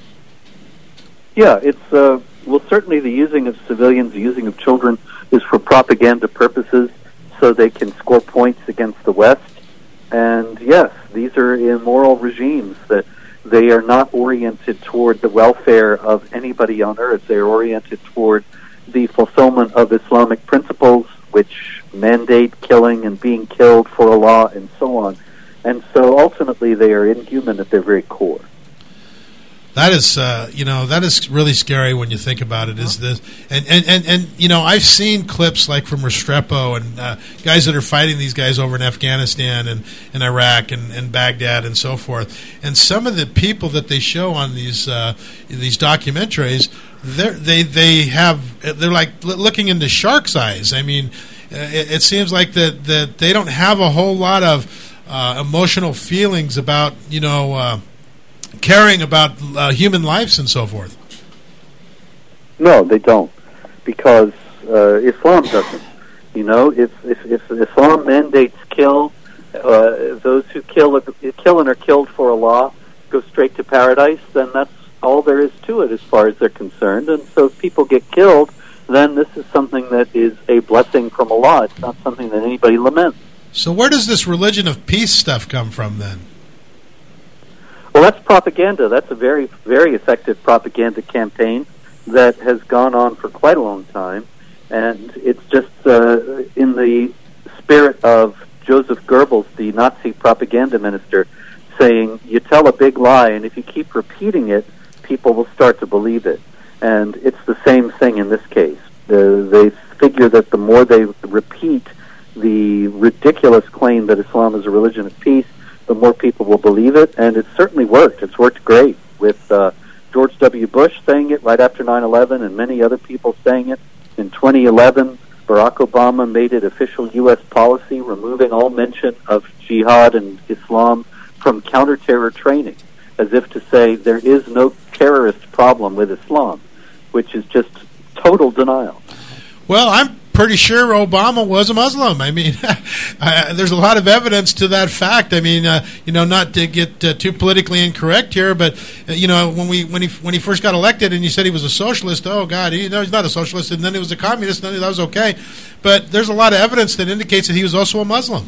Speaker 15: Yeah, it's, uh, well, certainly the using of civilians, the using of children is for propaganda purposes so they can score points against the West. And yes, these are immoral regimes that they are not oriented toward the welfare of anybody on earth. They are oriented toward the fulfillment of Islamic principles, which mandate killing and being killed for Allah and so on. And so ultimately they are inhuman at their very core.
Speaker 2: That is, uh, you know, that is really scary when you think about it. Is this, and, and, and, and you know, I've seen clips like from Restrepo and uh, guys that are fighting these guys over in Afghanistan and, and Iraq and, and Baghdad and so forth. And some of the people that they show on these uh, these documentaries, they they have they're like looking into shark's eyes. I mean, it, it seems like that that they don't have a whole lot of uh, emotional feelings about, you know. Uh, caring about uh, human lives and so forth.
Speaker 15: No, they don't, because uh, Islam doesn't. You know, if, if, if Islam mandates kill, uh, those who kill, kill and are killed for Allah go straight to paradise, then that's all there is to it as far as they're concerned. And so if people get killed, then this is something that is a blessing from Allah. It's not something that anybody laments.
Speaker 2: So where does this religion of peace stuff come from then?
Speaker 15: Well, that's propaganda. That's a very, very effective propaganda campaign that has gone on for quite a long time. And it's just uh, in the spirit of Joseph Goebbels, the Nazi propaganda minister, saying, you tell a big lie, and if you keep repeating it, people will start to believe it. And it's the same thing in this case. Uh, they figure that the more they repeat the ridiculous claim that Islam is a religion of peace, the more people will believe it, and it's certainly worked. It's worked great with uh, George W. Bush saying it right after nine eleven and many other people saying it. In twenty eleven, Barack Obama made it official U S policy, removing all mention of jihad and Islam from counter-terror training, as if to say there is no terrorist problem with Islam, which is just total denial.
Speaker 2: Well, I'm pretty sure Obama was a Muslim. I mean, uh, there's a lot of evidence to that fact. I mean, uh, you know, not to get uh, too politically incorrect here, but uh, you know, when we when he when he first got elected, and you said he was a socialist, oh God, he, no, he's not a socialist, and then he was a communist, and that was okay. But there's a lot of evidence that indicates that he was also a Muslim.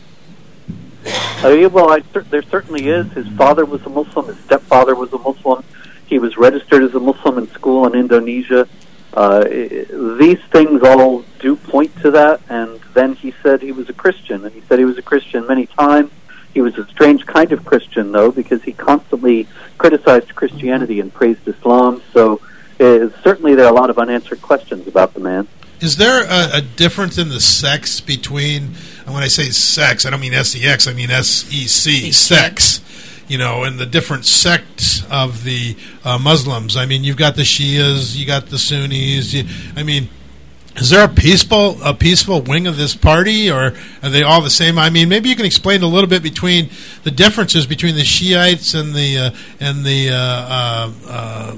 Speaker 15: Uh, yeah, well, I, there certainly is. His father was a Muslim. His stepfather was a Muslim. He was registered as a Muslim in school in Indonesia. Uh, these things all do point to that, and then he said he was a Christian, and he said he was a Christian many times. He was a strange kind of Christian, though, because he constantly criticized Christianity and praised Islam, so uh, certainly there are a lot of unanswered questions about the man.
Speaker 2: Is there a, a difference in the sex between, and when I say sex, I don't mean S E X, I mean S E C, sex, you know, and the different sects of the uh, Muslims? I mean, you've got the Shias, you got the Sunnis. You, I mean, is there a peaceful a peaceful wing of this party, or are they all the same? I mean, maybe you can explain a little bit between the differences between the Shiites and the uh, and the uh, uh, uh,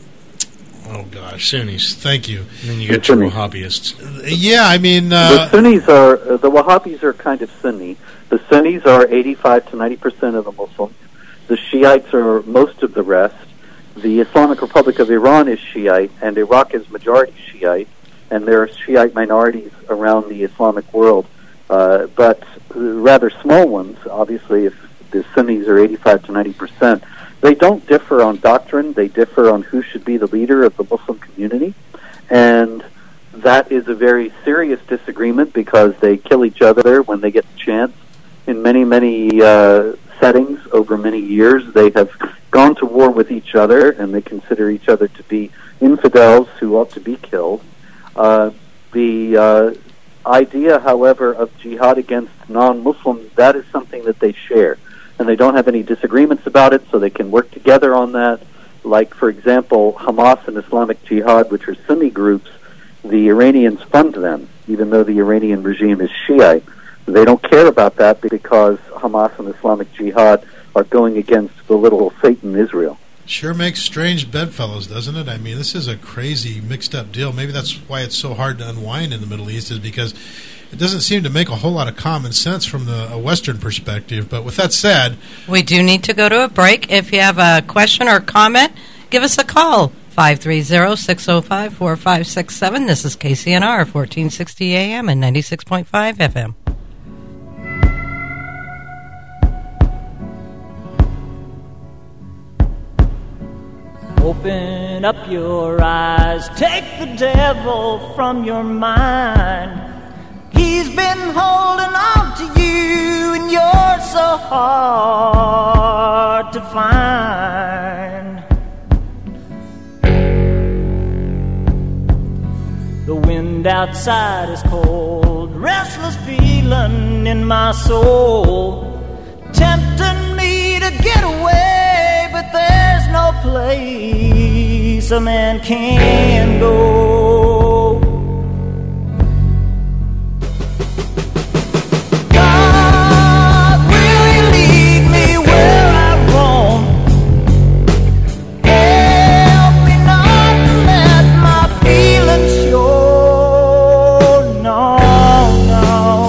Speaker 2: oh gosh,
Speaker 10: Sunnis.
Speaker 2: Thank you.
Speaker 10: And then you get your Wahhabis.
Speaker 2: Yeah, I mean, uh,
Speaker 15: the Sunnis are uh, the Wahhabis are kind of Sunni. The Sunnis are eighty-five to ninety percent of the Muslims. The Shiites are most of the rest. The Islamic Republic of Iran is Shiite, and Iraq is majority Shiite, and there are Shiite minorities around the Islamic world. Uh, but rather small ones, obviously, if the Sunnis are eighty-five to ninety percent, they don't differ on doctrine. They differ on who should be the leader of the Muslim community. And that is a very serious disagreement because they kill each other when they get the chance. In many, many uh, settings over many years, they have gone to war with each other, and they consider each other to be infidels who ought to be killed. Uh, the uh, idea, however, of jihad against non-Muslims, that is something that they share. And they don't have any disagreements about it, so they can work together on that. Like, for example, Hamas and Islamic Jihad, which are Sunni groups, the Iranians fund them, even though the Iranian regime is Shiite. They don't care about that because Hamas and Islamic Jihad are going against the little Satan Israel.
Speaker 2: Sure makes strange bedfellows, doesn't it? I mean, this is a crazy, mixed-up deal. Maybe that's why it's so hard to unwind in the Middle East, is because it doesn't seem to make a whole lot of common sense from the a Western perspective. But with that said,
Speaker 3: we do need to go to a break. If you have a question or comment, give us a call. five three zero, six zero five, four five six seven. This is K C N R, fourteen sixty A M and ninety-six point five F M.
Speaker 1: Open up your eyes, take the devil from your mind. He's been holding on to you, and you're so hard to find. The wind outside is cold, restless feeling in my soul, tempting me to get away, but there's no place a man can go. God, will you lead me where I roam? Help me not to let my feelings show. No, no.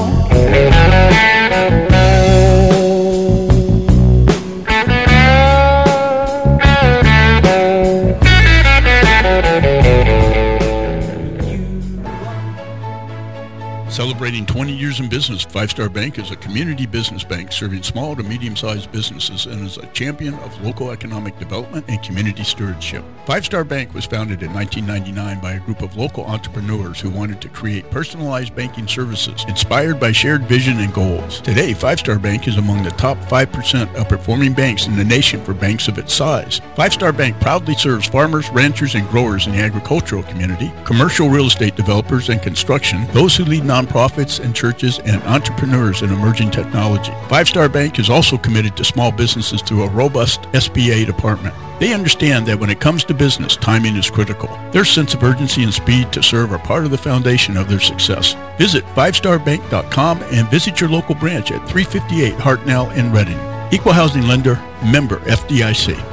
Speaker 4: Celebrating twenty years in business, Five Star Bank is a community business bank serving small to medium-sized businesses and is a champion of local economic development and community stewardship. Five Star Bank was founded in nineteen ninety-nine by a group of local entrepreneurs who wanted to create personalized banking services inspired by shared vision and goals. Today, Five Star Bank is among the top five percent of performing banks in the nation for banks of its size. Five Star Bank proudly serves farmers, ranchers, and growers in the agricultural community, commercial real estate developers and construction, those who lead nonprofits and churches, and entrepreneurs in emerging technology. Five Star Bank is also committed to small businesses through a robust S B A department. They understand that when it comes to business, timing is critical. Their sense of urgency and speed to serve are part of the foundation of their success. Visit five star bank dot com and visit your local branch at three fifty-eight Hartnell in Reading. Equal housing lender, member F D I C.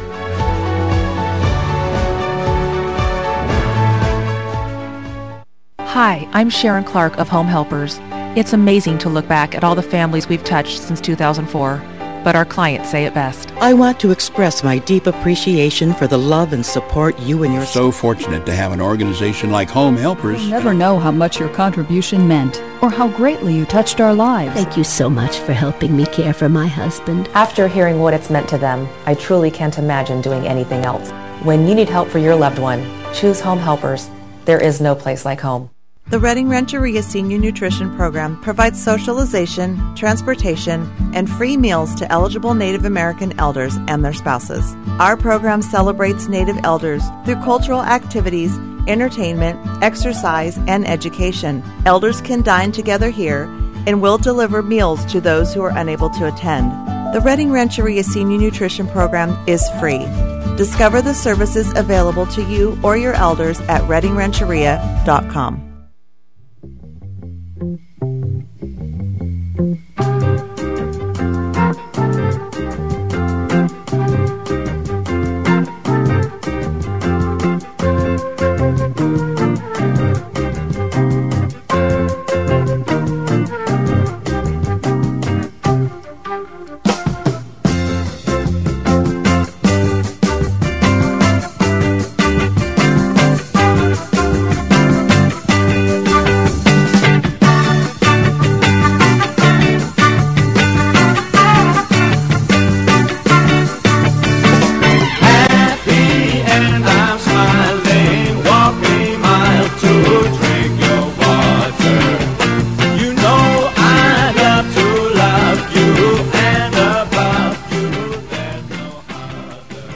Speaker 9: Hi, I'm Sharon Clark of Home Helpers. It's amazing to look back at all the families we've touched since two thousand four, but our clients say it best.
Speaker 11: I want to express my deep appreciation for the love and support you and your...
Speaker 16: So fortunate to have an organization like Home Helpers.
Speaker 24: You'll never know how much your contribution meant or how greatly you touched our lives.
Speaker 25: Thank you so much for helping me care for my husband.
Speaker 26: After hearing what it's meant to them, I truly can't imagine doing anything else. When you need help for your loved one, choose Home Helpers. There is no place like home.
Speaker 28: The Reading Rancheria Senior Nutrition Program provides socialization, transportation, and free meals to eligible Native American elders and their spouses. Our program celebrates Native elders through cultural activities, entertainment, exercise, and education. Elders can dine together here and will deliver meals to those who are unable to attend. The Reading Rancheria Senior Nutrition Program is free. Discover the services available to you or your elders at reading rancheria dot com.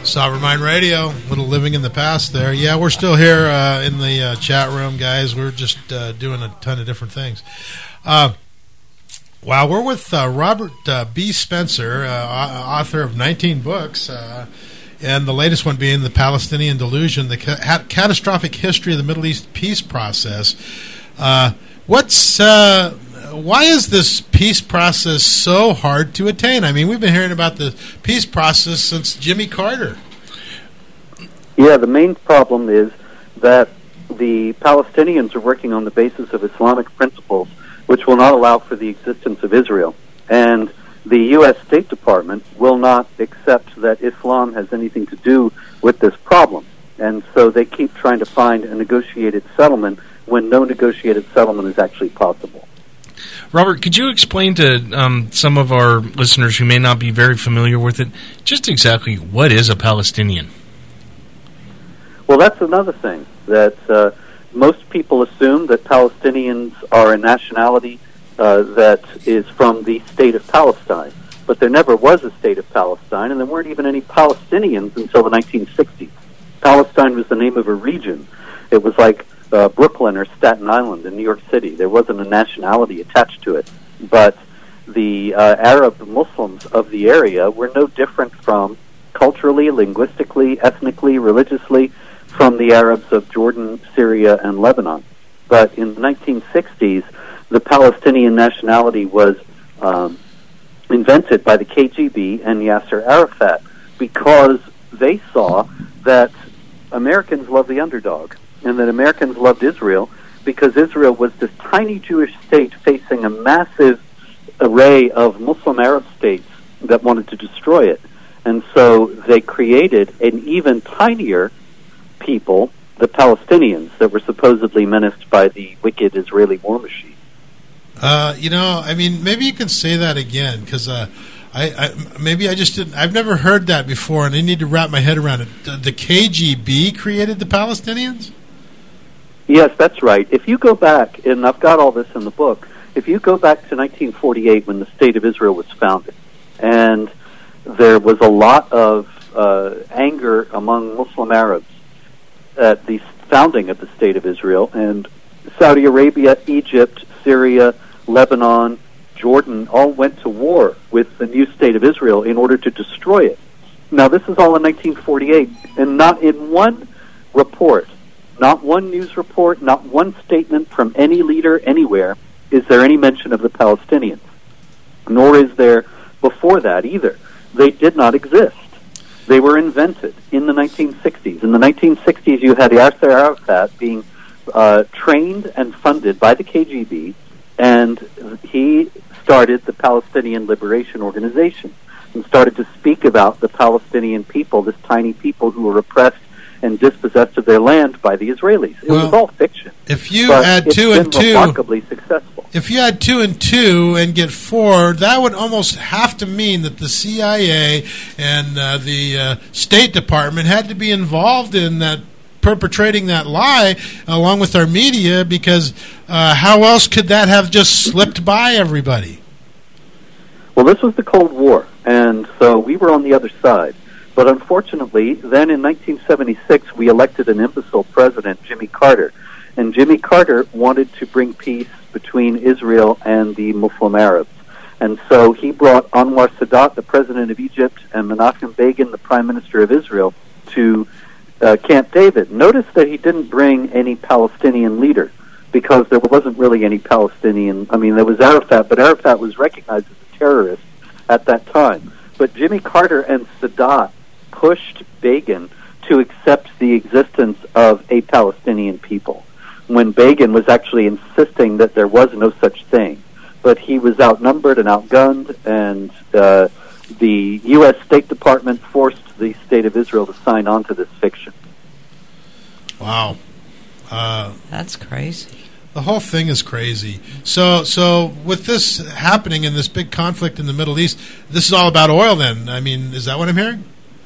Speaker 2: Sovereign Mind Radio, little living in the past there. Yeah, we're still here uh, in the uh, chat room, guys. We're just uh, doing a ton of different things. Uh, wow, we're with uh, Robert uh, B. Spencer, uh, author of nineteen books, uh, and the latest one being The Palestinian Delusion, the ca- Catastrophic History of the Middle East Peace Process. Uh, what's... Uh, Why is this peace process so hard to attain? I mean, we've been hearing about the peace process since Jimmy Carter.
Speaker 15: Yeah, the main problem is that the Palestinians are working on the basis of Islamic principles, which will not allow for the existence of Israel. And the U S State Department will not accept that Islam has anything to do with this problem. And so they keep trying to find a negotiated settlement when no negotiated settlement is actually possible.
Speaker 10: Robert, could you explain to um, some of our listeners who may not be very familiar with it, just exactly what is a Palestinian?
Speaker 15: Well, that's another thing, that uh, most people assume that Palestinians are a nationality uh, that is from the state of Palestine. But there never was a state of Palestine, and there weren't even any Palestinians until the nineteen sixties. Palestine was the name of a region. It was like Uh, Brooklyn or Staten Island in New York City. There wasn't a nationality attached to it. But the uh, Arab Muslims of the area were no different from, culturally, linguistically, ethnically, religiously, from the Arabs of Jordan, Syria, and Lebanon. But in the nineteen sixties, the Palestinian nationality was um, invented by the K G B and Yasser Arafat because they saw that Americans love the underdog, and that Americans loved Israel because Israel was this tiny Jewish state facing a massive array of Muslim Arab states that wanted to destroy it. And so they created an even tinier people, the Palestinians, that were supposedly menaced by the wicked Israeli war machine.
Speaker 2: Uh, you know, I mean, maybe you can say that again, because uh, I, I maybe I just didn't. I've never heard that before, and I need to wrap my head around it. The, the K G B created the Palestinians?
Speaker 15: Yes, that's right. If you go back, and I've got all this in the book, if you go back to nineteen forty-eight when the State of Israel was founded, and there was a lot of uh, anger among Muslim Arabs at the founding of the State of Israel, and Saudi Arabia, Egypt, Syria, Lebanon, Jordan all went to war with the new State of Israel in order to destroy it. Now, this is all in nineteen forty-eight, and not in one report, not one news report, not one statement from any leader anywhere is there any mention of the Palestinians. Nor is there before that either. They did not exist. They were invented in the nineteen sixties. In the nineteen sixties, you had Yasser Arafat being uh, trained and funded by the K G B, and he started the Palestinian Liberation Organization and started to speak about the Palestinian people, this tiny people who were oppressed and dispossessed of their land by the Israelis. It
Speaker 2: well,
Speaker 15: was all fiction.
Speaker 2: If you
Speaker 15: but
Speaker 2: add
Speaker 15: it's
Speaker 2: two
Speaker 15: been
Speaker 2: and two,
Speaker 15: remarkably successful.
Speaker 2: If you add two and two and get four, that would almost have to mean that the C I A and uh, the uh, State Department had to be involved in that, perpetrating that lie along with our media, because uh, how else could that have just slipped by everybody?
Speaker 15: Well, this was the Cold War, and so we were on the other side. But unfortunately, then in nineteen seventy-six, we elected an imbecile president, Jimmy Carter. And Jimmy Carter wanted to bring peace between Israel and the Muslim Arabs. And so he brought Anwar Sadat, the president of Egypt, and Menachem Begin, the prime minister of Israel, to uh, Camp David. Notice that he didn't bring any Palestinian leader, because there wasn't really any Palestinian. I mean, there was Arafat, but Arafat was recognized as a terrorist at that time. But Jimmy Carter and Sadat pushed Begin to accept the existence of a Palestinian people, when Begin was actually insisting that there was no such thing. But he was outnumbered and outgunned, and uh, the U S State Department forced the State of Israel to sign on to this fiction.
Speaker 2: Wow. Uh,
Speaker 3: That's crazy.
Speaker 2: The whole thing is crazy. So, so with this happening in this big conflict in the Middle East, this is all about oil then? I mean, is that what I'm hearing?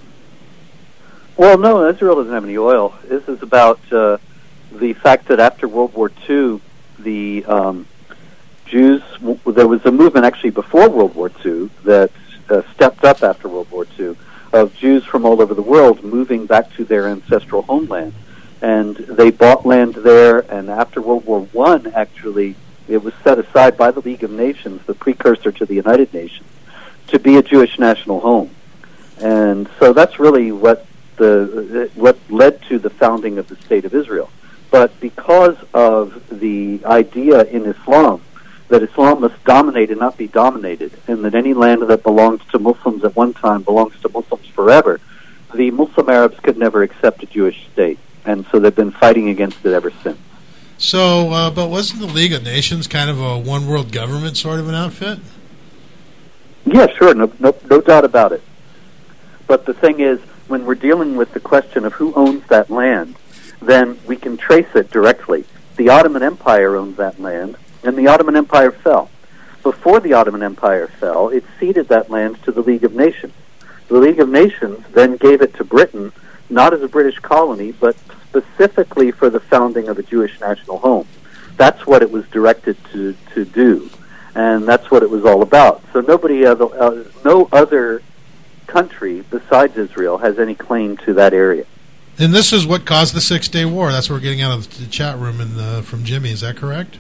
Speaker 15: Well, no, Israel doesn't have any oil. This is about uh, the fact that after World War Two, the um, Jews, there was a movement actually before World War Two that uh, stepped up after World War Two of Jews from all over the world moving back to their ancestral homeland. And they bought land there, and after World War One, actually, it was set aside by the League of Nations, the precursor to the United Nations, to be a Jewish national home. And so that's really what the what led to the founding of the State of Israel. But because of the idea in Islam that Islam must dominate and not be dominated, and that any land that belongs to Muslims at one time belongs to Muslims forever, the Muslim Arabs could never accept a Jewish state. And so they've been fighting against it ever since.
Speaker 2: So, uh, but wasn't the League of Nations kind of a one-world government sort of an outfit?
Speaker 15: Yeah, sure, no, no, no doubt about it. But the thing is, when we're dealing with the question of who owns that land, then we can trace it directly. The Ottoman Empire owned that land, and the Ottoman Empire fell. Before the Ottoman Empire fell, it ceded that land to the League of Nations. The League of Nations then gave it to Britain, not as a British colony, but specifically for the founding of a Jewish national home. That's what it was directed to, to do, and that's what it was all about. So nobody, other, uh, no other country besides Israel has any claim to that area.
Speaker 2: And this is what caused the Six-Day War. That's what we're getting out of the chat room in the, from Jimmy. Is that correct?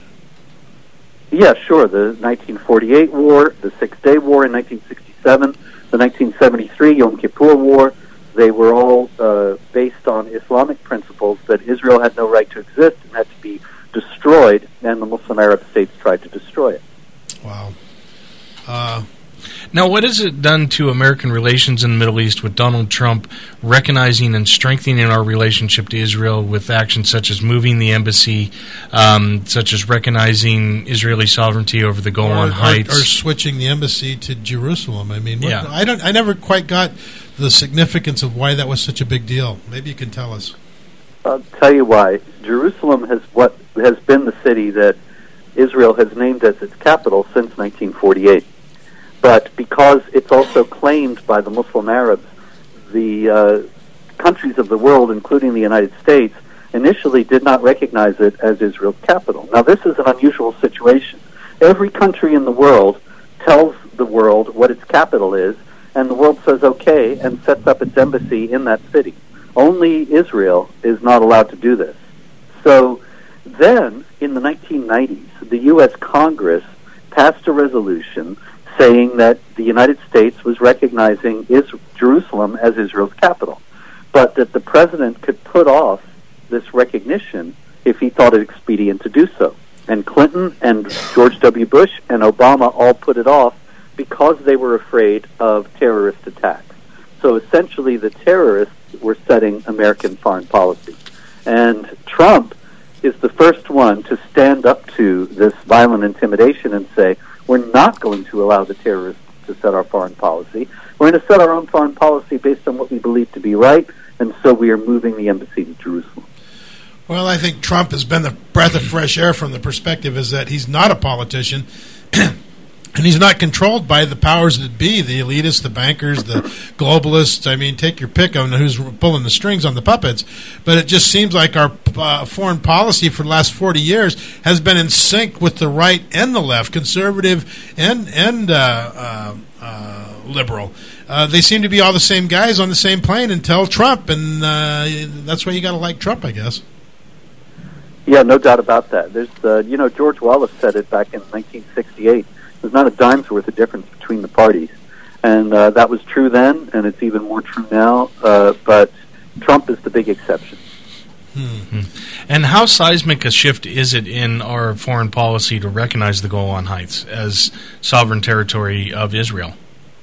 Speaker 15: Yeah, sure. The nineteen forty-eight war, the Six-Day War in nineteen sixty-seven, the nineteen seventy-three Yom Kippur War, they were all uh, based on Islamic principles that Israel had no right to exist and had to be destroyed, and the Muslim Arab states tried to destroy it.
Speaker 2: Wow. Uh,
Speaker 10: now, what has it done to American relations in the Middle East with Donald Trump recognizing and strengthening our relationship to Israel with actions such as moving the embassy, um, such as recognizing Israeli sovereignty over the Golan
Speaker 2: or,
Speaker 10: Heights,
Speaker 2: or, or switching the embassy to Jerusalem? I mean, what,
Speaker 10: yeah.
Speaker 2: I don't. I never quite got the significance of why that was such a big deal. Maybe you can tell us.
Speaker 15: I'll tell you why. Jerusalem has what has been the city that Israel has named as its capital since nineteen forty-eight. But because it's also claimed by the Muslim Arabs, the uh, countries of the world, including the United States, initially did not recognize it as Israel's capital. Now, this is an unusual situation. Every country in the world tells the world what its capital is, and the world says okay and sets up its embassy in that city. Only Israel is not allowed to do this. So then, in the nineteen nineties, the U S Congress passed a resolution saying that the United States was recognizing Is- Jerusalem as Israel's capital, but that the president could put off this recognition if he thought it expedient to do so. And Clinton and George W. Bush and Obama all put it off because they were afraid of terrorist attacks. So essentially the terrorists were setting American foreign policy. And Trump is the first one to stand up to this violent intimidation and say, we're not going to allow the terrorists to set our foreign policy. We're going to set our own foreign policy based on what we believe to be right, and so we are moving the embassy to Jerusalem.
Speaker 2: Well, I think Trump has been the breath of fresh air from the perspective is that he's not a politician, and he's not controlled by the powers that be, the elitists, the bankers, the globalists. I mean, take your pick on who's pulling the strings on the puppets. But it just seems like our uh, foreign policy for the last forty years has been in sync with the right and the left, conservative and and uh, uh, uh, liberal. Uh, they seem to be all the same guys on the same plane until Trump, and uh, that's why you got to like Trump, I guess.
Speaker 15: Yeah, no doubt about that. There's, uh, you know, George Wallace said it back in nineteen sixty-eight. There's not a dime's worth of difference between the parties. And uh, that was true then, and it's even more true now. Uh, but Trump is the big exception.
Speaker 10: Hmm. And how seismic a shift is it in our foreign policy to recognize the Golan Heights as sovereign territory of Israel?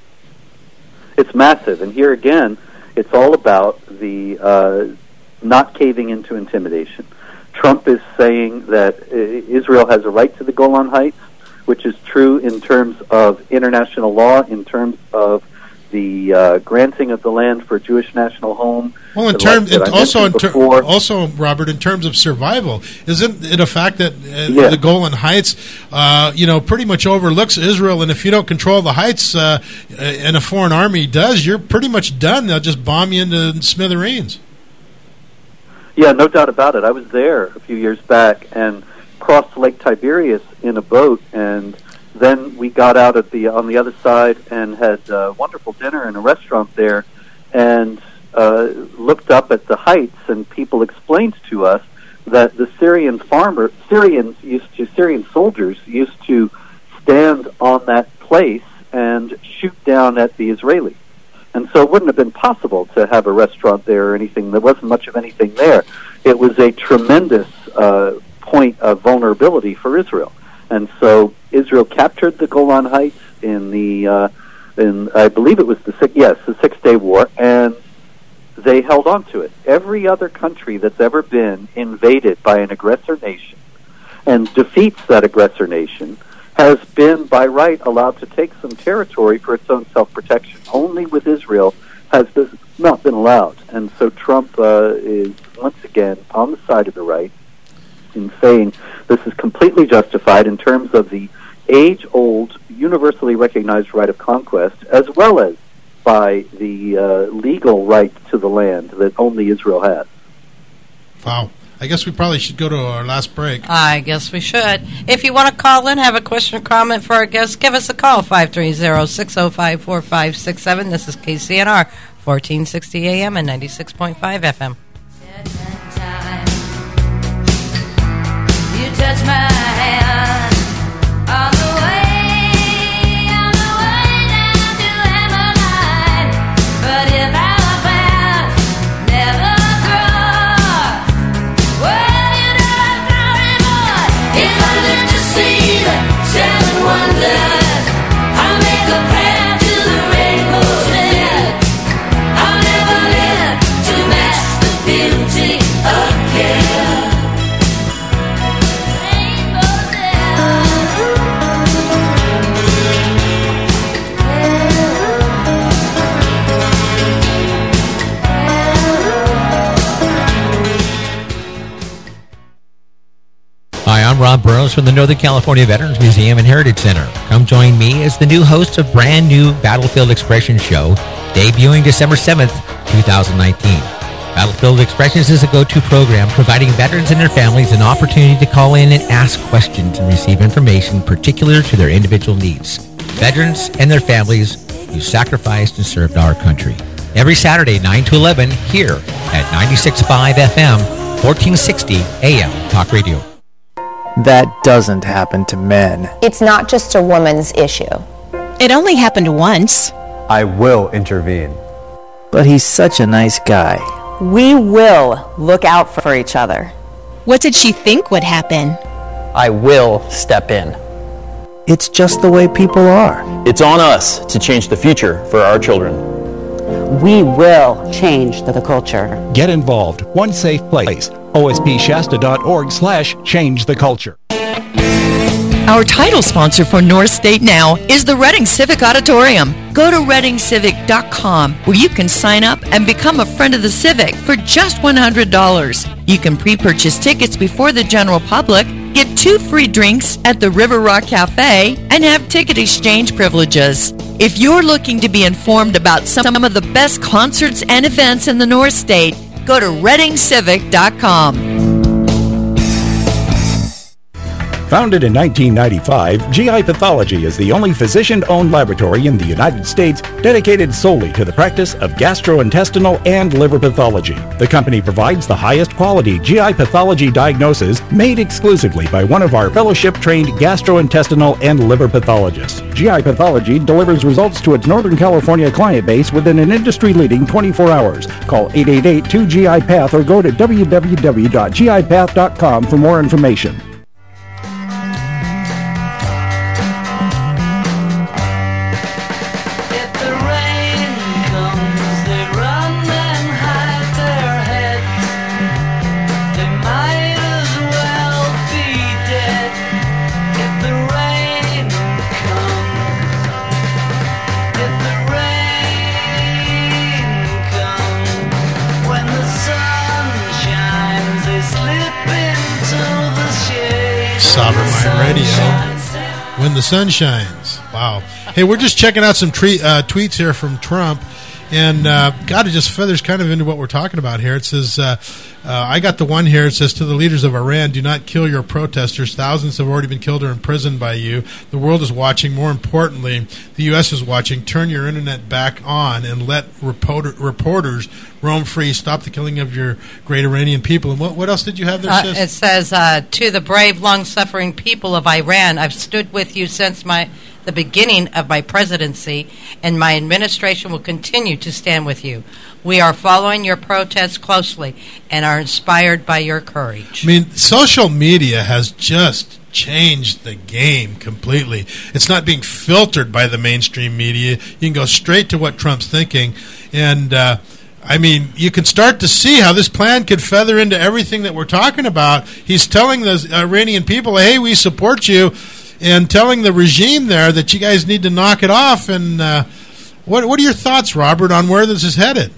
Speaker 15: It's massive. And here again, it's all about the uh, not caving into intimidation. Trump is saying that uh, Israel has a right to the Golan Heights, which is true in terms of international law, in terms of the uh, granting of the land for a Jewish national home.
Speaker 2: Well, in terms, also, in ter- also, Robert, in terms of survival, isn't it a fact that uh, yeah. the Golan Heights, uh, you know, pretty much overlooks Israel, and if you don't control the heights, uh, and a foreign army does, you're pretty much done. They'll just bomb you into smithereens.
Speaker 15: Yeah, no doubt about it. I was there a few years back and crossed Lake Tiberias in a boat, and then we got out at the on the other side and had a wonderful dinner in a restaurant there, and uh, looked up at the heights, and people explained to us that the Syrian farmer, Syrians used to, Syrian soldiers used to stand on that place and shoot down at the Israelis. And so it wouldn't have been possible to have a restaurant there or anything. There wasn't much of anything there. It was a tremendous uh, point of vulnerability for Israel. And so Israel captured the Golan Heights in the, uh, in I believe it was the six, yes, the Six Day War, and they held on to it. Every other country that's ever been invaded by an aggressor nation and defeats that aggressor nation has been, by right, allowed to take some territory for its own self-protection. Only with Israel has this not been allowed. And so Trump uh, is, once again, on the side of the right in saying this is completely justified in terms of the age-old, universally recognized right of conquest, as well as by the uh, legal right to the land that only Israel has.
Speaker 2: Wow. I guess we probably should go to our last break.
Speaker 3: I guess we should. If you want to call in, have a question or comment for our guests, give us a call, five three zero, six zero five, four five six seven. This is K C N R, fourteen sixty A M and ninety-six point five F M.
Speaker 1: You touch my hand on the way, on the way down to Hammerline. But if our paths never cross, well, you know I'm sorry, boy. If I live to see the seven wonders, I'll make a prayer to the rainbow's end. I'll never live to match the beauty again.
Speaker 5: Hi, I'm Rob Burrows from the Northern California Veterans Museum and Heritage Center. Come join me as the new host of brand new Battlefield Expressions show, debuting December seventh, twenty nineteen. Battlefield Expressions is a go-to program providing veterans and their families an opportunity to call in and ask questions and receive information particular to their individual needs. Veterans and their families who sacrificed and served our country. Every Saturday, nine to eleven, here at ninety-six point five F M, fourteen sixty A M Talk Radio.
Speaker 7: That doesn't happen to men.
Speaker 8: It's not just a woman's issue.
Speaker 12: It only happened once.
Speaker 7: I will intervene. But he's such a nice guy.
Speaker 8: We will look out for each other.
Speaker 12: What did she think would happen?
Speaker 7: I will step in. It's just the way people are.
Speaker 13: It's on us to change the future for our children.
Speaker 8: We will change the culture.
Speaker 14: Get involved. One safe place. O S P Shasta dot org slash change the culture.
Speaker 18: Our title sponsor for North State Now is the Reading Civic Auditorium. Go to reading civic dot com where you can sign up and become a friend of the Civic for just one hundred dollars. You can pre-purchase tickets before the general public, get two free drinks at the River Rock Cafe, and have ticket exchange privileges. If you're looking to be informed about some of the best concerts and events in the North State, go to reading civic dot com.
Speaker 14: Founded in nineteen ninety-five, G I Pathology is the only physician-owned laboratory in the United States dedicated solely to the practice of gastrointestinal and liver pathology. The company provides the highest quality G I pathology diagnosis made exclusively by one of our fellowship-trained gastrointestinal and liver pathologists. G I Pathology delivers results to its Northern California client base within an industry-leading twenty-four hours. Call eight eight eight, two G I Path or go to w w w dot g i path dot com for more information.
Speaker 2: Sovereign Mind Radio. When the sun shines. Wow. Hey, we're just checking out some tre- uh, tweets here from Trump. And uh, God, it just feathers kind of into what we're talking about here. It says, uh, uh, I got the one here. It says, to the leaders of Iran, do not kill your protesters. Thousands have already been killed or imprisoned by you. The world is watching. More importantly, the U S is watching. Turn your internet back on and let reporter, reporters roam free. Stop the killing of your great Iranian people. And what, what else did you have there,
Speaker 3: Uh,
Speaker 2: sis?
Speaker 3: it says, uh, to the brave, long-suffering people of Iran, I've stood with you since my the beginning of my presidency, and my administration will continue to stand with you. We are following your protests closely and are inspired by your courage.
Speaker 2: I mean, social media has just changed the game completely. It's not being filtered by the mainstream media. You can go straight to what Trump's thinking. And, uh, I mean, you can start to see how this plan could feather into everything that we're talking about. He's telling the Iranian people, hey, we support you, and telling the regime there that you guys need to knock it off. And uh, what what are your thoughts, Robert, on where this is headed?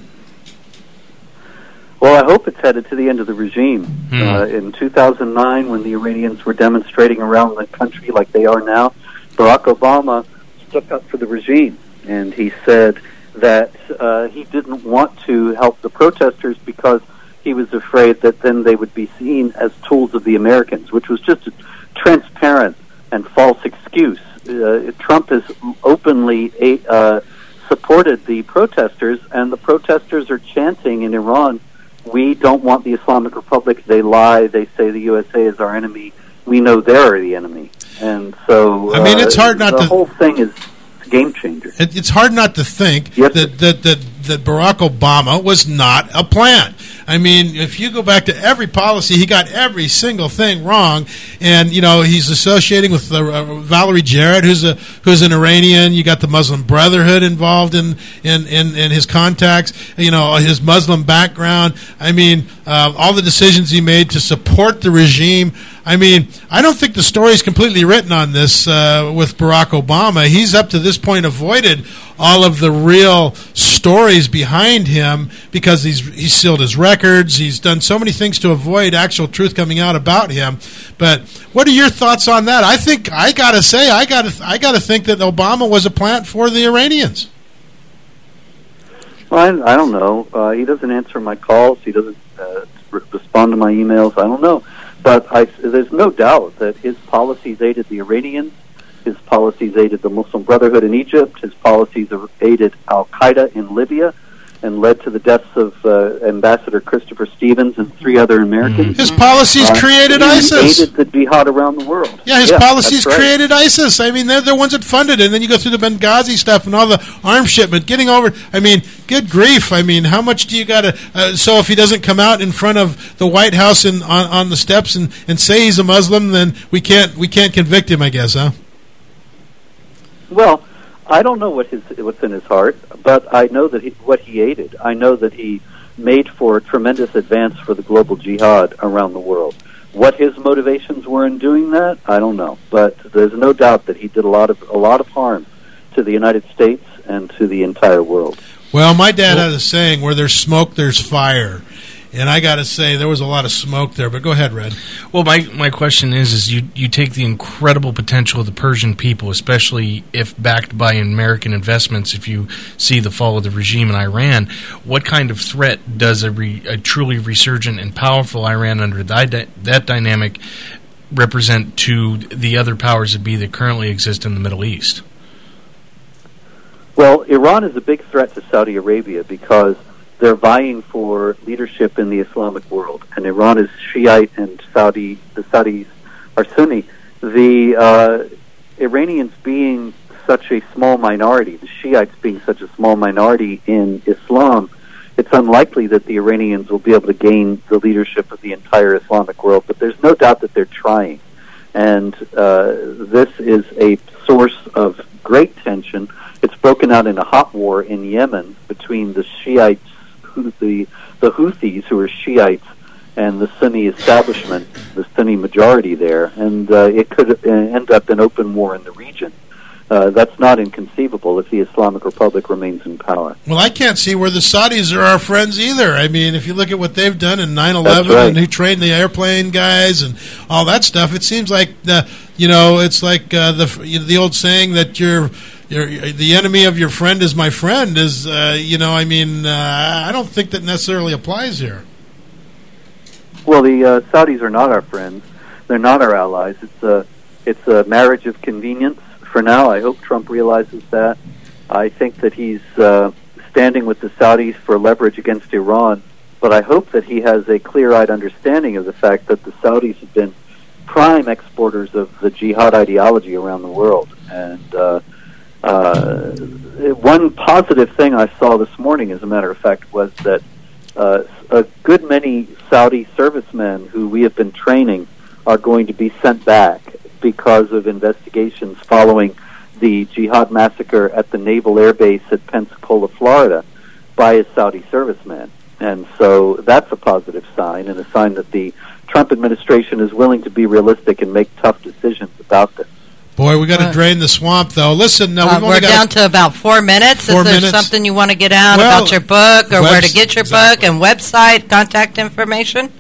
Speaker 15: Well, I hope it's headed to the end of the regime.
Speaker 2: Hmm.
Speaker 15: Uh, in two thousand nine, when the Iranians were demonstrating around the country like they are now, Barack Obama stuck up for the regime, and he said that uh, he didn't want to help the protesters because he was afraid that then they would be seen as tools of the Americans, which was just a transparent and false excuse. Uh, Trump has openly uh, supported the protesters, and the protesters are chanting in Iran, we don't want the Islamic Republic. They lie. They say the U S A is our enemy. We know they're the enemy. And so
Speaker 2: I mean, it's
Speaker 15: uh,
Speaker 2: hard not
Speaker 15: the
Speaker 2: to...
Speaker 15: whole thing is a game changer.
Speaker 2: It, it's hard not to think
Speaker 15: Yes,
Speaker 2: that, that, that, that Barack Obama was not a plant. I mean, if you go back to every policy, he got every single thing wrong. And, you know, he's associating with uh, Valerie Jarrett, who's a who's an Iranian. You got the Muslim Brotherhood involved in, in, in, in his contacts, you know, his Muslim background. I mean, uh, all the decisions he made to support the regime. I mean, I don't think the story is completely written on this uh, with Barack Obama. He's up to this point avoided all of the real stories behind him because he's he's sealed his records. He's done so many things to avoid actual truth coming out about him. But what are your thoughts on that? I think I gotta say I gotta I gotta think that Obama was a plant for the Iranians.
Speaker 15: Well, I, I don't know. Uh, he doesn't answer my calls. He doesn't uh, re- respond to my emails. I don't know. But I, there's no doubt that his policies aided the Iranians. His policies aided the Muslim Brotherhood in Egypt. His policies aided al-Qaeda in Libya and led to the deaths of uh, Ambassador Christopher Stevens and three other Americans.
Speaker 2: His policies
Speaker 15: uh,
Speaker 2: created
Speaker 15: he
Speaker 2: ISIS.
Speaker 15: aided the jihad around the world.
Speaker 2: Yeah, his
Speaker 15: yeah,
Speaker 2: policies
Speaker 15: right.
Speaker 2: created ISIS. I mean, they're the ones that funded it. And then you go through the Benghazi stuff and all the arms shipment, getting over. I mean, good grief. I mean, how much do you got to... Uh, so if he doesn't come out in front of the White House and on, on the steps and, and say he's a Muslim, then we can't we can't convict him, I guess, huh?
Speaker 15: Well, I don't know what his what's in his heart, but I know that he, what he aided. I know that he made for a tremendous advance for the global jihad around the world. What his motivations were in doing that, I don't know. But there's no doubt that he did a lot of a lot of harm to the United States and to the entire world.
Speaker 2: Well, my dad had a saying, where there's smoke, there's fire. And I got to say, there was a lot of smoke there. But go ahead, Red.
Speaker 10: Well, my, my question is, is you, you take the incredible potential of the Persian people, especially if backed by American investments, if you see the fall of the regime in Iran, what kind of threat does a, re, a truly resurgent and powerful Iran under that, that dynamic represent to the other powers that be that currently exist in the Middle East?
Speaker 15: Well, Iran is a big threat to Saudi Arabia because they're vying for leadership in the Islamic world, and Iran is Shiite and Saudi. The Saudis are Sunni. The uh, Iranians being such a small minority, the Shiites being such a small minority in Islam, it's unlikely that the Iranians will be able to gain the leadership of the entire Islamic world. But there's no doubt that they're trying, and uh, this is a source of great tension. It's broken out in a hot war in Yemen between the Shiites, the the Houthis, who are Shiites, and the Sunni establishment, the Sunni majority there, and uh, it could end up an open war in the region. Uh, that's not inconceivable if the Islamic Republic remains in power.
Speaker 2: Well, I can't see where the Saudis are our friends either. I mean, if you look at what they've done in nine eleven
Speaker 15: right.
Speaker 2: and who trained the airplane guys and all that stuff, it seems like, the, you know, it's like uh, the the old saying that you're You're, the enemy of your friend is my friend is, uh, you know, I mean, uh, I don't think that necessarily applies here.
Speaker 15: Well, the uh, Saudis are not our friends. They're not our allies. It's a, it's a marriage of convenience for now. I hope Trump realizes that. I think that he's uh, standing with the Saudis for leverage against Iran, but I hope that he has a clear-eyed understanding of the fact that the Saudis have been prime exporters of the jihad ideology around the world. And uh, uh, one positive thing I saw this morning, as a matter of fact, was that uh, a good many Saudi servicemen who we have been training are going to be sent back because of investigations following the jihad massacre at the Naval Air Base at Pensacola, Florida, by a Saudi serviceman. And so that's a positive sign, and a sign that the Trump administration is willing to be realistic and make tough decisions about this.
Speaker 2: Boy, we got to uh, drain the swamp, though. Listen, uh, we've
Speaker 3: uh, we're down to about four minutes.
Speaker 2: Four
Speaker 3: is there
Speaker 2: minutes.
Speaker 3: something you want to get out
Speaker 2: well,
Speaker 3: about your book, or
Speaker 2: webs-
Speaker 3: where to get your
Speaker 2: exactly.
Speaker 3: book, and website, contact information?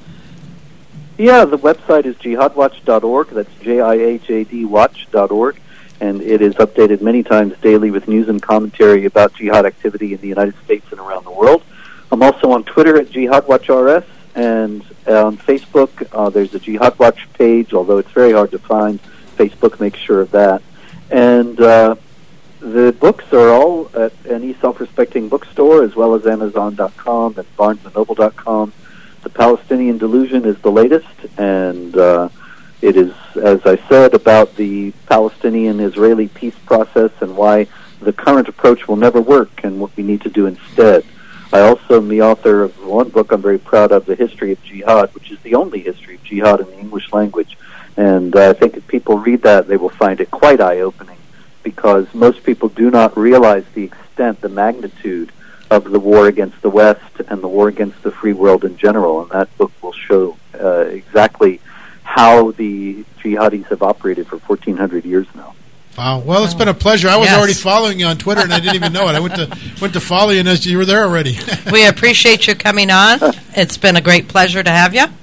Speaker 15: Yeah, the website is jihad watch dot org. That's J I H A D watch dot org. And it is updated many times daily with news and commentary about jihad activity in the United States and around the world. I'm also on Twitter at JihadWatchRS, and on Facebook uh, there's a Jihad Watch page, although it's very hard to find. Facebook makes sure of that. And uh, the books are all at any self-respecting bookstore, as well as Amazon dot com and Barnes and Noble dot com. The Palestinian Delusion is the latest, and uh, it is, as I said, about the Palestinian-Israeli peace process and why the current approach will never work and what we need to do instead. I also am the author of one book I'm very proud of, The History of Jihad, which is the only history of jihad in the English language. And uh, I think if people read that, they will find it quite eye-opening, because most people do not realize the extent, the magnitude of the war against the West and the war against the free world in general. And that book will show uh, exactly how the jihadis have operated for fourteen hundred years now.
Speaker 2: Wow. Well, it's been a pleasure. I was
Speaker 3: Yes.
Speaker 2: already following you on Twitter, and I didn't even know it. I went to went to follow you, and as you were there already.
Speaker 3: We appreciate you coming on. It's been a great pleasure to have you.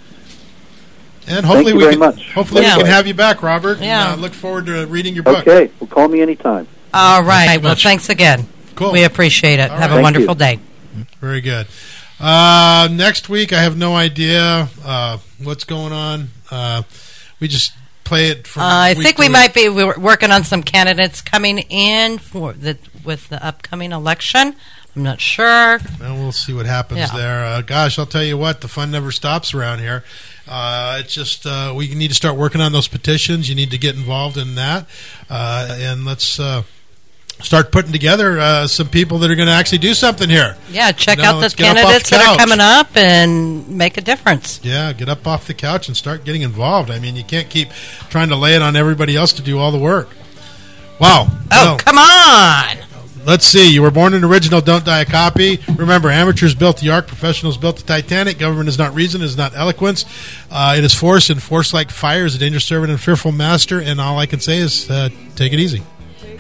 Speaker 2: And hopefully
Speaker 15: Thank you
Speaker 2: we
Speaker 15: very
Speaker 2: can
Speaker 15: much.
Speaker 2: hopefully
Speaker 3: Yeah.
Speaker 2: we can have you back, Robert.
Speaker 3: Yeah.
Speaker 2: And, uh, look forward to reading your book.
Speaker 15: Okay, well, call me anytime.
Speaker 3: All right.
Speaker 2: Thanks
Speaker 3: Well,
Speaker 2: much.
Speaker 3: thanks again.
Speaker 2: Cool.
Speaker 3: We appreciate it.
Speaker 2: All
Speaker 3: Have
Speaker 2: right.
Speaker 3: a
Speaker 15: Thank
Speaker 3: wonderful
Speaker 15: you.
Speaker 3: day.
Speaker 2: Very good. Uh, next week, I have no idea uh, what's going on. Uh, we just play it from.
Speaker 3: Uh, I
Speaker 2: week
Speaker 3: think
Speaker 2: to
Speaker 3: we
Speaker 2: week.
Speaker 3: might be we're working on some candidates coming in for the with the upcoming election. I'm not sure.
Speaker 2: Well, we'll see what happens
Speaker 3: Yeah.
Speaker 2: there. Uh, gosh, I'll tell you what, the fun never stops around here. Uh, it's just uh, we need to start working on those petitions. You need to get involved in that, uh, and let's uh, start putting together uh, some people that are going to actually do something here.
Speaker 3: Yeah, check
Speaker 2: You know,
Speaker 3: out the
Speaker 2: let's get up off
Speaker 3: candidates
Speaker 2: the
Speaker 3: that are
Speaker 2: couch.
Speaker 3: coming up and make a difference.
Speaker 2: Yeah, get up off the couch and start getting involved. I mean, you can't keep trying to lay it on everybody else to do all the work. Wow.
Speaker 3: Oh,
Speaker 2: Well,
Speaker 3: come on!
Speaker 2: let's see. You were born an original, don't die a copy. Remember, amateurs built the Ark, professionals built the Titanic. Government is not reason, it is not eloquence. Uh, it is force, and force like fire is a dangerous servant and fearful master. And all I can say is uh, take it easy.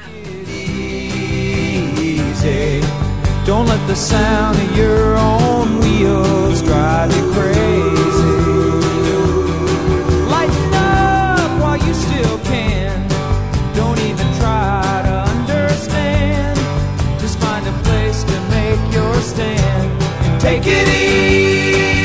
Speaker 1: Easy. Don't let the sound of your own wheels drive you crazy. Lighten up while you still can. Don't even try to understand. Just find a place to make your stand and take it easy.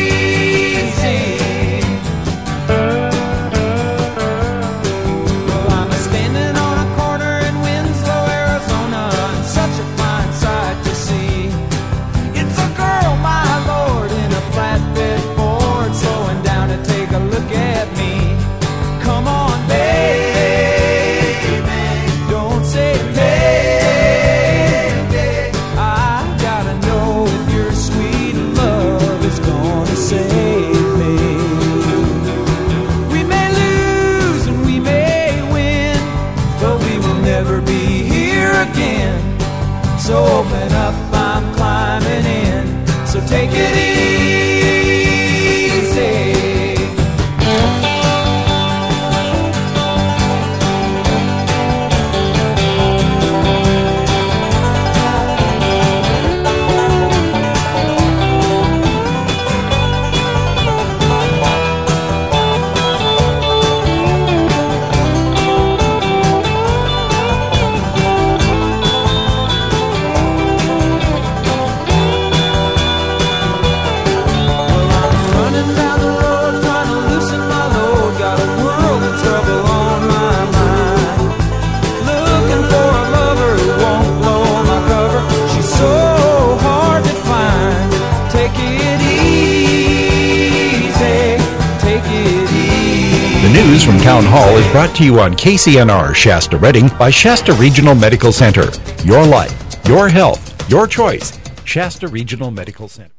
Speaker 1: Well, I'm standing on a corner in Winslow, Arizona, and such a fine sight to see. It's a girl, my lord, in a flatbed Ford, slowing down to take a look at me. Come on, baby, don't say baby. I gotta know if you're sweet love.
Speaker 14: News from Town Hall is brought to you on K C N R Shasta Redding by Shasta Regional Medical Center. Your life, your health, your choice. Shasta Regional Medical Center.